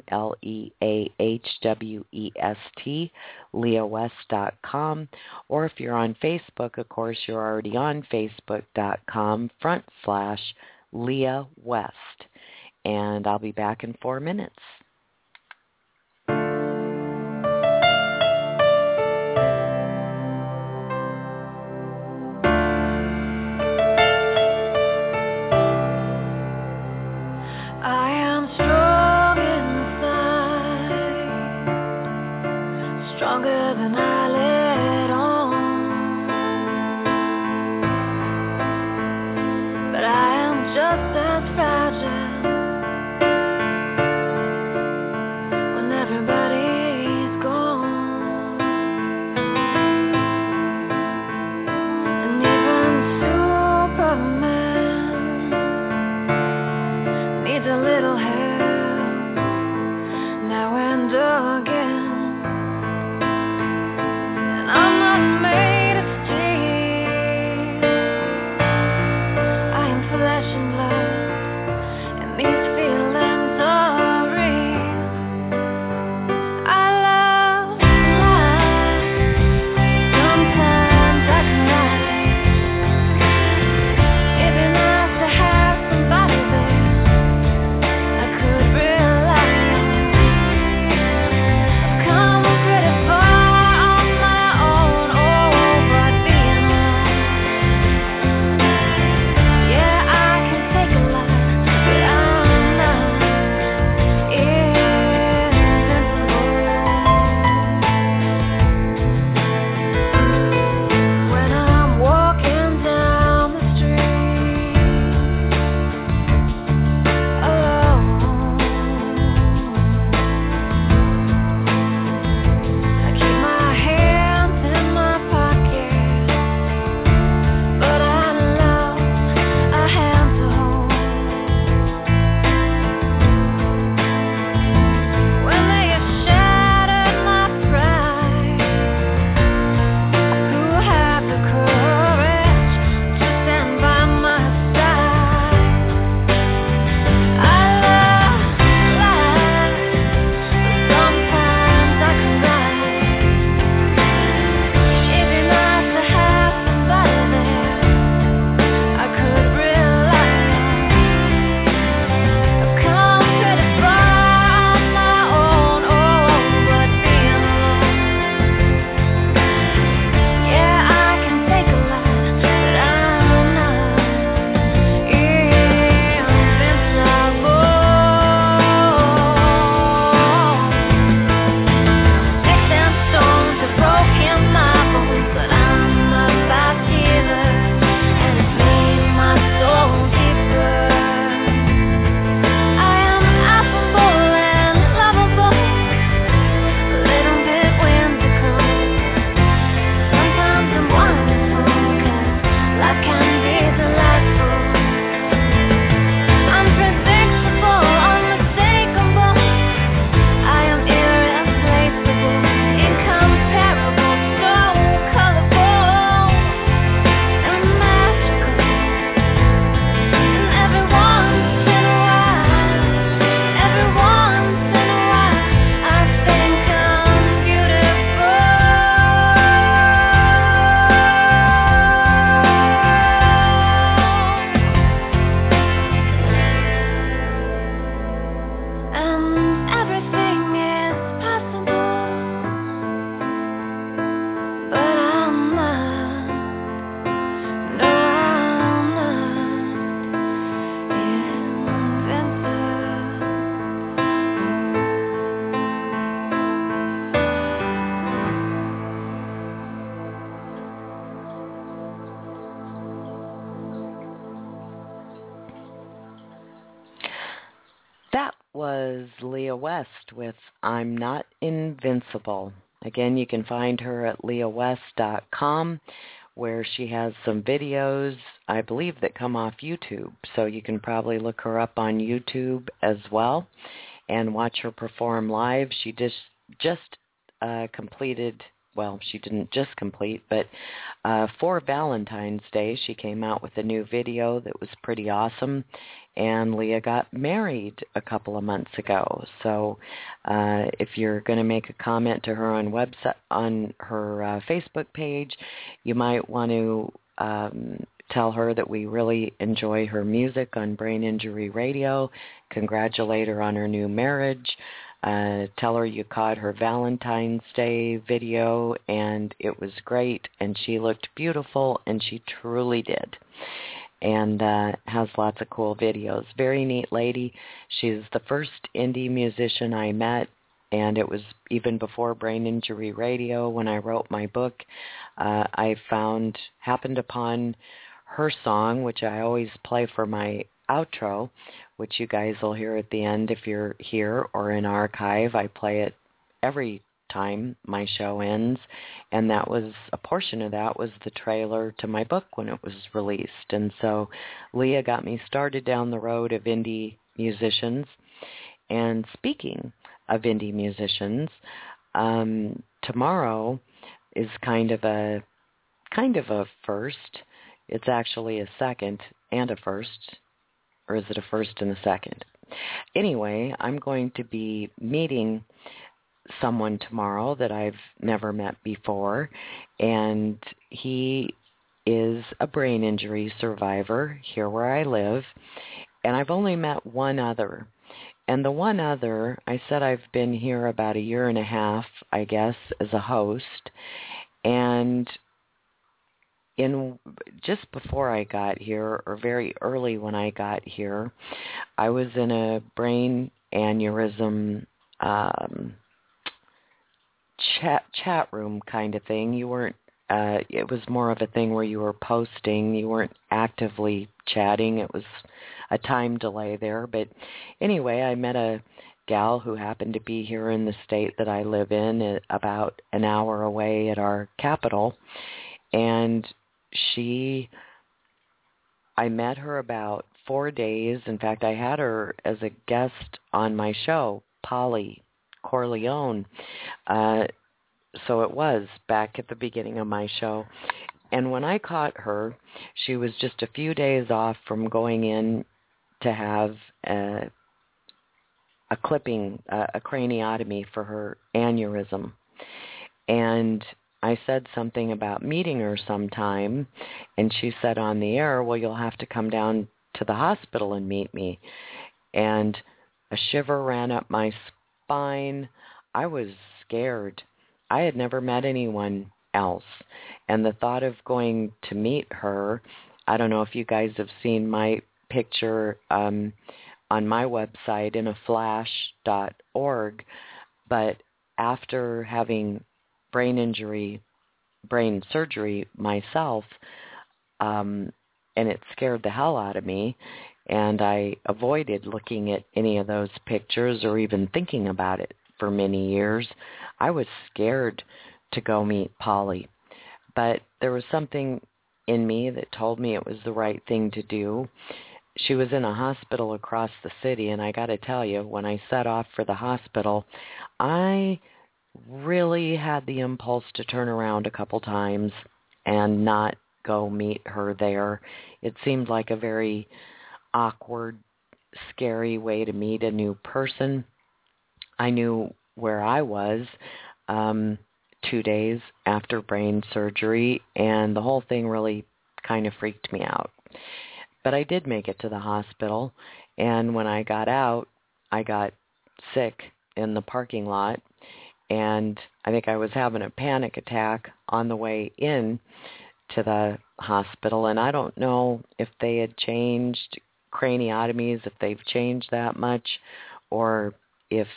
Speaker 6: LeahWest, leahwest.com. Or if you're on Facebook, of course, you're already on facebook.com/Leah West. And I'll be back in 4 minutes.
Speaker 9: Flesh and blood.
Speaker 6: That was Leah West with I'm Not Invincible. Again, you can find her at leahwest.com, where she has some videos, I believe, that come off YouTube. So you can probably look her up on YouTube as well and watch her perform live. She just completed, well, she didn't just complete, but for Valentine's Day, she came out with a new video that was pretty awesome, and Leah got married a couple of months ago. So if you're going to make a comment to her on her Facebook page, you might want to tell her that we really enjoy her music on Brain Injury Radio, congratulate her on her new marriage, tell her you caught her Valentine's Day video and it was great and she looked beautiful, and she truly did. And has lots of cool videos. Very neat lady. She's the first indie musician I met, and it was even before Brain Injury Radio when I wrote my book. I happened upon her song, which I always play for my outro, which you guys will hear at the end if you're here or in archive. I play it every time my show ends, and that was a portion of that was the trailer to my book when it was released. And so Leah got me started down the road of indie musicians. And speaking of indie musicians, tomorrow is kind of a first. It's actually a second and a first, or is it a first and a second? Anyway, I'm going to be meeting someone tomorrow that I've never met before, and he is a brain injury survivor here where I live, and I've only met one other. And the one other, I said I've been here about a year and a half, I guess, as a host, and just before I got here, or very early when I got here, I was in a brain aneurysm chat room kind of thing. You weren't, it was more of a thing where you were posting. You weren't actively chatting. It was a time delay there. But anyway, I met a gal who happened to be here in the state that I live in, about an hour away at our capital. And I met her about 4 days. In fact, I had her as a guest on my show, Polly Corleone. So it was back at the beginning of my show. And when I caught her, she was just a few days off from going in to have a clipping, a craniotomy for her aneurysm. And I said something about meeting her sometime, and she said on the air, well, you'll have to come down to the hospital and meet me. And a shiver ran up my spine. I was scared. I had never met anyone else. And the thought of going to meet her, I don't know if you guys have seen my picture on my website, inaflash.org, but after having brain surgery myself, and it scared the hell out of me, and I avoided looking at any of those pictures or even thinking about it for many years. I was scared to go meet Polly, but there was something in me that told me it was the right thing to do. She was in a hospital across the city, and I got to tell you, when I set off for the hospital, I really had the impulse to turn around a couple times and not go meet her there. It seemed like a very awkward, scary way to meet a new person. I knew where I was 2 days after brain surgery, and the whole thing really kind of freaked me out. But I did make it to the hospital, and when I got out, I got sick in the parking lot, and I think I was having a panic attack on the way in to the hospital, and I don't know if they had changed craniotomies, if they've changed that much, or if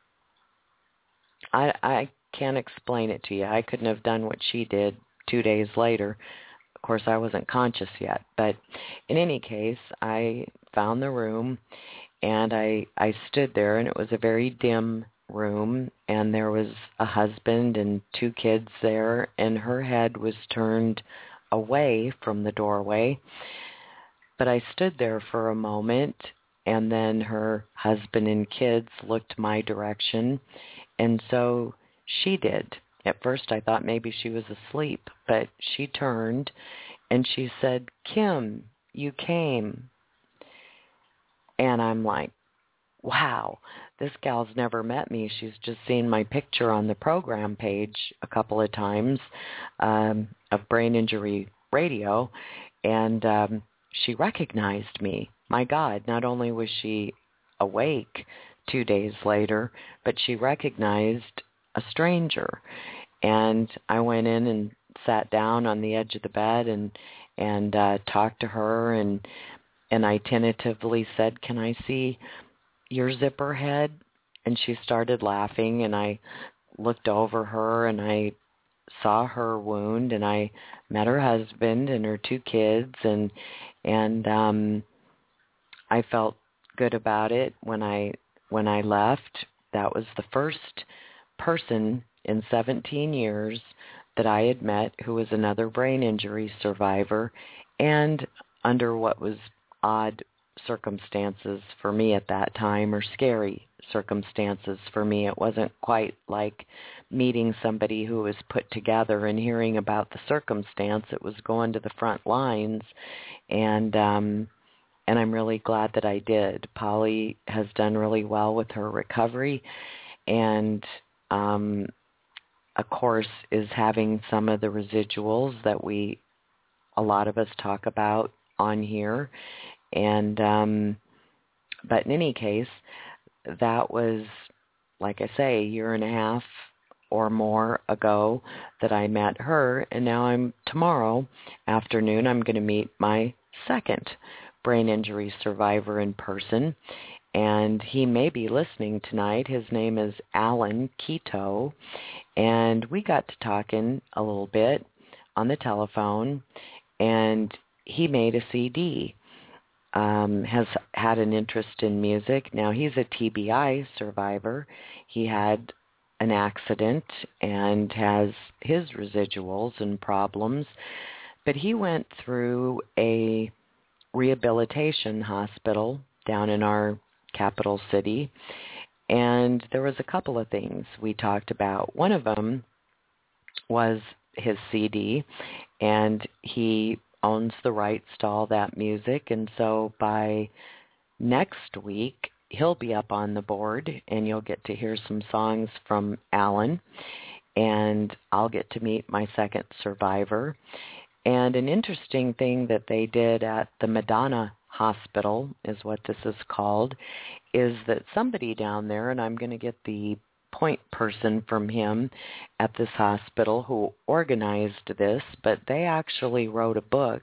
Speaker 6: I can't explain it to you. I couldn't have done what she did 2 days later. Of course, I wasn't conscious yet. But in any case, I found the room, And I stood there, and it was a very dim room, and there was a husband and 2 kids there, and her head was turned away from the doorway. But I stood there for a moment, and then her husband and kids looked my direction, and so she did. At first I thought maybe she was asleep, but she turned and she said, "Kim, you came." And I'm like, wow, this gal's never met me. She's just seen my picture on the program page a couple of times of Brain Injury Radio, and she recognized me. My God, not only was she awake 2 days later, but she recognized a stranger. And I went in and sat down on the edge of the bed and talked to her, and I tentatively said, "Can I see your zipper head?" And she started laughing, and I looked over her, and I saw her wound, and I met her husband and her 2 kids, and I felt good about it when I left. That was the first person in 17 years that I had met who was another brain injury survivor, and under what was odd circumstances for me at that time, or scary circumstances for me. It wasn't quite like meeting somebody who was put together and hearing about the circumstance. It was going to the front lines, and I'm really glad that I did. Polly has done really well with her recovery, and of course is having some of the residuals that a lot of us talk about on here. And but in any case, that was, like I say, a year and a half or more ago that I met her, and now tomorrow afternoon I'm going to meet my second brain injury survivor in person, and he may be listening tonight. His name is Alan Quito, and we got to talking a little bit on the telephone, and he made a CD, has had an interest in music. Now, he's a TBI survivor. He had an accident and has his residuals and problems, but he went through a rehabilitation hospital down in our capital city, and there was a couple of things we talked about. One of them was his CD, and he owns the rights to all that music, and so by next week he'll be up on the board, and you'll get to hear some songs from Alan, and I'll get to meet my second survivor. And an interesting thing that they did at the Madonna Hospital, is what this is called, is that somebody down there, and I'm going to get the point person from him at this hospital who organized this, but they actually wrote a book,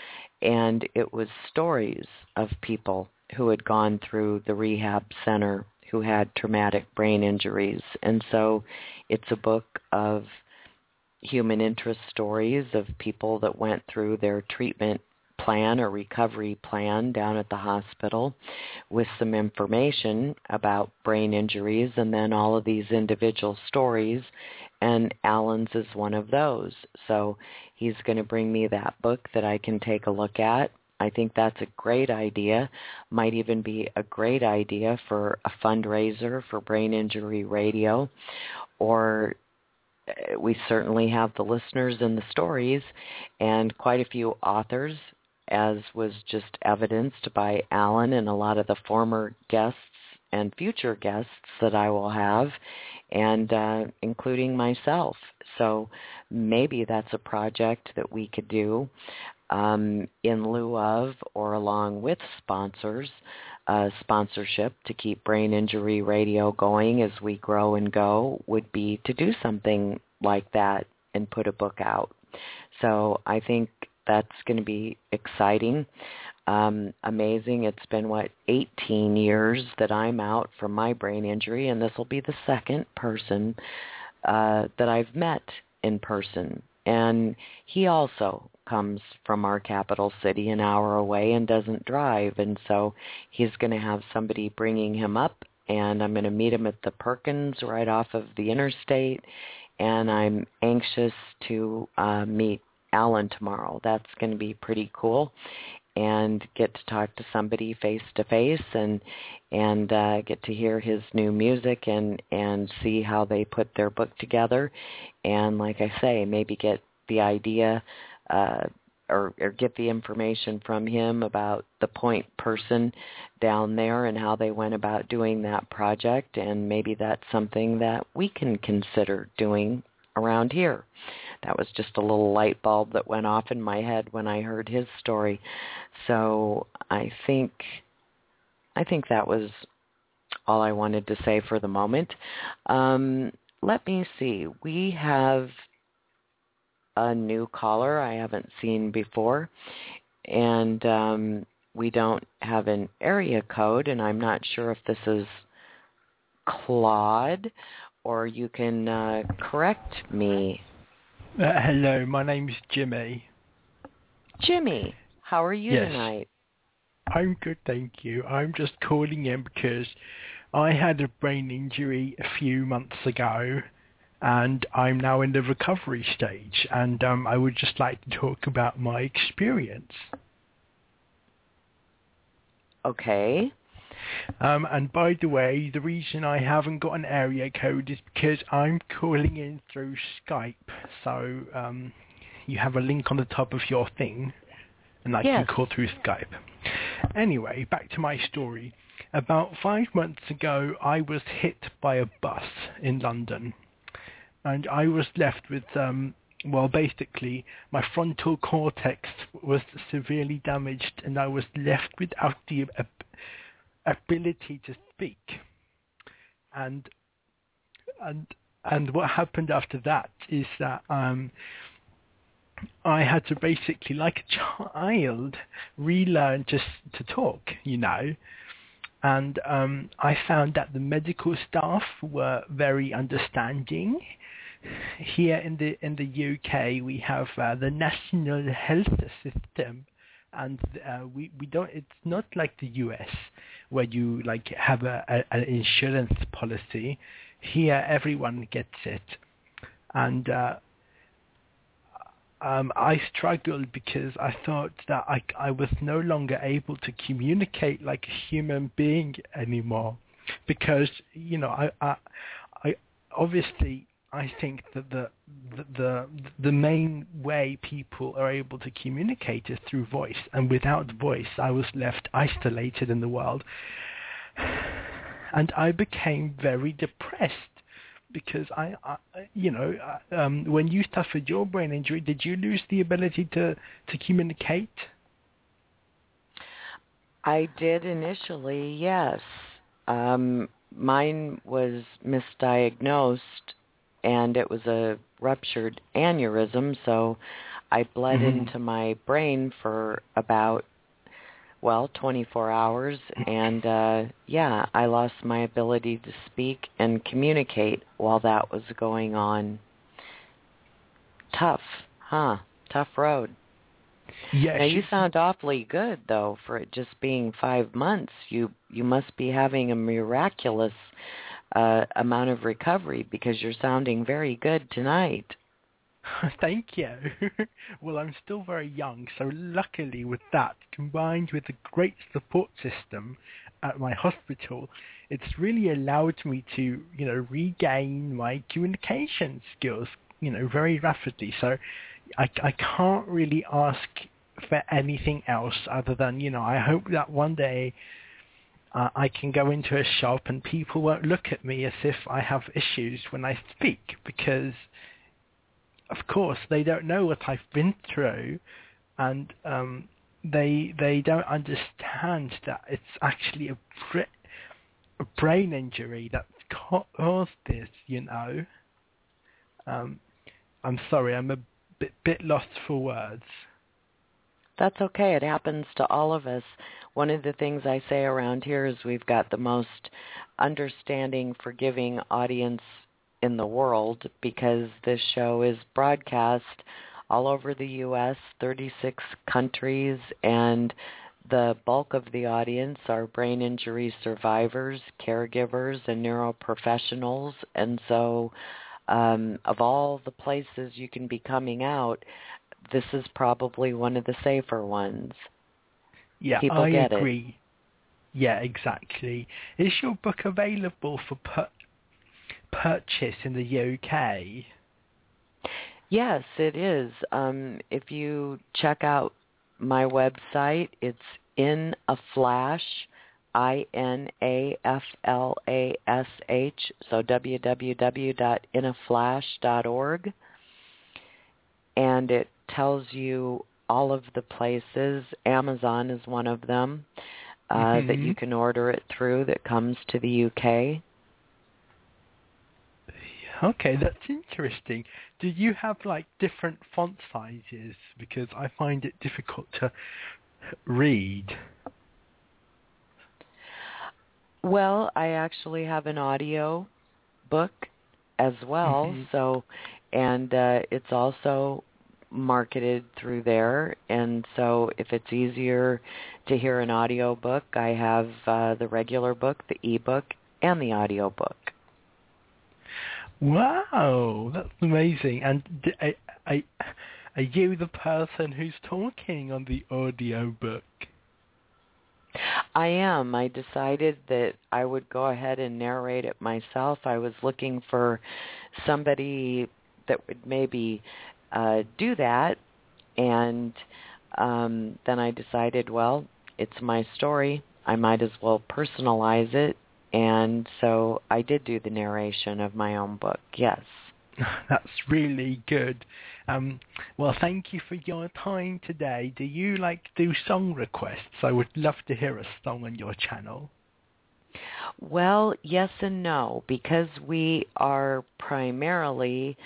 Speaker 6: and it was stories of people who had gone through the rehab center who had traumatic brain injuries. And so it's a book of human interest stories of people that went through their treatment plan or recovery plan down at the hospital, with some information about brain injuries, and then all of these individual stories, and Alan's is one of those. So he's going to bring me that book that I can take a look at. I think that's a great idea. Might even be a great idea for a fundraiser for Brain Injury Radio, or we certainly have the listeners and the stories, and quite a few authors, as was just evidenced by Alan and a lot of the former guests and future guests that I will have, and including myself. So maybe that's a project that we could do in lieu of or along with sponsors, sponsorship to keep Brain Injury Radio going as we grow and go, would be to do something like that and put a book out. So I think that's going to be exciting, amazing. It's been, 18 years that I'm out from my brain injury, and this will be the second person that I've met in person And he also comes from our capital city an hour away and doesn't drive. And so he's going to have somebody bringing him up, and I'm going to meet him at the Perkins right off of the interstate. And I'm anxious to meet Alan tomorrow. That's going to be pretty cool, and get to talk to somebody face to face, and get to hear his new music and see how they put their book together, and like I say, maybe get the idea or get the information from him about the point person down there and how they went about doing that project, and maybe that's something that we can consider doing around here. That was just a little light bulb that went off in my head when I heard his story. So I think that was all I wanted to say for the moment. Let me see. We have a new caller I haven't seen before, and we don't have an area code, and I'm not sure if this is Claude, or you can correct me.
Speaker 9: Hello, my name's Jimmy.
Speaker 6: Jimmy, how are you tonight?
Speaker 9: I'm good, thank you. I'm just calling in because I had a brain injury a few months ago, and I'm now in the recovery stage, and I would just like to talk about my experience.
Speaker 6: Okay.
Speaker 9: And by the way, the reason I haven't got an area code is because I'm calling in through Skype. So you have a link on the top of your thing, and I can call through Skype. Anyway, back to my story. About 5 months ago, I was hit by a bus in London, and I was left with, basically, my frontal cortex was severely damaged, and I was left without the ability to speak, and what happened after that is that I had to basically, like a child, relearn just to talk, and I found that the medical staff were very understanding. Here in the UK, we have the National Health System. And we don't. It's not like the US, where you have an insurance policy. Here, everyone gets it, and I struggled because I thought that I was no longer able to communicate like a human being anymore, because I obviously. I think that the main way people are able to communicate is through voice, and without voice, I was left isolated in the world, and I became very depressed because when you suffered your brain injury, did you lose the ability to communicate?
Speaker 6: I did initially, yes. Mine was misdiagnosed, and it was a ruptured aneurysm, so I bled into my brain for about, 24 hours, and I lost my ability to speak and communicate while that was going on. Tough, huh? Tough road.
Speaker 9: Yeah.
Speaker 6: Now, you sound awfully good, though, for it just being 5 months. You must be having a miraculous amount of recovery, because you're sounding very good tonight.
Speaker 9: Thank you. Well, I'm still very young, so luckily with that, combined with a great support system at my hospital, it's really allowed me to, regain my communication skills, very rapidly. So I can't really ask for anything else other than, I hope that one day I can go into a shop and people won't look at me as if I have issues when I speak, because, of course, they don't know what I've been through, and they don't understand that it's actually a brain injury that caused this, I'm sorry, I'm a bit lost for words.
Speaker 6: That's okay. It happens to all of us. One of the things I say around here is we've got the most understanding, forgiving audience in the world, because this show is broadcast all over the U.S., 36 countries, and the bulk of the audience are brain injury survivors, caregivers, and neuroprofessionals. And so of all the places you can be coming out, this is probably one of the safer ones.
Speaker 9: Yeah,
Speaker 6: People
Speaker 9: I
Speaker 6: get
Speaker 9: agree. It. Yeah, exactly. Is your book available for purchase in the UK? Yes,
Speaker 6: it is. If you check out my website, it's In a Flash, INAFLASH, so www.inaflash.org, and it tells you all of the places. Amazon is one of them that you can order it through that comes to the UK.
Speaker 9: Okay, that's interesting. Do you have like different font sizes? Because I find it difficult to read.
Speaker 6: Well, I actually have an audio book as well, and it's also marketed through there. And so if it's easier to hear an audio book, I have the regular book, the ebook, and the audio book.
Speaker 9: Wow, that's amazing. And are you the person who's talking on the audio book?
Speaker 6: I am. I decided that I would go ahead and narrate it myself. I was looking for somebody that would maybe do that, and then I decided, well, it's my story. I might as well personalize it. And so I did do the narration of my own book, yes.
Speaker 9: That's really good. Well, thank you for your time today. Do you do song requests? I would love to hear a song on your channel.
Speaker 6: Well, yes and no, because we are primarily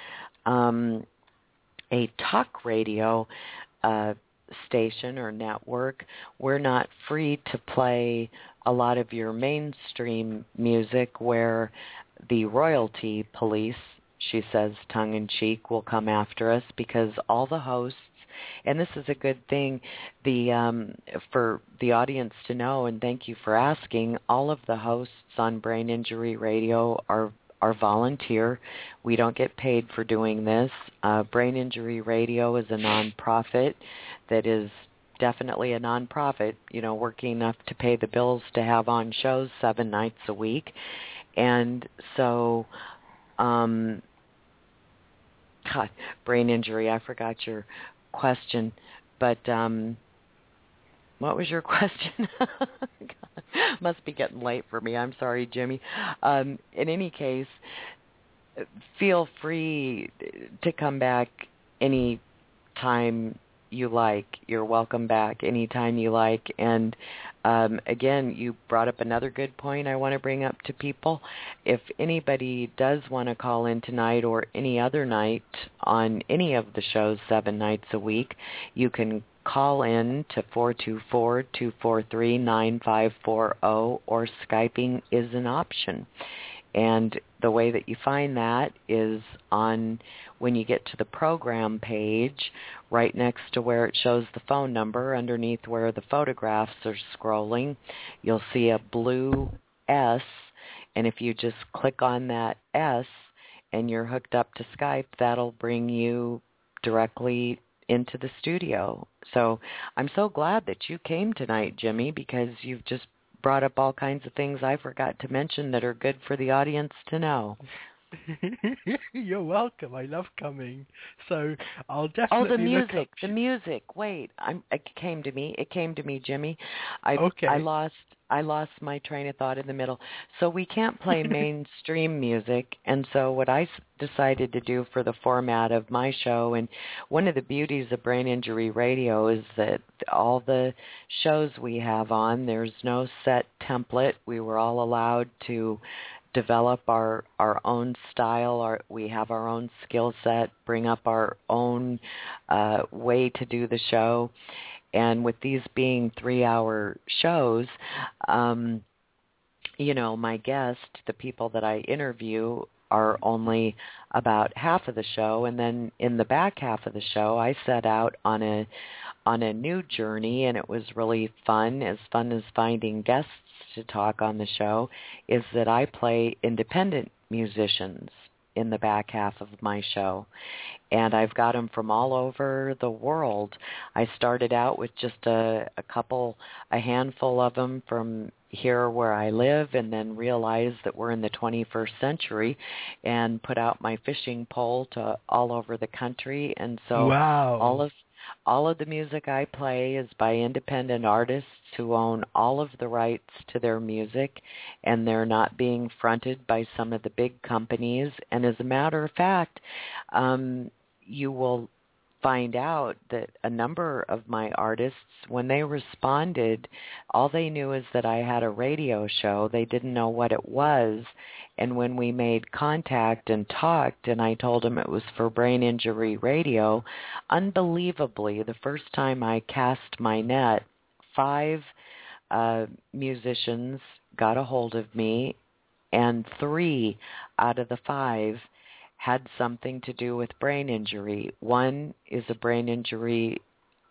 Speaker 6: a talk radio station or network. We're not free to play a lot of your mainstream music where the royalty police, she says tongue-in-cheek, will come after us, because all the hosts, and this is a good thing for the audience to know, and thank you for asking, all of the hosts on Brain Injury Radio are volunteer. We don't get paid for doing this. Brain Injury Radio is a nonprofit that is definitely a nonprofit, working enough to pay the bills to have on shows 7 nights a week. And so, God, brain injury, I forgot your question, but what was your question? Must be getting late for me. I'm sorry, Jimmy. In any case, feel free to come back any time you like. You're welcome back anytime you like. And again, you brought up another good point I want to bring up to people. If anybody does want to call in tonight or any other night on any of the shows 7 nights a week, you can call in to 424-243-9540, or Skyping is an option. And the way that you find that is on, when you get to the program page, right next to where it shows the phone number, underneath where the photographs are scrolling, you'll see a blue S, and if you just click on that S and you're hooked up to Skype, that'll bring you directly into the studio. So I'm so glad that you came tonight, Jimmy, because you've just brought up all kinds of things I forgot to mention that are good for the audience to know.
Speaker 9: You're welcome. I love coming. So I'll definitely
Speaker 6: the music. Wait, it came to me, Jimmy.
Speaker 9: Okay.
Speaker 6: I lost my train of thought in the middle. So we can't play mainstream music, and so what I decided to do for the format of my show, and one of the beauties of Brain Injury Radio is that all the shows we have on, there's no set template. We were all allowed to develop our own style. We have our own skill set, bring up our own way to do the show. And with these being 3-hour shows, my guest, the people that I interview, are only about half of the show, and then in the back half of the show, I set out on a new journey, and it was really fun as finding guests to talk on the show, is that I play independent musicians in the back half of my show. And I've got them from all over the world. I started out with just a handful of them from here where I live, and then realized that we're in the 21st century and put out my fishing pole to all over the country. And so
Speaker 9: wow.
Speaker 6: all of the music I play is by independent artists who own all of the rights to their music, and they're not being fronted by some of the big companies. And as a matter of fact, you will find out that a number of my artists, when they responded, all they knew is that I had a radio show. They didn't know what it was. And when we made contact and talked, and I told them it was for Brain Injury Radio, unbelievably, the first time I cast my net, 5 musicians got a hold of me, and 3 out of the 5 had something to do with brain injury. One is a brain injury,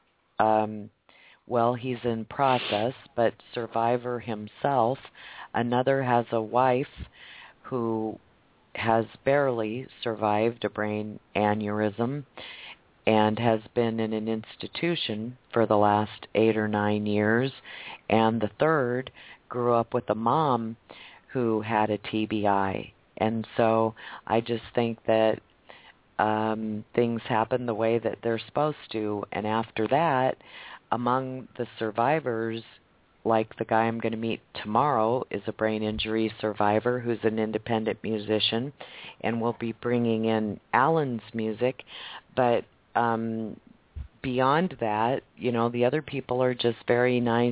Speaker 6: he's in process, but survivor himself. Another has a wife who has barely survived a brain aneurysm and has been in an institution for the last 8 or 9 years. And the third grew up with a mom who had a TBI. And so I just think that things happen the way that they're supposed to. And after that, among the survivors, like the guy I'm going to meet tomorrow is a brain injury survivor who's an independent musician, and we'll be bringing in Alan's music. But beyond that, the other people are just very nice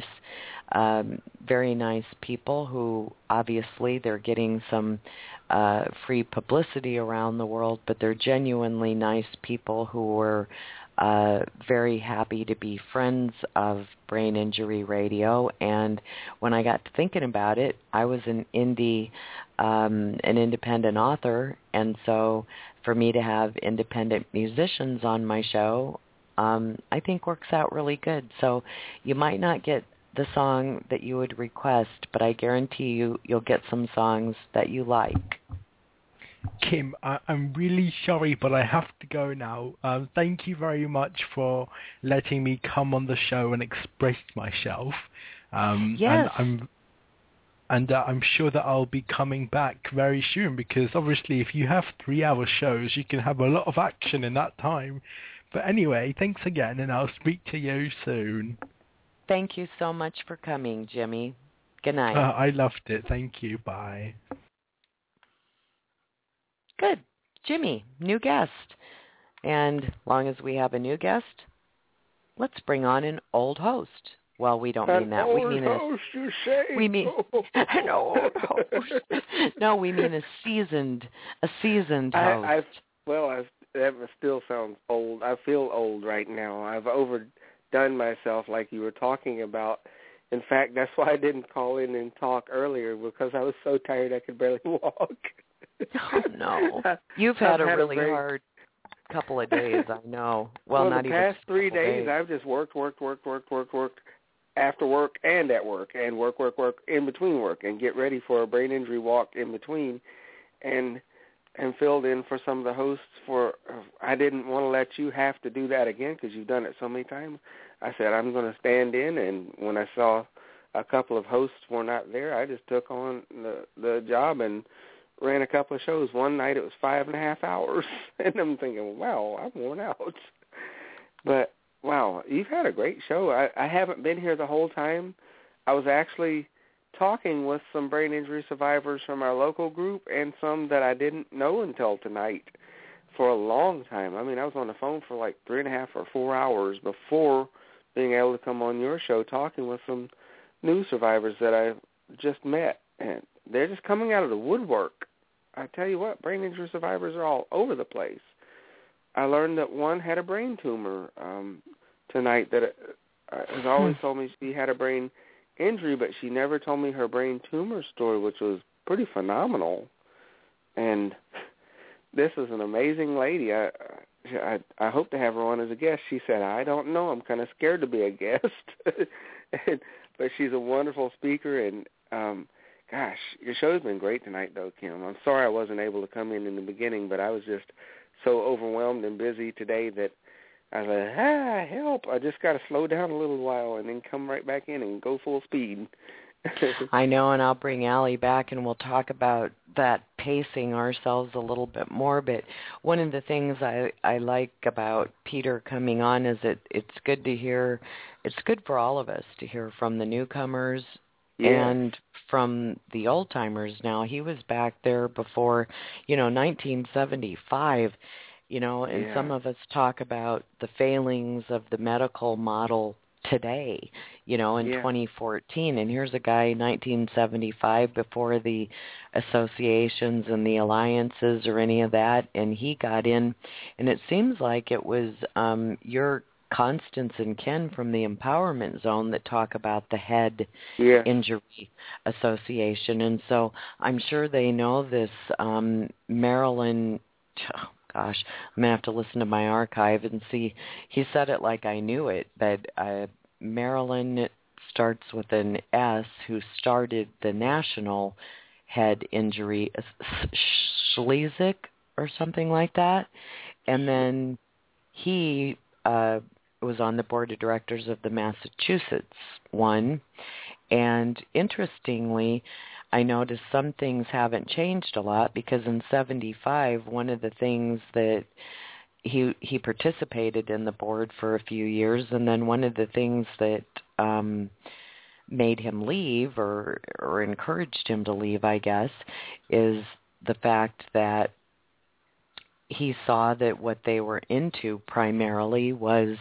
Speaker 6: people who obviously they're getting some free publicity around the world, but they're genuinely nice people who were very happy to be friends of Brain Injury Radio. And when I got to thinking about it, I was an independent author, and so for me to have independent musicians on my show, I think works out really good. So you might not get the song that you would request, but I guarantee you'll get some songs that you like.
Speaker 9: Kim, I'm really sorry, but I have to go now. Thank you very much for letting me come on the show and express myself.
Speaker 6: Yes.
Speaker 9: And I'm sure that I'll be coming back very soon, because obviously if you have 3-hour shows, you can have a lot of action in that time. But anyway, thanks again, and I'll speak to you soon.
Speaker 6: Thank you so much for coming, Jimmy. Good night.
Speaker 9: I loved it. Thank you. Bye.
Speaker 6: Good. Jimmy, new guest. And long as we have a new guest, let's bring on an old host. Well, we don't mean that. We mean
Speaker 10: host, you say?
Speaker 6: We mean an old host. No, we mean a seasoned host.
Speaker 10: That still sounds old. I feel old right now. I've overdone myself, like you were talking about. In fact, that's why I didn't call in and talk earlier, because I was so tired I could barely walk.
Speaker 6: Oh, no. You've had a really hard couple of days, I know. Well, not
Speaker 10: the
Speaker 6: even
Speaker 10: past 3 days, I've just worked after work and at work, and work in between work, and get ready for a brain injury walk in between, and filled in for some of the hosts. I didn't want to let you have to do that again, because you've done it so many times. I said I'm going to stand in, and when I saw a couple of hosts were not there, I just took on the job and ran a couple of shows. One night it was 5.5 hours, and I'm thinking, wow, I'm worn out. But, wow, you've had a great show. I haven't been here the whole time. I was actually talking with some brain injury survivors from our local group and some that I didn't know until tonight for a long time. I mean, I was on the phone for like 3.5 or 4 hours before being able to come on your show, talking with some new survivors that I just met, and they're just coming out of the woodwork. I tell you what, brain injury survivors are all over the place. I learned that one had a brain tumor tonight that has always told me she had a brain injury, but she never told me her brain tumor story, which was pretty phenomenal. And this is an amazing lady. I hope to have her on as a guest. She said, I don't know. I'm kind of scared to be a guest. But she's a wonderful speaker. And, gosh, your show's been great tonight, though, Kim. I'm sorry I wasn't able to come in the beginning, but I was just so overwhelmed and busy today that I was like, help. I just got to slow down a little while and then come right back in and go full speed.
Speaker 6: I know, and I'll bring Allie back and we'll talk about that, pacing ourselves a little bit more. But one of the things I like about Peter coming on is it's good to hear, it's good for all of us to hear from the newcomers and from the old-timers now. He was back there before, 1975, and some of us talk about the failings of the medical model today, in 2014. And here's a guy, 1975, before the associations and the alliances or any of that, and he got in. And it seems like it was your Constance and Ken from the Empowerment Zone that talk about the Head Injury Association. And so I'm sure they know this Marilyn... Gosh, I'm going to have to listen to my archive and see. He said it like I knew it, but Marilyn starts with an S, who started the National Head Injury, Schleswig or something like that. And then he was on the board of directors of the Massachusetts one. And interestingly, I noticed some things haven't changed a lot, because in 75, one of the things that he participated in the board for a few years, and then one of the things that made him leave or encouraged him to leave, I guess, is the fact that he saw that what they were into primarily was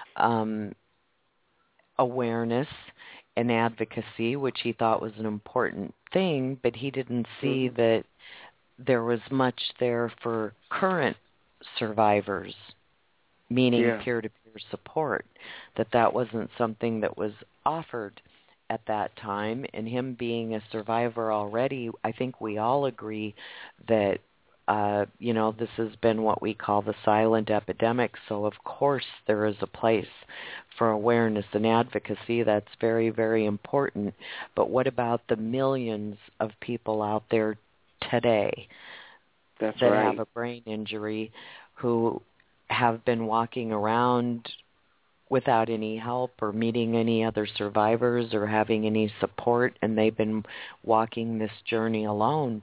Speaker 6: awareness and advocacy, which he thought was an important thing, but he didn't see that there was much there for current survivors, meaning peer-to-peer support, that wasn't something that was offered at that time. And him being a survivor already, I think we all agree that this has been what we call the silent epidemic. So of course there is a place for awareness and advocacy. That's very, very important. But what about the millions of people out there today that have a brain injury, who have been walking around without any help or meeting any other survivors or having any support, and they've been walking this journey alone?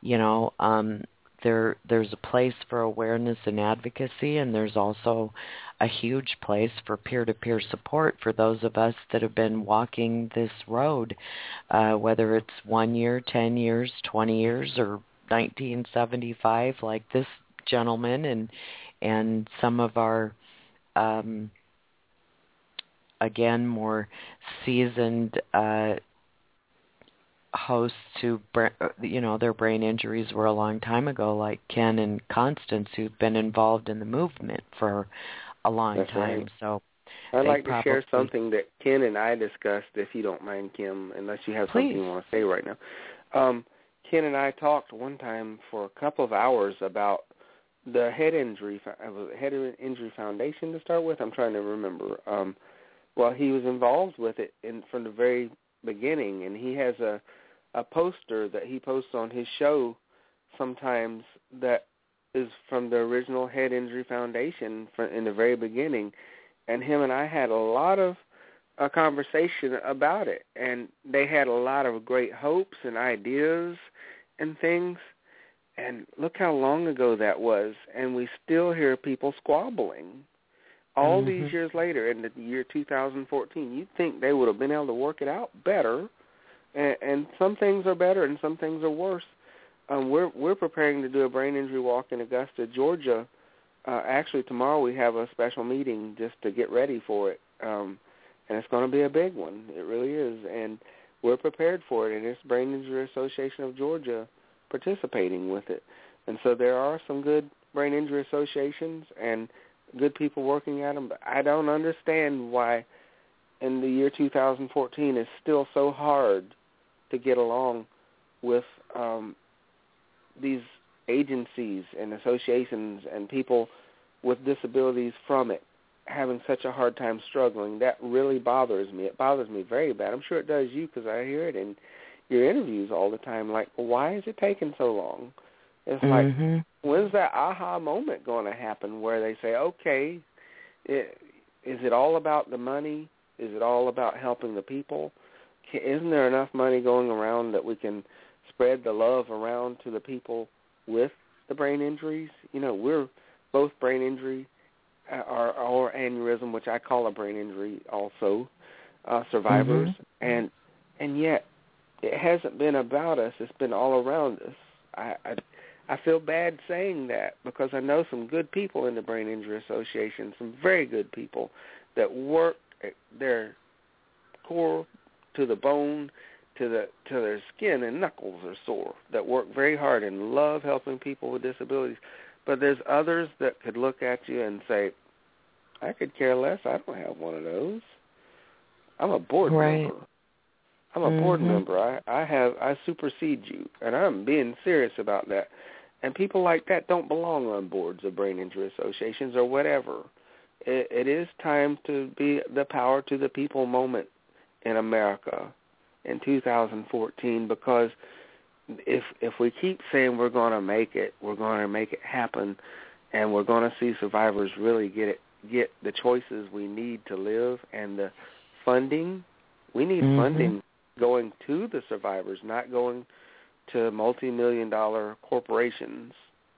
Speaker 6: There's a place for awareness and advocacy, and there's also a huge place for peer-to-peer support for those of us that have been walking this road, whether it's 1 year, 10 years, 20 years, or 1975, like this gentleman, and some of our, again, more seasoned hosts who, their brain injuries were a long time ago, like Ken and Constance, who've been involved in the movement for a long time.
Speaker 10: Right.
Speaker 6: So
Speaker 10: I'd like to share something that Ken and I discussed, if you don't mind, Kim, unless you have something you want to say right now. Ken and I talked one time for a couple of hours about the Head Injury Foundation to start with. I'm trying to remember. Well, he was involved with it from the very beginning, and he has a poster that he posts on his show sometimes that is from the original Head Injury Foundation in the very beginning, and him and I had a lot of a conversation about it, and they had a lot of great hopes and ideas and things, and look how long ago that was, and we still hear people squabbling all these years later in the year 2014. You'd think they would have been able to work it out better, and some things are better and some things are worse. We're preparing to do a brain injury walk in Augusta, Georgia. Actually, tomorrow we have a special meeting just to get ready for it, and it's going to be a big one. It really is, and we're prepared for it, and it's Brain Injury Association of Georgia participating with it. And so there are some good brain injury associations and good people working at them, but I don't understand why in the year 2014 it's still so hard to get along with these agencies and associations and people with disabilities from it having such a hard time struggling, that really bothers me. It bothers me very bad. I'm sure it does you, because I hear it in your interviews all the time, like, well, why is it taking so long? It's like, when's that aha moment going to happen where they say, okay, is it all about the money? Is it all about helping the people? Isn't there enough money going around that we can spread the love around to the people with the brain injuries? You know, we're both brain injury or aneurysm, which I call a brain injury also, survivors. And yet it hasn't been about us. It's been all around us. I feel bad saying that, because I know some good people in the Brain Injury Association, some very good people that work their core to the bone, to their skin and knuckles are sore, that work very hard and love helping people with disabilities. But there's others that could look at you and say, I could care less. I don't have one of those. I'm a board member. I'm a board member. I supersede you, and I'm being serious about that. And people like that don't belong on boards of brain injury associations or whatever. It is time to be the power to the people moment in America in 2014, because if we keep saying we're going to make it happen, and we're going to see survivors really get the choices we need to live and the funding. We need funding going to the survivors, not going to multi-million-dollar corporations.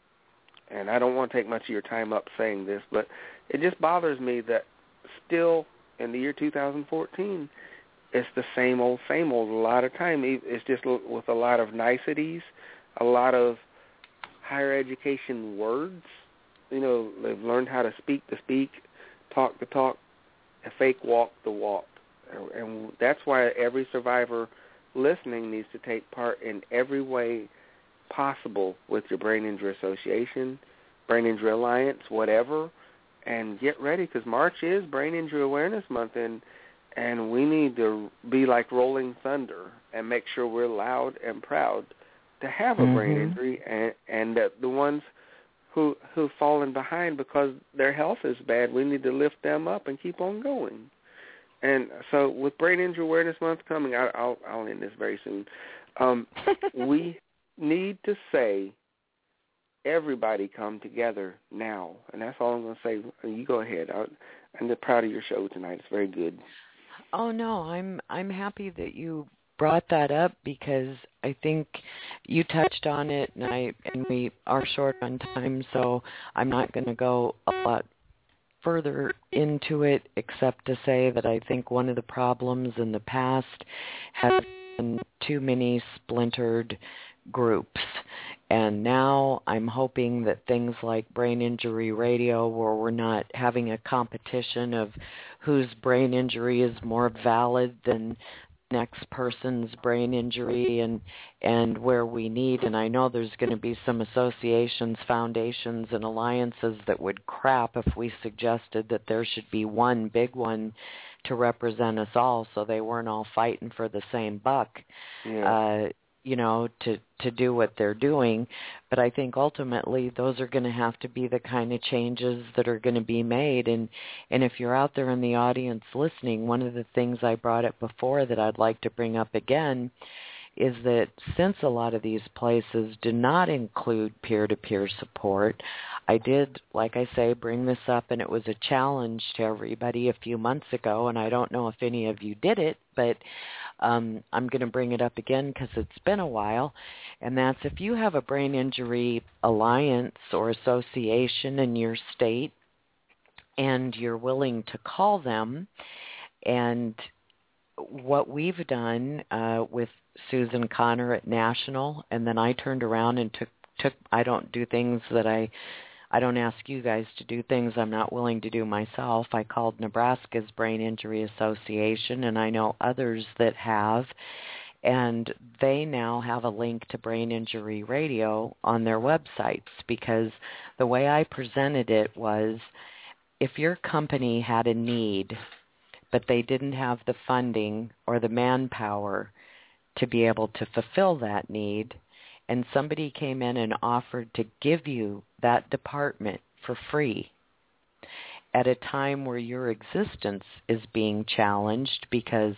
Speaker 10: And I don't want to take much of your time up saying this, but it just bothers me that still in the year 2014, it's the same old a lot of time. It's just with a lot of niceties, a lot of higher education words. You know, they've learned how to speak the speak, talk the talk, and fake walk the walk. And that's why every survivor listening needs to take part in every way possible with your Brain Injury Association, Brain Injury Alliance, whatever, and get ready, because March is Brain Injury Awareness Month, and we need to be like Rolling Thunder and make sure we're loud and proud to have a brain injury, and that the ones who've fallen behind because their health is bad, we need to lift them up and keep on going. And so with Brain Injury Awareness Month coming, I'll end this very soon. We need to say, everybody come together now. And that's all I'm going to say. You go ahead. I'm proud of your show tonight. It's very good.
Speaker 6: Oh, no, I'm happy that you brought that up, because I think you touched on it, and we are short on time, so I'm not going to go a lot further into it, except to say that I think one of the problems in the past has been too many splintered groups. And now I'm hoping that things like Brain Injury Radio, where we're not having a competition of whose brain injury is more valid than next person's brain injury, and where we need, and I know there's going to be some associations, foundations, and alliances that would crap if we suggested that there should be one big one to represent us all, so they weren't all fighting for the same buck. You know, to do what they're doing. But I think ultimately those are going to have to be the kind of changes that are going to be made. And if you're out there in the audience listening, one of the things I brought up before that I'd like to bring up again is that since a lot of these places do not include peer-to-peer support, I did, like I say, bring this up, and it was a challenge to everybody a few months ago, and I don't know if any of you did it, but I'm going to bring it up again because it's been a while, and that's if you have a brain injury alliance or association in your state and you're willing to call them, and what we've done with Susan Connor at National, and then I turned around and took I don't do things that I don't ask you guys to do things I'm not willing to do myself. I called Nebraska's Brain Injury Association, and I know others that have, and they now have a link to Brain Injury Radio on their websites, because the way I presented it was, if your company had a need, but they didn't have the funding or the manpower to be able to fulfill that need, and somebody came in and offered to give you that department for free at a time where your existence is being challenged because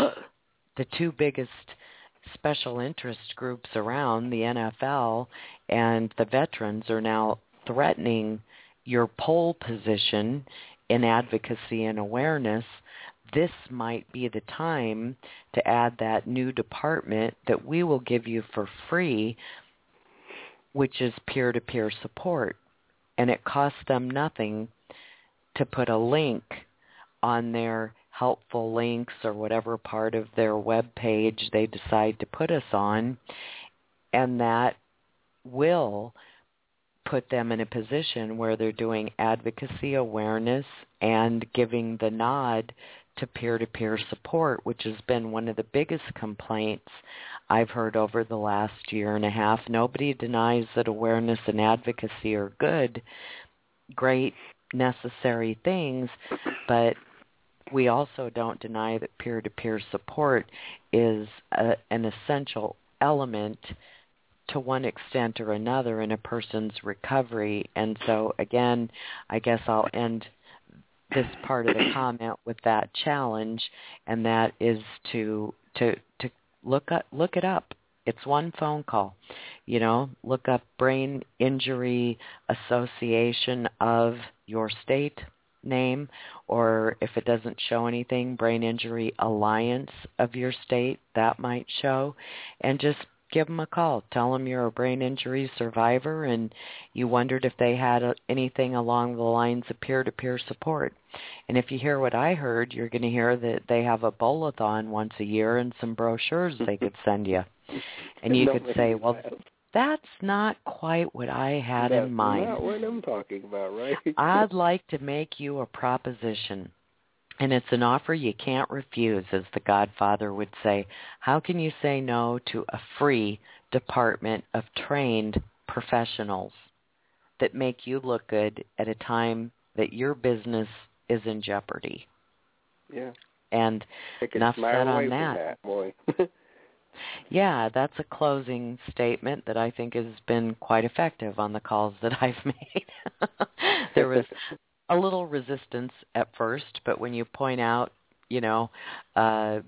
Speaker 6: the two biggest special interest groups around, the NFL and the veterans, are now threatening your pole position in advocacy and awareness, this might be the time to add that new department that we will give you for free, which is peer-to-peer support. And it costs them nothing to put a link on their helpful links or whatever part of their web page they decide to put us on, and that will put them in a position where they're doing advocacy, awareness, and giving the nod to peer-to-peer support, which has been one of the biggest complaints I've heard over the last year and a half. Nobody denies that awareness and advocacy are good, great, necessary things, but we also don't deny that peer-to-peer support is an essential element to one extent or another in a person's recovery. And so, again, I guess I'll end this part of the comment with that challenge, and that is to look it up. It's one phone call. Look up Brain Injury Association of your state name, or if it doesn't show anything, Brain Injury Alliance of your state, that might show, and just give them a call. Tell them you're a brain injury survivor and you wondered if they had anything along the lines of peer-to-peer support. And if you hear what I heard, you're going to hear that they have a bowl-a-thon once a year and some brochures they could send you. And you could say, well, that's not quite what I had in mind.
Speaker 10: That's not what I'm talking about, right?
Speaker 6: I'd like to make you a proposition. And it's an offer you can't refuse, as the Godfather would say. How can you say no to a free department of trained professionals that make you look good at a time that your business is in jeopardy?
Speaker 10: Yeah.
Speaker 6: And enough said on that.
Speaker 10: Boy.
Speaker 6: Yeah, that's a closing statement that I think has been quite effective on the calls that I've made. There was a little resistance at first, but when you point out, the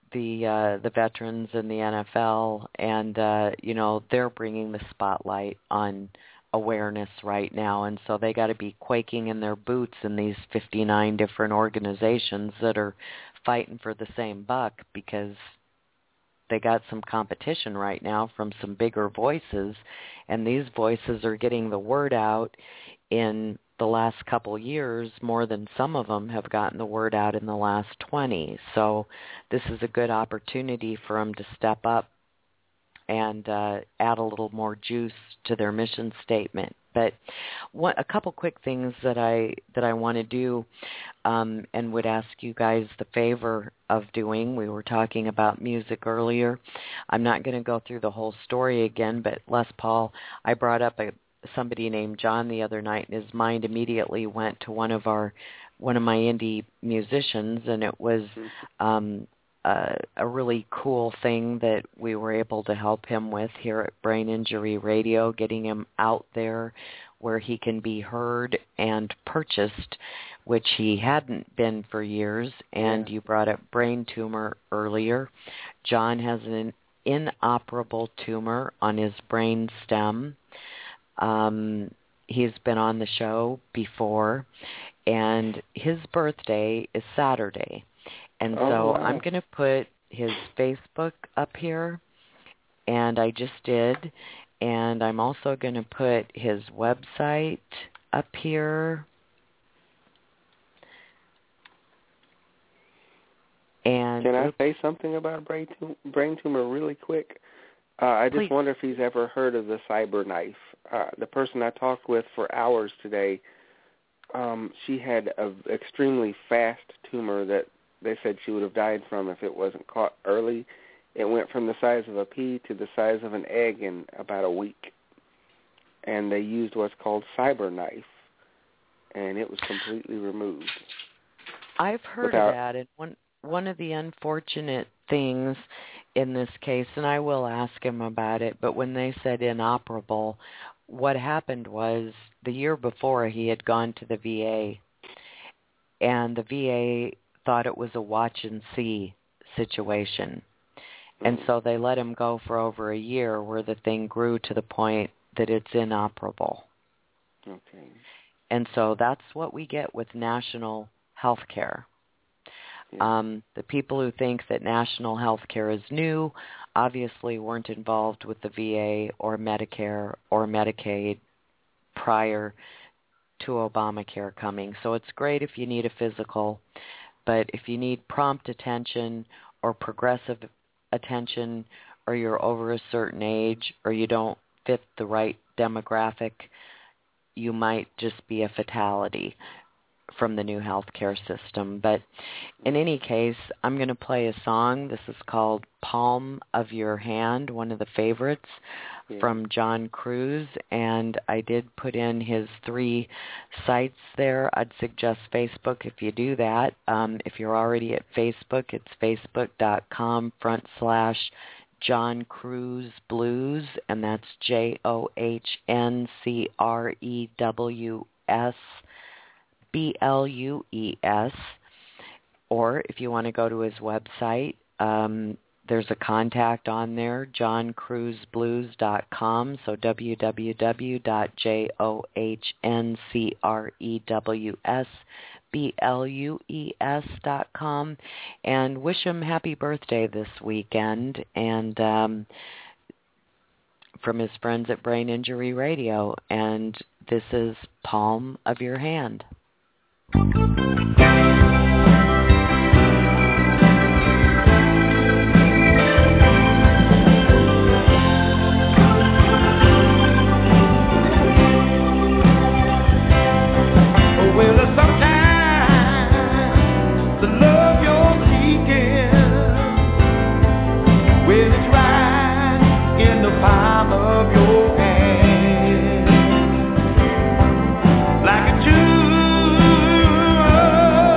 Speaker 6: veterans and the NFL, and they're bringing the spotlight on awareness right now, and so they got to be quaking in their boots in these 59 different organizations that are fighting for the same buck, because they got some competition right now from some bigger voices, and these voices are getting the word out in the last couple years more than some of them have gotten the word out in the last 20. So this is a good opportunity for them to step up and add a little more juice to their mission statement. But a couple quick things that I want to do and would ask you guys the favor of doing. We were talking about music earlier. I'm not going to go through the whole story again, but Les Paul, I brought up somebody named John the other night, and his mind immediately went to one of my indie musicians, and it was a really cool thing that we were able to help him with here at Brain Injury Radio, getting him out there where he can be heard and purchased, which he hadn't been for years. And you brought up brain tumor earlier. John has an inoperable tumor on his brain stem. He's been on the show before, and his birthday is Saturday. And so I'm going to put his Facebook up here, and I just did. And I'm also going to put his website up here. And
Speaker 10: can I say something about brain tumor really quick? I just wonder if he's ever heard of the CyberKnife. The person I talked with for hours today, she had an extremely fast tumor that they said she would have died from if it wasn't caught early. It went from the size of a pea to the size of an egg in about a week. And they used what's called CyberKnife, and it was completely removed.
Speaker 6: I've heard of that, and one of the unfortunate things in this case, and I will ask him about it, but when they said inoperable, what happened was the year before he had gone to the VA, and the VA thought it was a watch and see situation. And so they let him go for over a year, where the thing grew to the point that it's inoperable.
Speaker 10: Okay.
Speaker 6: And so that's what we get with national health care.
Speaker 10: Yeah.
Speaker 6: The people who think that national health care is new obviously weren't involved with the VA or Medicare or Medicaid prior to Obamacare coming. So it's great if you need a physical, but if you need prompt attention or progressive attention, or you're over a certain age, or you don't fit the right demographic, you might just be a fatality from the new healthcare system. But in any case, I'm going to play a song. This is called Palm of Your Hand, one of the favorites from John Cruz, and I did put in his 3 sites there. I'd suggest Facebook if you do that. If you're already at Facebook, it's facebook.com/John Cruz Blues, and that's JohnCrewsBlues. Or if you want to go to his website, there's a contact on there, johncrewsblues.com, so www.JohnCrewsBlues.com, and wish him happy birthday this weekend, and from his friends at Brain Injury Radio, and this is Palm of Your Hand.
Speaker 5: Like a jewel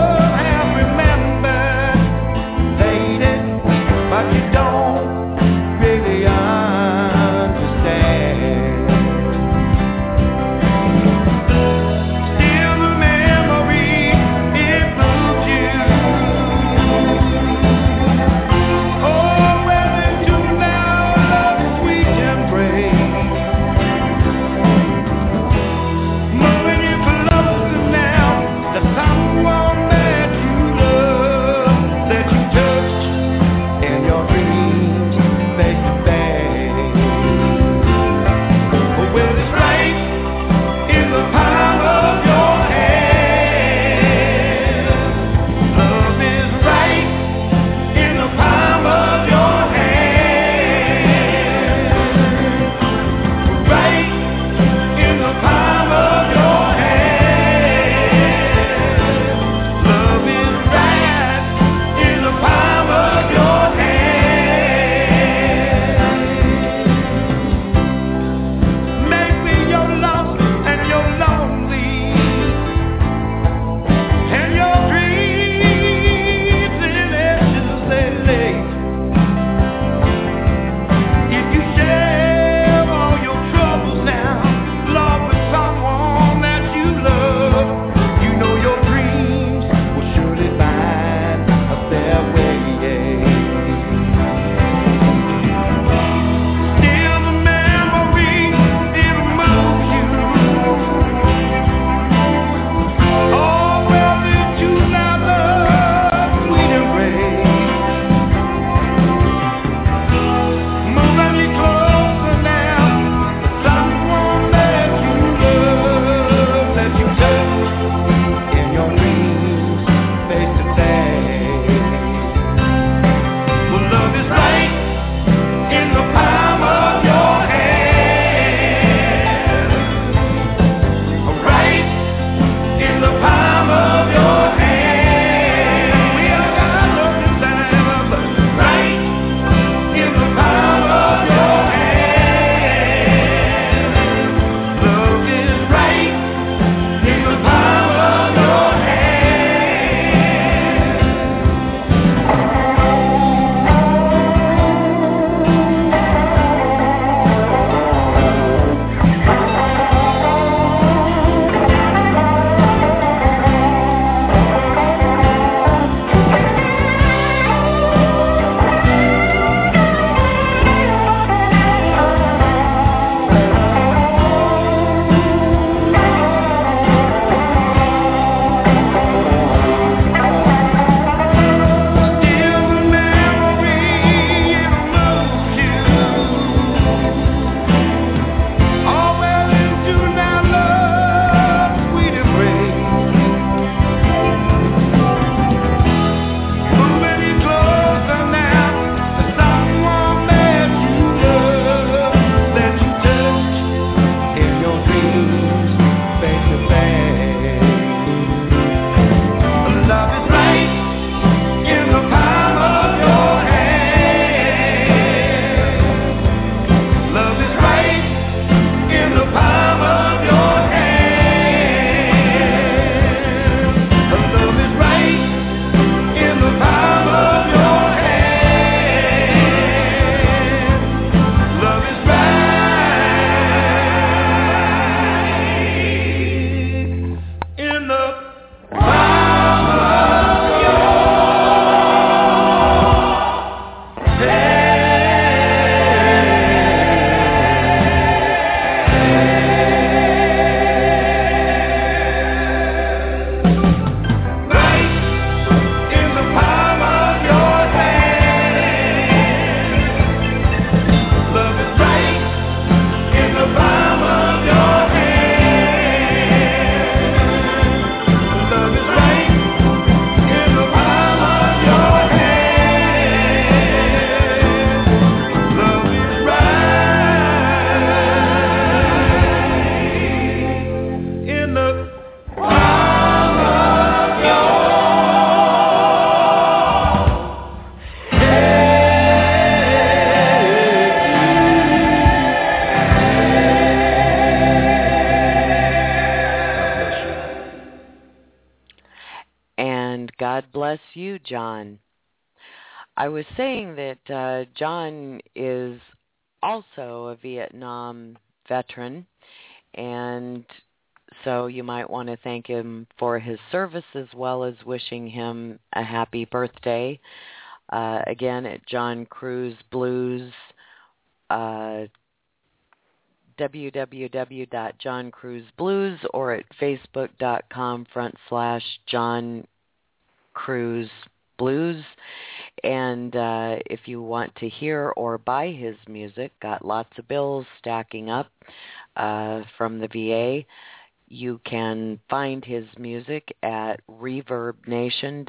Speaker 6: God bless you, John. I was saying that John is also a Vietnam veteran, and so you might want to thank him for his service as well as wishing him a happy birthday. Again, at John Cruz Blues, www.johncruzblues, or at facebook.com/John Cruz Blues. And if you want to hear or buy his music, got lots of bills stacking up from the VA. You can find his music at Reverb Nation,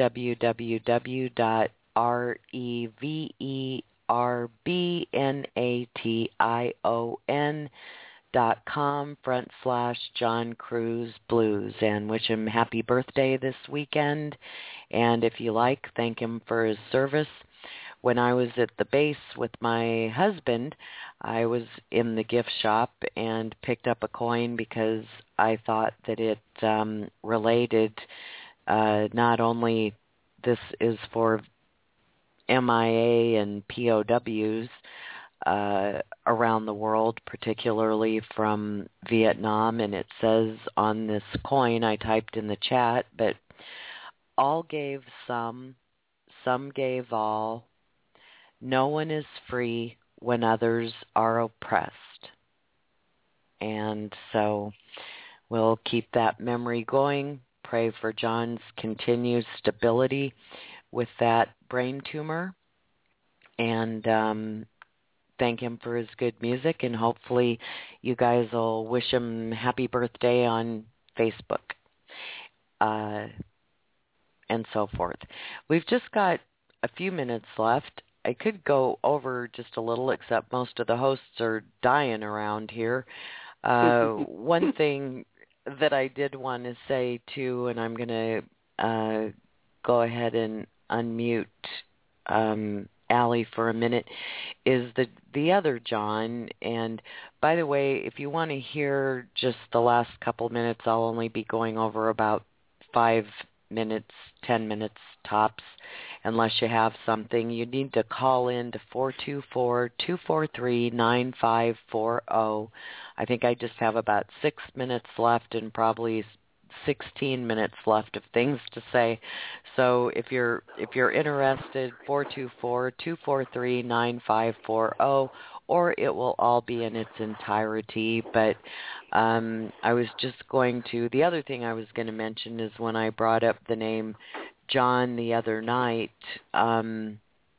Speaker 6: www.ReverbNation.com/John Cruz Blues, and wish him happy birthday this weekend. And if you like, thank him for his service. When I was at the base with my husband, I was in the gift shop and picked up a coin because I thought that it related not only this is for MIA and POWs around the world, particularly from Vietnam, and it says on this coin, I typed in the chat, but all gave some gave all. No one is free when others are oppressed. And so we'll keep that memory going. Pray for John's continued stability with that brain tumor. And thank him for his good music. And hopefully you guys will wish him happy birthday on Facebook. And so forth. We've just got a few minutes left. I could go over just a little, except most of the hosts are dying around here. One thing that I did want to say, too, and I'm going to go ahead and unmute Allie for a minute, is the other John. And by the way, if you want to hear just the last couple minutes, I'll only be going over about 5 minutes, 10 minutes tops, unless you have something. You need to call in to 424-243-9540. I think I just have about 6 minutes left and probably 16 minutes left of things to say. So if you're interested, 424-243-9540, or it will all be in its entirety. But I was just going to, the other thing I was going to mention is when I brought up the name John the other night, and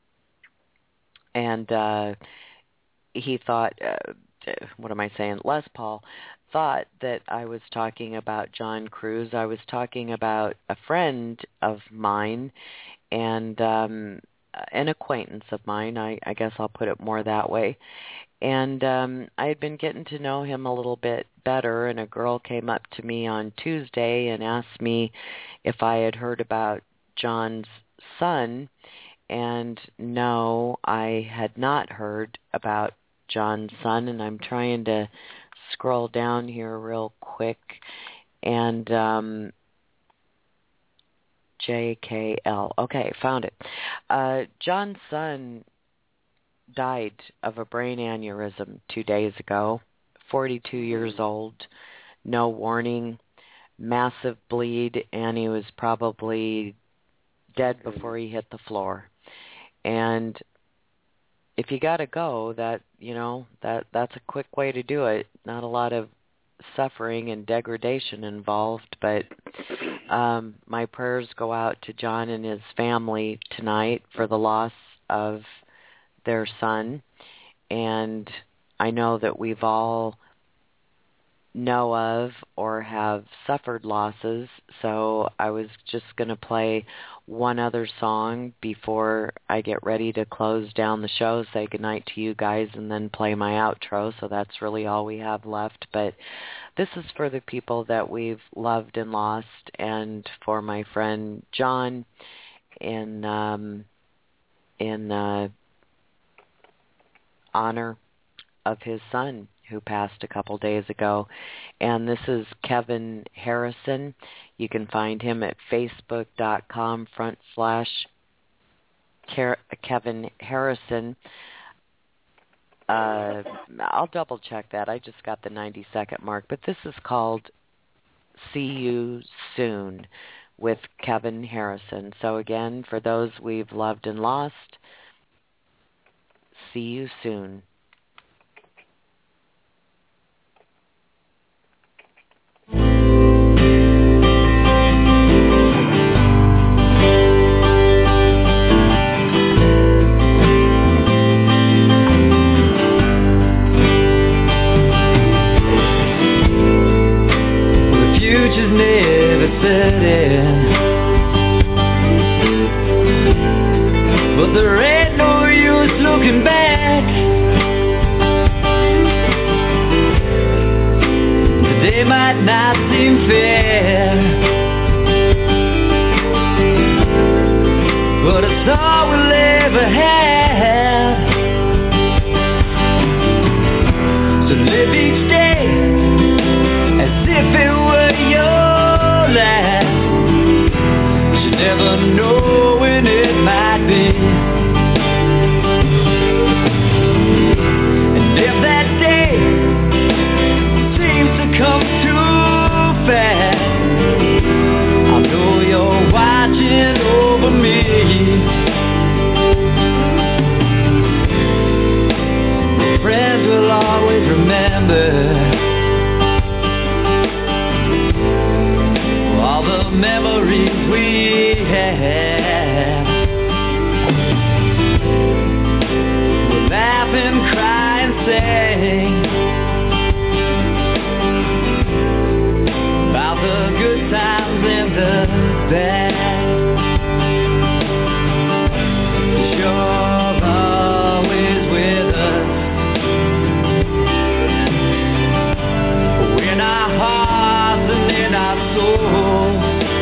Speaker 6: he thought, what am I saying? Les Paul thought that I was talking about John Cruz. I was talking about a friend of mine and an acquaintance of mine. I guess I'll put it more that way. And I had been getting to know him a little bit better, and a girl came up to me on Tuesday and asked me if I had heard about John's son. And no, I had not heard about John's son, and I'm trying to scroll down here real quick. And JKL. Okay, found it. John's son died of a brain aneurysm 2 days ago, 42 years old, no warning, massive bleed, and he was probably dead before he hit the floor. And if you got to go, that's a quick way to do it. Not a lot of suffering and degradation involved, but my prayers go out to John and his family tonight for the loss of their son. And I know that we've all know of or have suffered losses, so I was just going to play one other song before I get ready to close down the show, say goodnight to you guys, and then play my outro. So that's really all we have left. But this is for the people that we've loved and lost, and for my friend John in honor of his son. who passed a couple days ago. And this is Kevin Harrison. You can find him at facebook.com/Kevin Harrison. I'll double check that. I just got the 90-second mark. But this is called See You Soon with Kevin Harrison. So again, for those we've loved and lost, see you soon.
Speaker 11: But there ain't no use looking back. Today might not seem fair, but it's all we'll ever have. So live each day as if it were your last. You never know when it might be. And if that day seems to come too fast, I know you're watching over me. Friends will always remember all the memories we had. We'll laugh and cry and sing about the good times and the bad. You're always with us in our hearts and in our souls.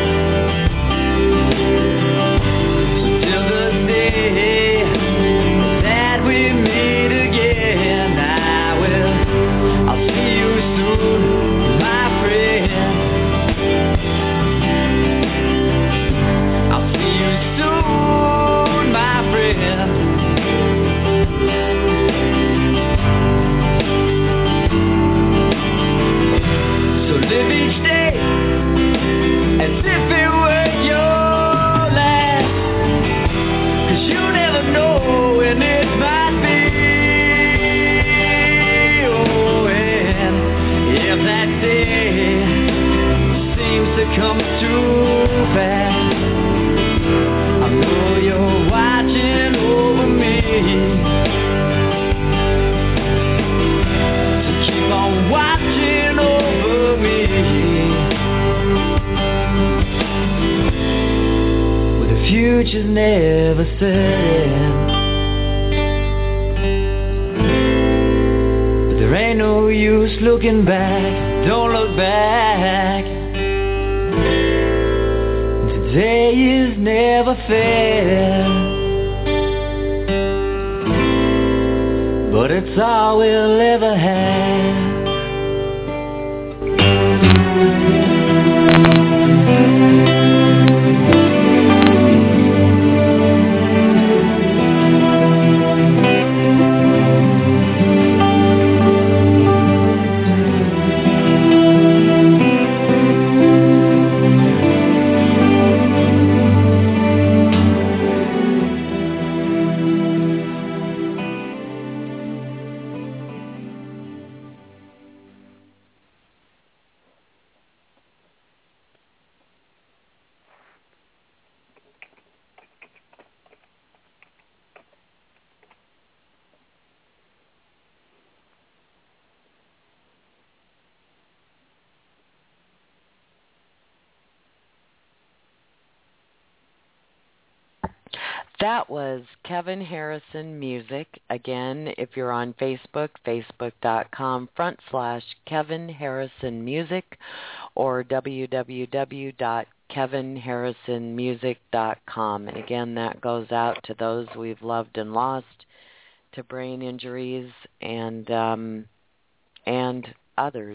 Speaker 11: Come too fast, I know you're watching over me. So keep on watching over me. Well, the future's never certain, but there ain't no use looking back. Don't look back. Today is never fair, but it's all we'll ever have.
Speaker 6: That was Kevin Harrison Music. Again, if you're on Facebook, facebook.com/Kevin Harrison Music or www.kevinharrisonmusic.com. And again, that goes out to those we've loved and lost to brain injuries. And and others.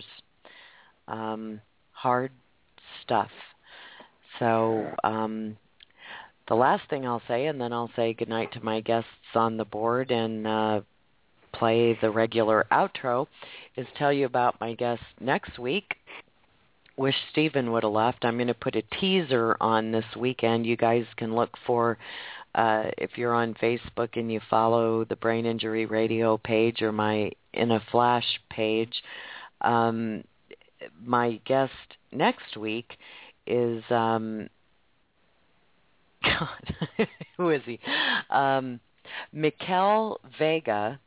Speaker 6: Hard stuff. So the last thing I'll say, and then I'll say goodnight to my guests on the board and play the regular outro, is tell you about my guest next week. Wish Stephen would have left. I'm going to put a teaser on this weekend. You guys can look for, if you're on Facebook and you follow the Brain Injury Radio page or my In a Flash page, my guest next week is, God, who is he? Mikel Vega,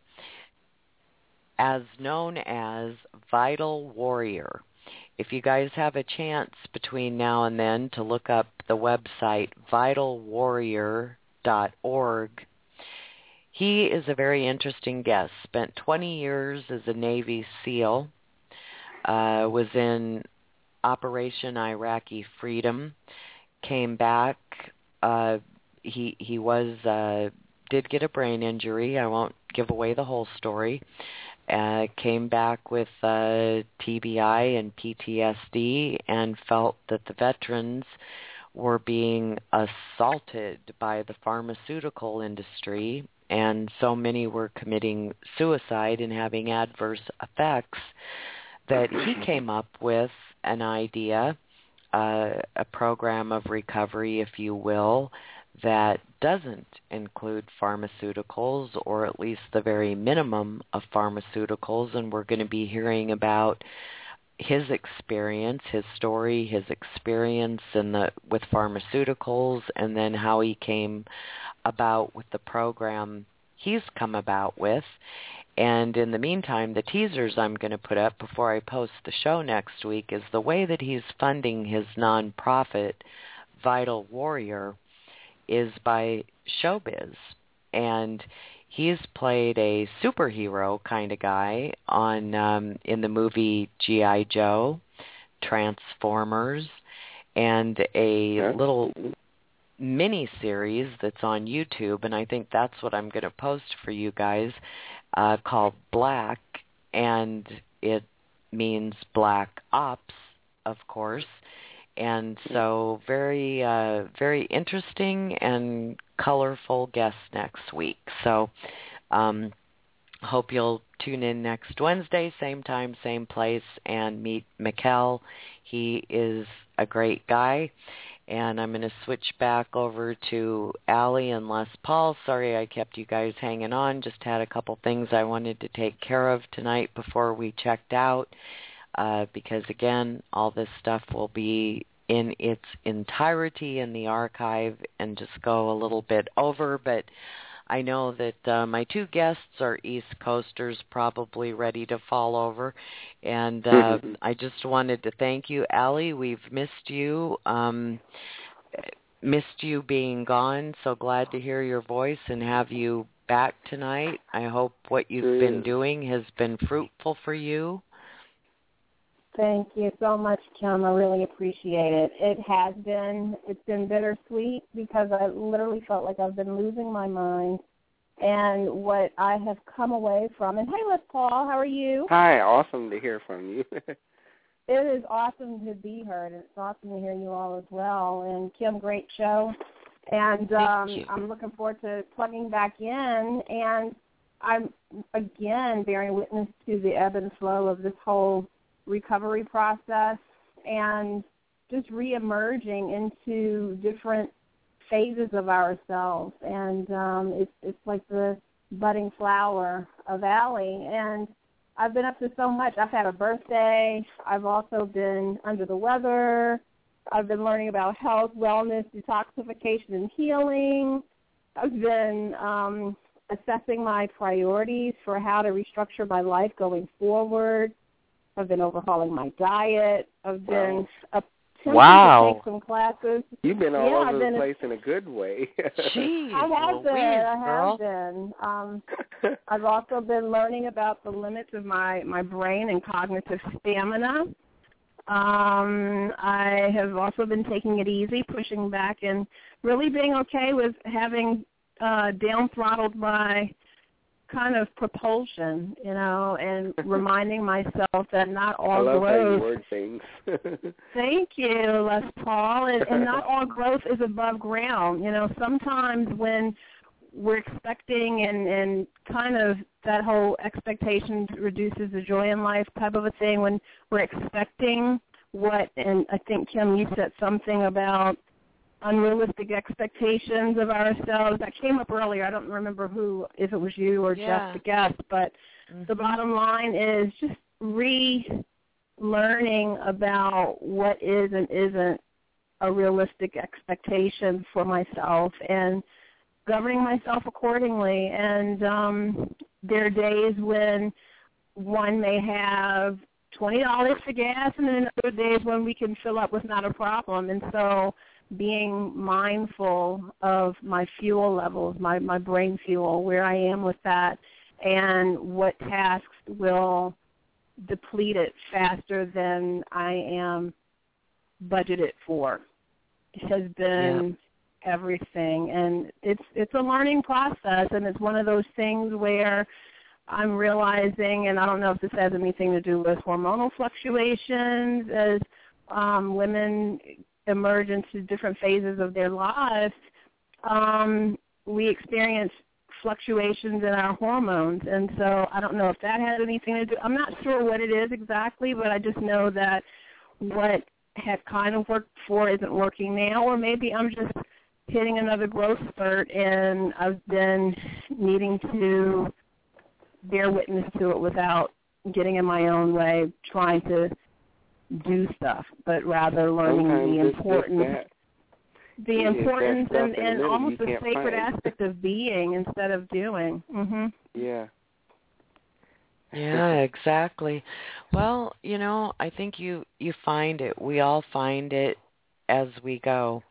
Speaker 6: as known as Vital Warrior. If you guys have a chance between now and then to look up the website vitalwarrior.org, he is a very interesting guest. Spent 20 years as a Navy SEAL, was in Operation Iraqi Freedom, came back. He did get a brain injury. I won't give away the whole story. Came back with TBI and PTSD and felt that the veterans were being assaulted by the pharmaceutical industry, and so many were committing suicide and having adverse effects that he came up with an idea, a program of recovery, if you will, that doesn't include pharmaceuticals, or at least the very minimum of pharmaceuticals, and we're going to be hearing about his experience, his story, his experience with pharmaceuticals, and then how he came about with the program he's come about with. And in the meantime, the teasers I'm going to put up before I post the show next week is the way that he's funding his nonprofit, Vital Warrior, is by showbiz. And he's played a superhero kind of guy on in the movie G.I. Joe, Transformers, and a little mini-series that's on YouTube, and I think that's what I'm going to post for you guys, called Black, and it means Black Ops, of course. And so very, very interesting and colorful guest next week. So hope you'll tune in next Wednesday, same time, same place, and meet Mikel. He is a great guy. And I'm going to switch back over to Allie and Les Paul. Sorry I kept you guys hanging on. Just had a couple things I wanted to take care of tonight before we checked out. Because, again, all this stuff will be in its entirety in the archive and just go a little bit over. But I know that my two guests are East Coasters, probably ready to fall over. And I just wanted to thank you, Allie. We've missed you. Missed you being gone. So glad to hear your voice and have you back tonight. I hope what you've been doing has been fruitful for you.
Speaker 8: Thank you so much, Kim. I really appreciate it. It's been bittersweet because I literally felt like I've been losing my mind. And what I have come away from, and hey, Les Paul, how are you?
Speaker 10: Hi, awesome to hear from you.
Speaker 8: It is awesome to be heard, and it's awesome to hear you all as well. And Kim, great show. And I'm looking forward to plugging back in. And I'm, again, bearing witness to the ebb and flow of this whole recovery process and just reemerging into different phases of ourselves. And it's like the budding flower of Allie. And I've been up to so much. I've had a birthday. I've also been under the weather. I've been learning about health, wellness, detoxification, and healing. I've been assessing my priorities for how to restructure my life going forward. I've been overhauling my diet. I've been attempting to take some classes.
Speaker 10: You've been all over the place in a good way.
Speaker 6: Jeez,
Speaker 8: I have been. I've also been learning about the limits of my brain and cognitive stamina. I have also been taking it easy, pushing back, and really being okay with having down-throttled my kind of propulsion, and reminding myself that not all
Speaker 10: I love
Speaker 8: growth.
Speaker 10: how you word things.
Speaker 8: Thank you, Les Paul. And not all growth is above ground. Sometimes when we're expecting and kind of that whole expectation reduces the joy in life type of a thing, when we're expecting and I think, Kim, you said something about unrealistic expectations of ourselves. That came up earlier. I don't remember if it was you or Jeff the guest, but the bottom line is just relearning about what is and isn't a realistic expectation for myself and governing myself accordingly. And there are days when one may have $20 for gas, and then other days when we can fill up with not a problem. And so being mindful of my fuel levels, my brain fuel, where I am with that, and what tasks will deplete it faster than I am budgeted for, has been everything. And it's a learning process, and it's one of those things where I'm realizing, and I don't know if this has anything to do with hormonal fluctuations as women emerge into different phases of their lives, we experience fluctuations in our hormones. And so I don't know if that has anything to do. I'm not sure what it is exactly, but I just know that what had kind of worked before isn't working now, or maybe I'm just hitting another growth spurt and I've been needing to bear witness to it without getting in my own way, trying to do stuff, but rather learning the importance and almost the sacred aspect of being instead of doing.
Speaker 10: Yeah.
Speaker 6: Yeah, exactly. Well, I think you find it. We all find it as we go.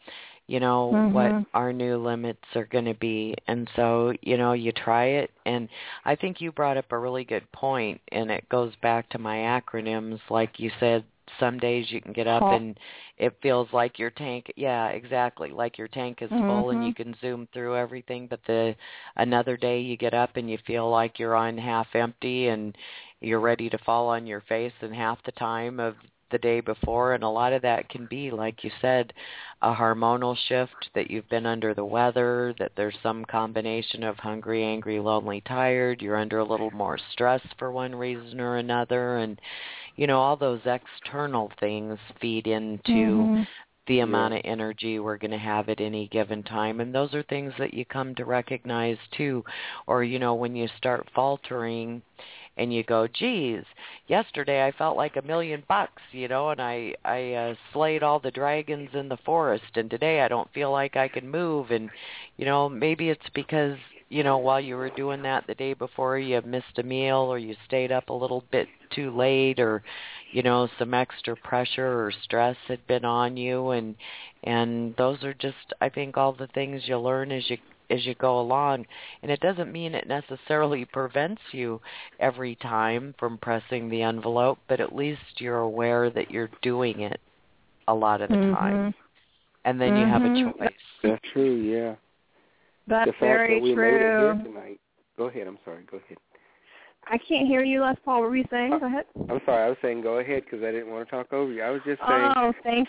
Speaker 6: What our new limits are going to be. And so, you try it. And I think you brought up a really good point, and it goes back to my acronyms. Like you said, some days you can get up and it feels like your tank, exactly, like your tank is full and you can zoom through everything. But another day you get up and you feel like you're on half empty and you're ready to fall on your face in half the time of the day before. And a lot of that can be, like you said, a hormonal shift, that you've been under the weather, that there's some combination of hungry, angry, lonely, tired, you're under a little more stress for one reason or another. And all those external things feed into the amount of energy we're going to have at any given time. And those are things that you come to recognize too. Or, when you start faltering and you go, geez, yesterday I felt like $1 million, and I slayed all the dragons in the forest, and today I don't feel like I can move. And, maybe it's because, while you were doing that the day before, you missed a meal, or you stayed up a little bit too late, or, some extra pressure or stress had been on you. And those are just, I think, all the things you learn as you go along. And it doesn't mean it necessarily prevents you every time from pressing the envelope, but at least you're aware that you're doing it a lot of the time. And then you have a choice.
Speaker 10: That's true, yeah.
Speaker 8: That's very true.
Speaker 10: Made it here tonight. Go ahead, I'm sorry, go ahead.
Speaker 8: I can't hear you, Les Paul. What were you saying? Go ahead.
Speaker 10: I'm sorry, I was saying go ahead because I didn't want to talk over you. I was just saying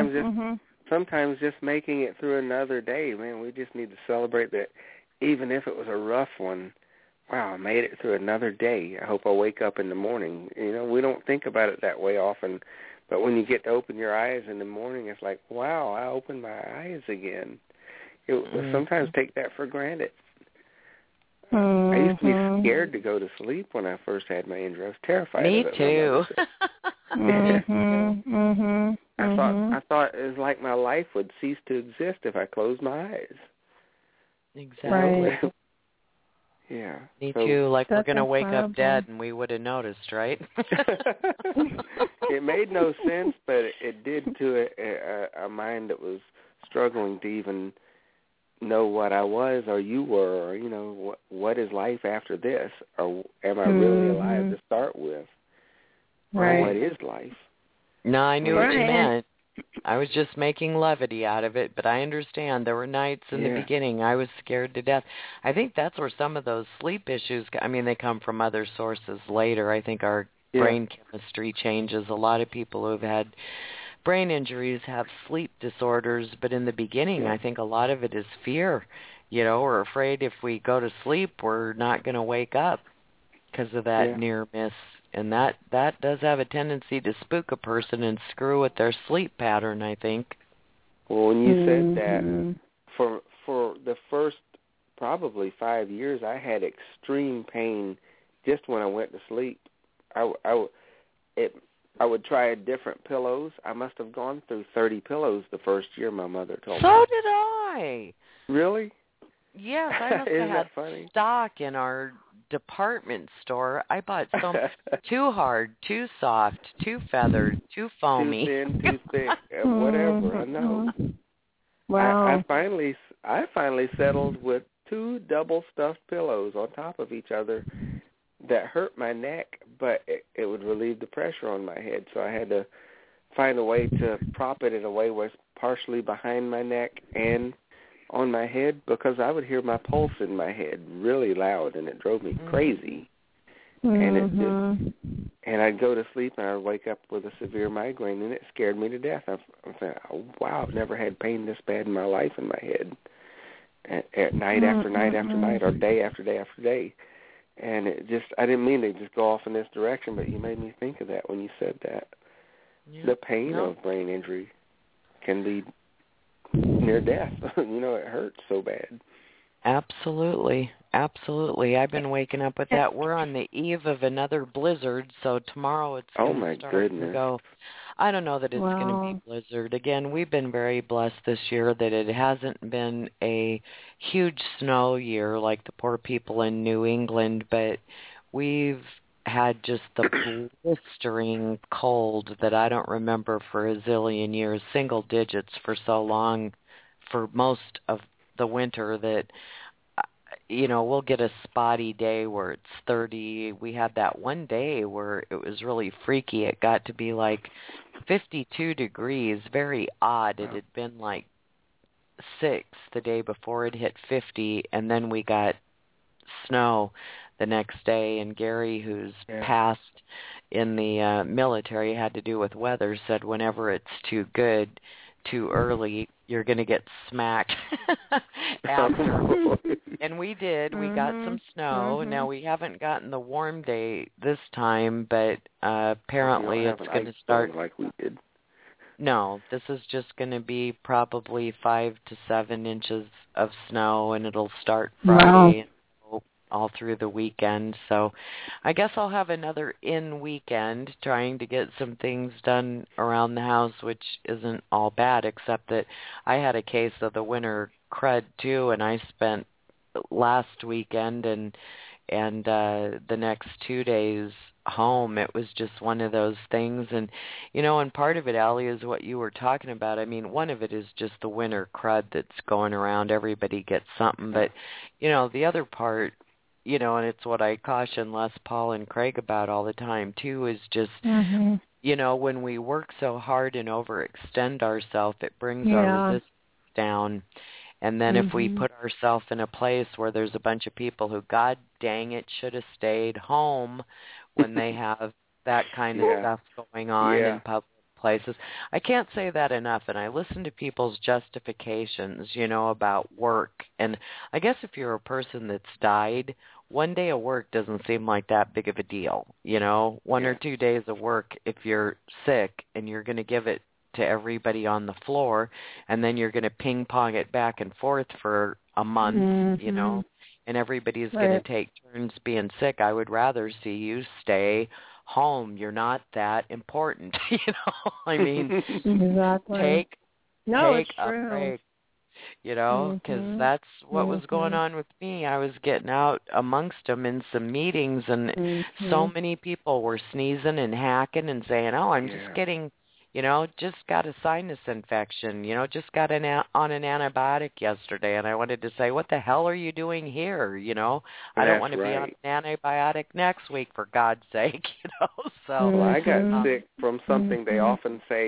Speaker 10: sometimes just making it through another day, man, we just need to celebrate that even if it was a rough one. Wow, I made it through another day. I hope I wake up in the morning. We don't think about it that way often, but when you get to open your eyes in the morning, it's like, wow, I opened my eyes again. Sometimes take that for granted. I used to be scared to go to sleep when I first had my injury. I was terrified of it.
Speaker 6: Me too.
Speaker 10: I thought it was like my life would cease to exist if I closed my eyes.
Speaker 6: Exactly.
Speaker 8: Right.
Speaker 10: Yeah.
Speaker 6: Me too. Like we're going to wake
Speaker 8: incredible.
Speaker 6: up dead and we would have noticed, right?
Speaker 10: It made no sense, but it did to a mind that was struggling to even know what I was or you were, or, what is life after this, or am I really alive to start with?
Speaker 8: Right.
Speaker 10: Or what is life?
Speaker 6: No, I knew what you meant. I was just making levity out of it, but I understand there were nights in the beginning I was scared to death. I think that's where some of those sleep issues, I mean, they come from other sources later. I think our brain chemistry changes. A lot of people who've had brain injuries have sleep disorders, but in the beginning, I think a lot of it is fear. You know, we're afraid if we go to sleep, we're not going to wake up because of that near miss. And that does have a tendency to spook a person and screw with their sleep pattern, I think.
Speaker 10: Well, when you said that, for the first probably 5 years, I had extreme pain just when I went to sleep. I would try different pillows. I must have gone through 30 pillows the first year, my mother told me.
Speaker 6: So did I.
Speaker 10: Really?
Speaker 6: Yes, I must have had stock in our department store. I bought some too hard, too soft, too feathered, too foamy.
Speaker 10: Too thin, too thick, whatever, I know.
Speaker 8: Wow.
Speaker 10: I finally settled with 2 double stuffed pillows on top of each other that hurt my neck, but it would relieve the pressure on my head. So I had to find a way to prop it in a way where it's partially behind my neck and on my head, because I would hear my pulse in my head really loud, and it drove me crazy. And I'd go to sleep, and I'd wake up with a severe migraine, and it scared me to death. I'm saying, oh, wow, I've never had pain this bad in my life in my head. At night after night after night, or day after day after day. And it just, I didn't mean to just go off in this direction, but you made me think of that when you said that. Yeah. The pain of brain injury can be near death. You know, it hurts so bad.
Speaker 6: Absolutely. Absolutely. I've been waking up with that. We're on the eve of another blizzard, so tomorrow it's going to start to go. I don't know that it's going to be blizzard. Again, we've been very blessed this year that it hasn't been a huge snow year like the poor people in New England, but we've had just the blistering cold that I don't remember for a zillion years, single digits for so long for most of the winter that, you know, we'll get a spotty day where it's 30. We had that one day where it was really freaky. It got to be like 52 degrees, very odd. It had been like 6 the day before it hit 50, and then we got snow the next day. And Gary, who's passed in the military, had to do with weather, said whenever it's too good, too early, you're going to get smacked after. And we did. We got some snow. Now, we haven't gotten the warm day this time, but apparently it's going to start
Speaker 10: like we did.
Speaker 6: No, this is just going to be probably 5 to 7 inches of snow, and it'll start Friday and go all through the weekend. So I guess I'll have another weekend trying to get some things done around the house, which isn't all bad, except that I had a case of the winter crud too, and I spent last weekend and the next 2 days home. It was just one of those things. And, you know, and part of it, Allie, is what you were talking about. I mean, one of it is just the winter crud that's going around. Everybody gets something. But, you know, the other part, you know, and it's what I caution Les Paul and Craig about all the time, too, is just, you know, when we work so hard and overextend ourselves, it brings our resistance down. And then if we put ourselves in a place where there's a bunch of people who, God dang it, should have stayed home when they have that kind of stuff going on in public places. I can't say that enough, and I listen to people's justifications, you know, about work. And I guess if you're a person that's died, one day of work doesn't seem like that big of a deal, you know. 1 or 2 days of work if you're sick and you're going to give it to everybody on the floor, and then you're going to ping-pong it back and forth for a month, you know, and everybody's going to take turns being sick. I would rather see you stay home. You're not that important, you know. I mean, take a break, you know, because that's what was going on with me. I was getting out amongst them in some meetings, and so many people were sneezing and hacking and saying, oh, I'm just getting, you know, just got a sinus infection, you know, just got on an antibiotic yesterday. And I wanted to say, what the hell are you doing here? You know, I don't want to be on an antibiotic next week, for God's sake, you know. So
Speaker 10: well, I got sick from something they often say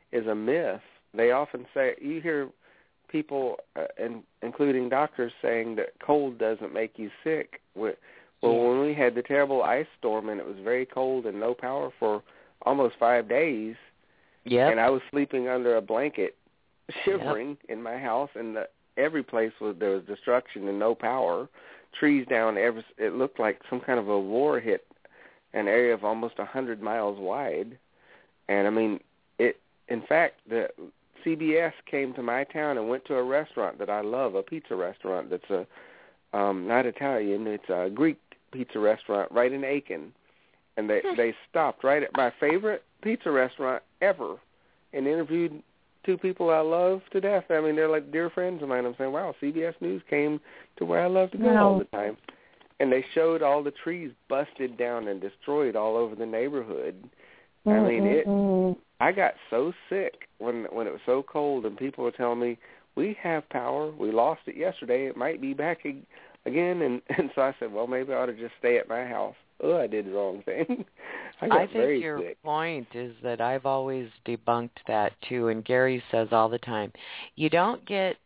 Speaker 10: is a myth. They often say, you hear people, including doctors, saying that cold doesn't make you sick. Well, when we had the terrible ice storm and it was very cold and no power for almost 5 days, and I was sleeping under a blanket, shivering in my house, and every place there was destruction and no power, trees down. It looked like some kind of a war hit an area of almost 100 miles wide. And I mean, in fact, the CBS came to my town and went to a restaurant that I love, a pizza restaurant that's not Italian, it's a Greek pizza restaurant right in Aiken. And they stopped right at my favorite pizza restaurant ever and interviewed two people I love to death. I mean, they're like dear friends of mine. I'm saying, wow, CBS News came to where I love to go all the time. And they showed all the trees busted down and destroyed all over the neighborhood. I mean, I got so sick when it was so cold, and people were telling me, we have power. We lost it yesterday. It might be back again. And so I said, well, maybe I ought to just stay at my house. Oh, I did the wrong thing. I think
Speaker 6: your
Speaker 10: sick.
Speaker 6: point is that I've always debunked that too, and Gary says all the time, you don't get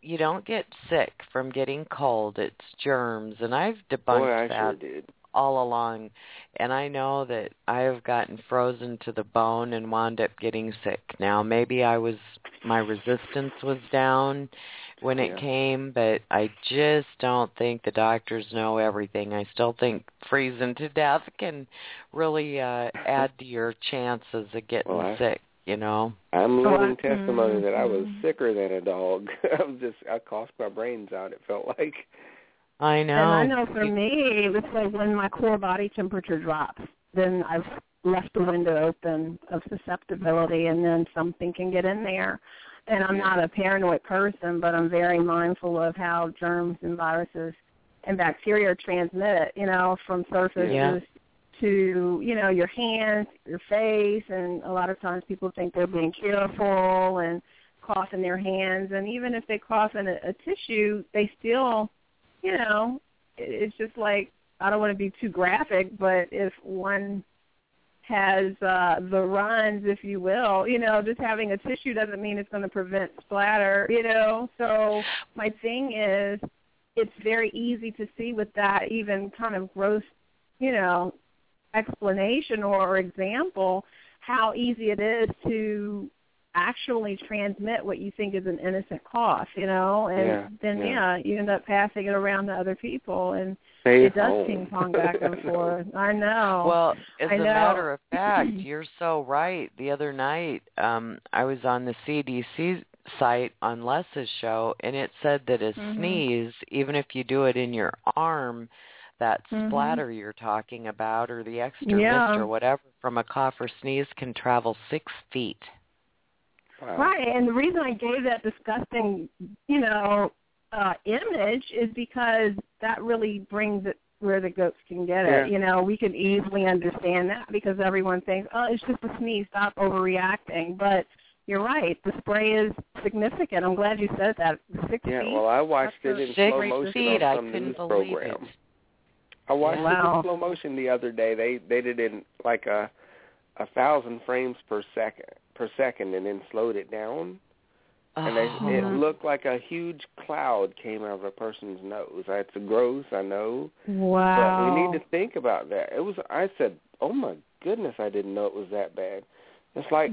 Speaker 6: sick from getting cold. It's germs, and I've debunked that
Speaker 10: sure did.
Speaker 6: all along. And I know that I have gotten frozen to the bone and wound up getting sick. Now, maybe my resistance was down when it came, but I just don't think the doctors know everything. I still think freezing to death can really add to your chances of getting sick, you know.
Speaker 10: I'm living testimony that I was sicker than a dog. I coughed my brains out, it felt like.
Speaker 6: I know.
Speaker 8: And I know for me, it's like when my core body temperature drops, then I've left the window open of susceptibility, and then something can get in there. And I'm not a paranoid person, but I'm very mindful of how germs and viruses and bacteria are transmitted, you know, from surfaces to, you know, your hands, your face, and a lot of times people think they're being careful and cough in their hands. And even if they cough in a tissue, they still, you know, it's just like, I don't want to be too graphic, but if one has the runs, if you will, you know, just having a tissue doesn't mean it's going to prevent splatter, you know. So my thing is, it's very easy to see with that even kind of gross, you know, explanation or example, how easy it is to actually transmit what you think is an innocent cough, you know, and then you end up passing it around to other people, and it does ping pong back and forth. I know.
Speaker 6: Well, as a matter of fact, you're so right. The other night, I was on the CDC site on Les's show, and it said that a sneeze, even if you do it in your arm, that splatter you're talking about, or the extra mist or whatever from a cough or sneeze, can travel 6 feet.
Speaker 10: Wow.
Speaker 8: Right, and the reason I gave that disgusting, you know, image is because that really brings it where the goats can get it. You know, we can easily understand that because everyone thinks, oh, it's just a sneeze, stop overreacting. But you're right, the spray is significant. I'm glad you said that. 6 feet.
Speaker 10: Yeah, well, I watched it in slow motion on some news program. I watched it in slow motion the other day. They did it in like 1,000 frames per second, and then slowed it down. And it looked like a huge cloud came out of a person's nose. It's gross, I know.
Speaker 8: Wow.
Speaker 10: But we need to think about that. I said, oh my goodness, I didn't know it was that bad. It's like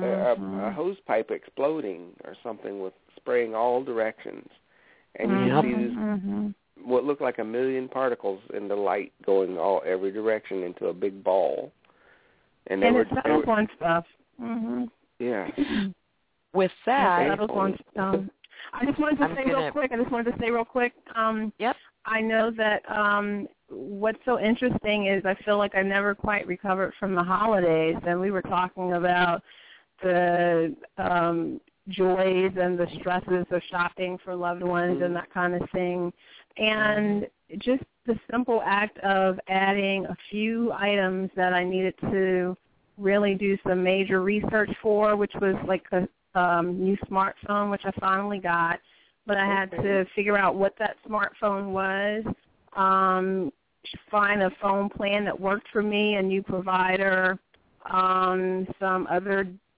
Speaker 10: a hose pipe exploding or something with spraying all directions. And you see what looked like 1 million particles in the light going every direction into a big ball. And
Speaker 8: it settles on stuff.
Speaker 10: Yeah.
Speaker 6: With that,
Speaker 8: I just wanted to say real quick. I know that what's so interesting is I feel like I never quite recovered from the holidays, and we were talking about the joys and the stresses of shopping for loved ones and that kind of thing. And just the simple act of adding a few items that I needed to really do some major research for, which was like a new smartphone, which I finally got, but I had to figure out what that smartphone was, find a phone plan that worked for me, a new provider, some other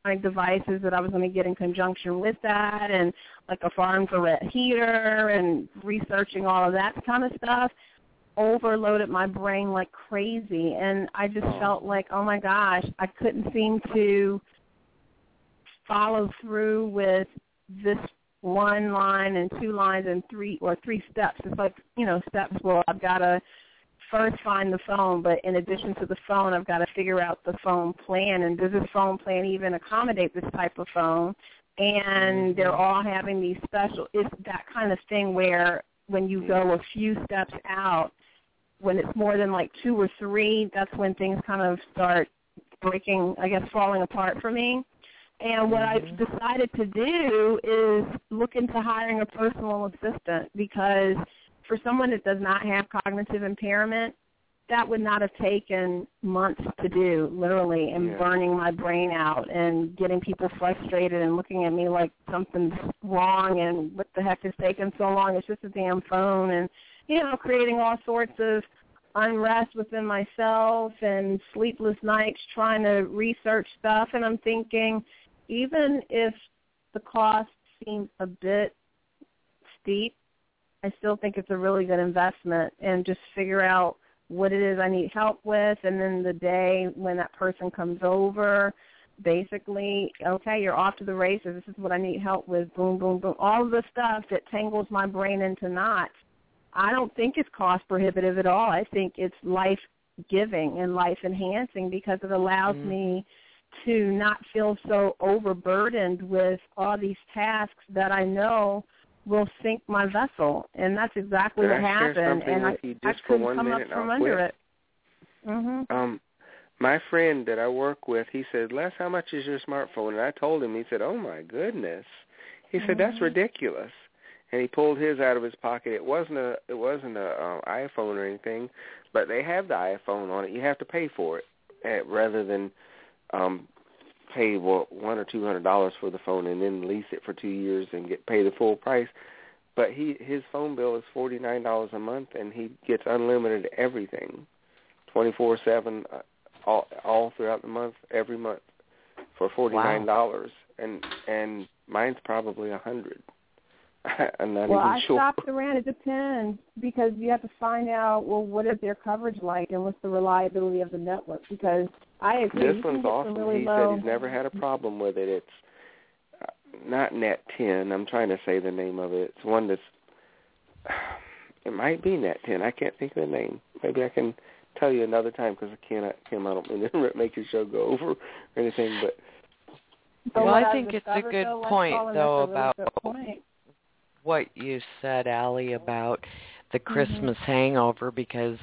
Speaker 8: electronic devices that I was going to get in conjunction with that, and like a far-infrared heater and researching all of that kind of stuff overloaded my brain like crazy. And I just felt like, oh, my gosh, I couldn't seem to follow through with this one line and two lines and three steps. It's like, steps where I've got to first find the phone, but in addition to the phone, I've got to figure out the phone plan, and does this phone plan even accommodate this type of phone? And they're all having these special, it's that kind of thing where when you go a few steps out, when it's more than like 2 or 3, that's when things kind of start breaking, I guess, falling apart for me. And what I've decided to do is look into hiring a personal assistant, because for someone that does not have cognitive impairment, that would not have taken months to do, literally, and burning my brain out and getting people frustrated and looking at me like something's wrong and what the heck is taking so long? It's just a damn phone, and, creating all sorts of unrest within myself and sleepless nights trying to research stuff. And I'm thinking, even if the cost seems a bit steep, I still think it's a really good investment, and just figure out what it is I need help with, and then the day when that person comes over, basically, okay, you're off to the races. This is what I need help with, boom, boom, boom. All of the stuff that tangles my brain into knots, I don't think it's cost prohibitive at all. I think it's life-giving and life-enhancing, because it allows me to not feel so overburdened with all these tasks that I know will sink my vessel. And that's exactly what happened. And I couldn't come up from under it.
Speaker 10: My friend that I work with, he said, Les, how much is your smartphone? And I told him, he said, oh, my He said, that's ridiculous. And he pulled his out of his pocket. It wasn't a iPhone or anything, but they have the iPhone on it. You have to pay for it rather than pay $100 or $200 for the phone and then lease it for 2 years and pay the full price. But his phone bill is $49 a month, and he gets unlimited everything, 24/7, all throughout the month, every month, for $49. Wow. And mine's probably $100. I'm not even sure.
Speaker 8: I shopped around. It depends, because you have to find out, what is their coverage like and what's the reliability of the network, because I agree.
Speaker 10: This one's awesome.
Speaker 8: Really
Speaker 10: he
Speaker 8: low.
Speaker 10: said he's never had a problem with it. It's not Net 10. I'm trying to say the name of it. It's one that's, it might be Net 10. I can't think of the name. Maybe I can tell you another time, because I cannot, Kim, I don't mean to make your show go over or anything.
Speaker 6: Well, I think it's a good point, though, about what you said, Allie, about the Christmas hangover, because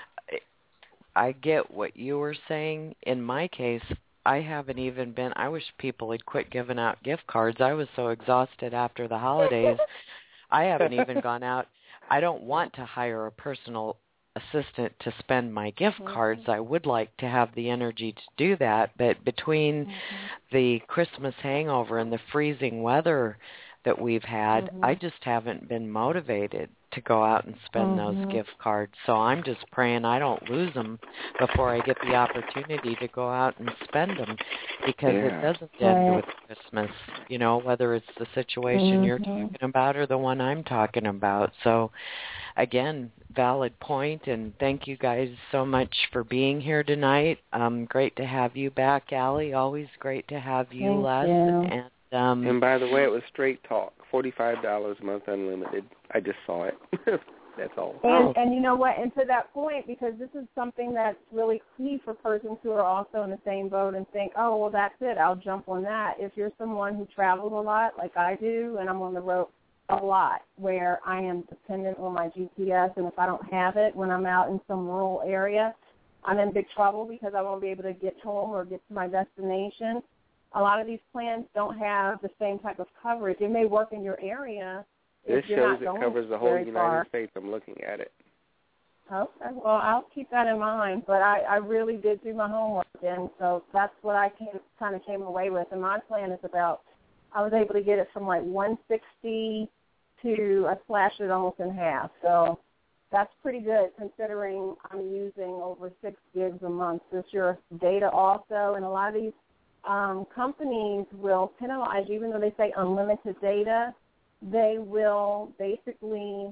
Speaker 6: I get what you were saying. In my case, I haven't even been, I wish people had quit giving out gift cards. I was so exhausted after the holidays. I haven't even gone out. I don't want to hire a personal assistant to spend my gift cards. I would like to have the energy to do that, but between the Christmas hangover and the freezing weather that we've had, I just haven't been motivated to go out and spend those gift cards. So I'm just praying I don't lose them before I get the opportunity to go out and spend them, because it doesn't end with Christmas, whether it's the situation you're talking about or the one I'm talking about. So again, valid point, and thank you guys so much for being here tonight. Great to have you back, Allie. Always great to have you, Les.
Speaker 10: And by the way, it was Straight Talk, $45 a month unlimited. I just saw it. That's all.
Speaker 8: And you know what? And to that point, because this is something that's really key for persons who are also in the same boat and think, oh, well, that's it, I'll jump on that. If you're someone who travels a lot like I do, and I'm on the road a lot, where I am dependent on my GPS, and if I don't have it when I'm out in some rural area, I'm in big trouble, because I won't be able to get home or get to my destination. A lot of these plans don't have the same type of coverage. It may work in your area.
Speaker 10: This shows it covers the whole United States. I'm looking at it.
Speaker 8: Okay. Well, I'll keep that in mind. But I really did do my homework, and so that's what I kind of came away with. And my plan is I was able to get it from like 160 to, I slashed it almost in half. So that's pretty good, considering I'm using over 6 gigs a month. There's your data also, and a lot of these companies will penalize you, even though they say unlimited data. They will basically,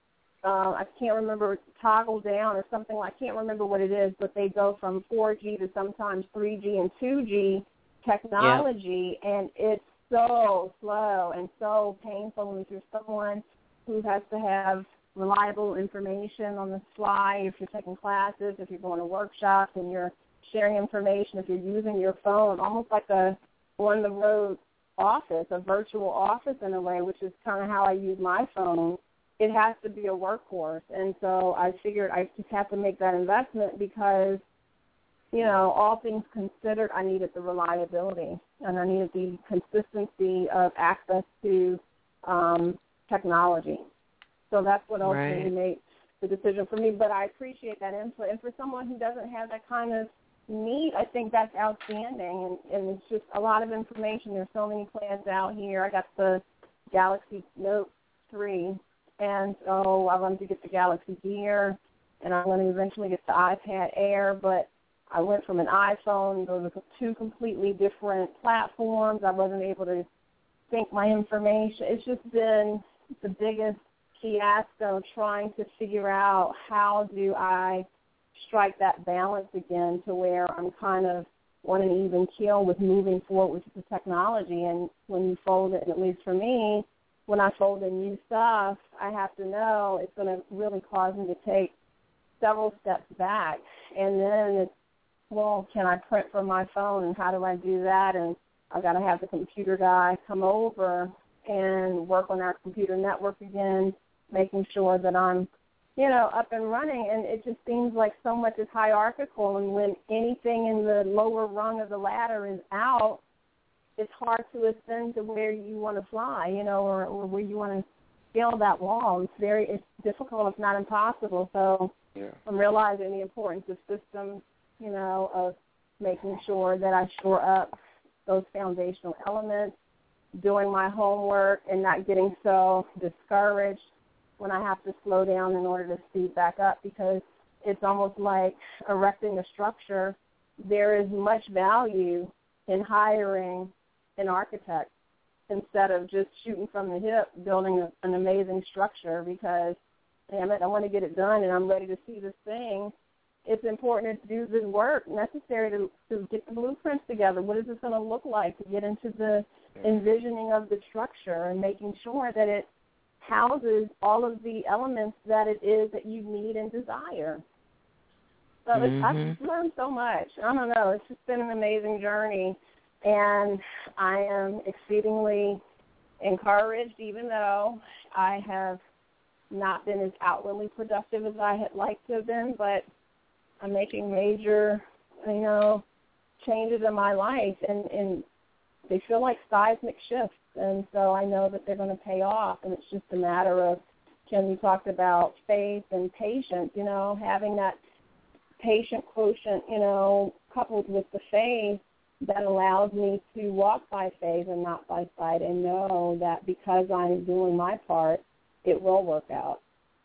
Speaker 8: I can't remember, toggle down or something. I can't remember what it is, but they go from 4G to sometimes 3G and 2G technology, and it's so slow and so painful. And if you're someone who has to have reliable information on the fly, if you're taking classes, if you're going to workshops and you're sharing information, if you're using your phone, almost like a on-the-road office, a virtual office in a way, which is kind of how I use my phone, it has to be a workhorse. And so I figured I just have to make that investment because, you know, all things considered, I needed the reliability and I needed the consistency of access to technology. So that's what ultimately made the decision for me. But I appreciate that input. And for someone who doesn't have that kind of need, I think that's outstanding. And it's just a lot of information. There's so many plans out here. I got the Galaxy Note 3, and so I wanted to get the Galaxy Gear, and I'm going to eventually get the iPad Air. But I went from an iPhone. Those are two completely different platforms. I wasn't able to sync my information. It's just been the biggest fiasco trying to figure out how do I strike that balance again to where I'm kind of on an even keel with moving forward with the technology. And when you fold it, at least for me, when I fold in new stuff, I have to know it's going to really cause me to take several steps back. And then it's, well, can I print from my phone, and how do I do that? And I've got to have the computer guy come over and work on our computer network again, making sure that I'm, you know, up and running. And it just seems like so much is hierarchical, and when anything in the lower rung of the ladder is out, it's hard to ascend to where you want to fly, you know, or where you want to scale that wall. It's difficult, if not impossible. So I'm realizing the importance of systems, you know, of making sure that I shore up those foundational elements, doing my homework, and not getting so discouraged when I have to slow down in order to speed back up, because it's almost like erecting a structure. There is much value in hiring an architect instead of just shooting from the hip, building an amazing structure, because, damn it, I want to get it done and I'm ready to see this thing. It's important to do the work necessary to get the blueprints together. What is this going to look like, to get into the envisioning of the structure and making sure that it houses all of the elements that it is that you need and desire. So I've learned so much. I don't know. It's just been an amazing journey, and I am exceedingly encouraged, even though I have not been as outwardly productive as I had liked to have been, but I'm making major, you know, changes in my life, and they feel like seismic shifts. And so I know that they're going to pay off, and it's just a matter of, Kim, you talked about faith and patience, you know, having that patient quotient, you know, coupled with the faith that allows me to walk by faith and not by sight, and know that because I'm doing my part, it will work out.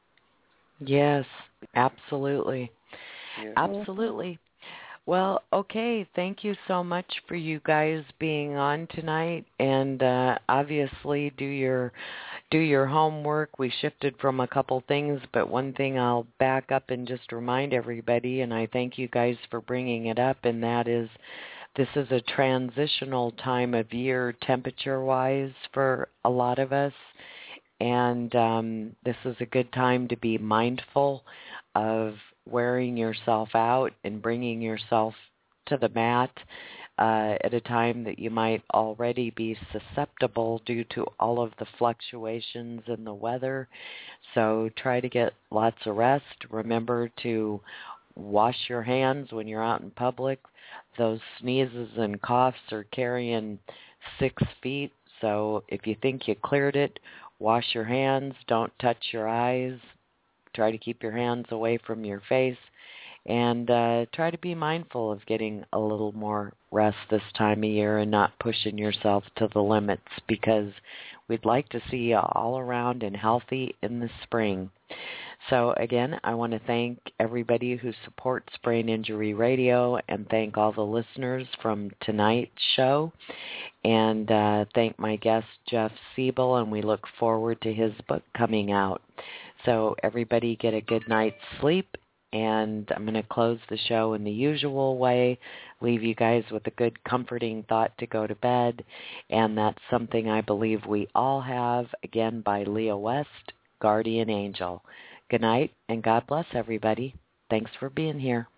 Speaker 6: Yes, absolutely.
Speaker 10: Yeah.
Speaker 6: Absolutely. Well, okay, thank you so much for you guys being on tonight, and obviously do your homework. We shifted from a couple things, but one thing I'll back up and just remind everybody, and I thank you guys for bringing it up, and that is this is a transitional time of year temperature-wise for a lot of us, and this is a good time to be mindful of wearing yourself out and bringing yourself to the mat at a time that you might already be susceptible due to all of the fluctuations in the weather. So try to get lots of rest. Remember to wash your hands when you're out in public. Those sneezes and coughs are carrying 6 feet. So if you think you cleared it, wash your hands. Don't touch your eyes. Try to keep your hands away from your face, and try to be mindful of getting a little more rest this time of year and not pushing yourself to the limits, because we'd like to see you all around and healthy in the spring. So again, I want to thank everybody who supports Brain Injury Radio and thank all the listeners from tonight's show. And thank my guest, Jeff Siebel, and we look forward to his book coming out. So everybody get a good night's sleep, and I'm going to close the show in the usual way, leave you guys with a good comforting thought to go to bed, and that's something I believe we all have, again, by Leah West, Guardian Angel. Good night, and God bless everybody. Thanks for being here.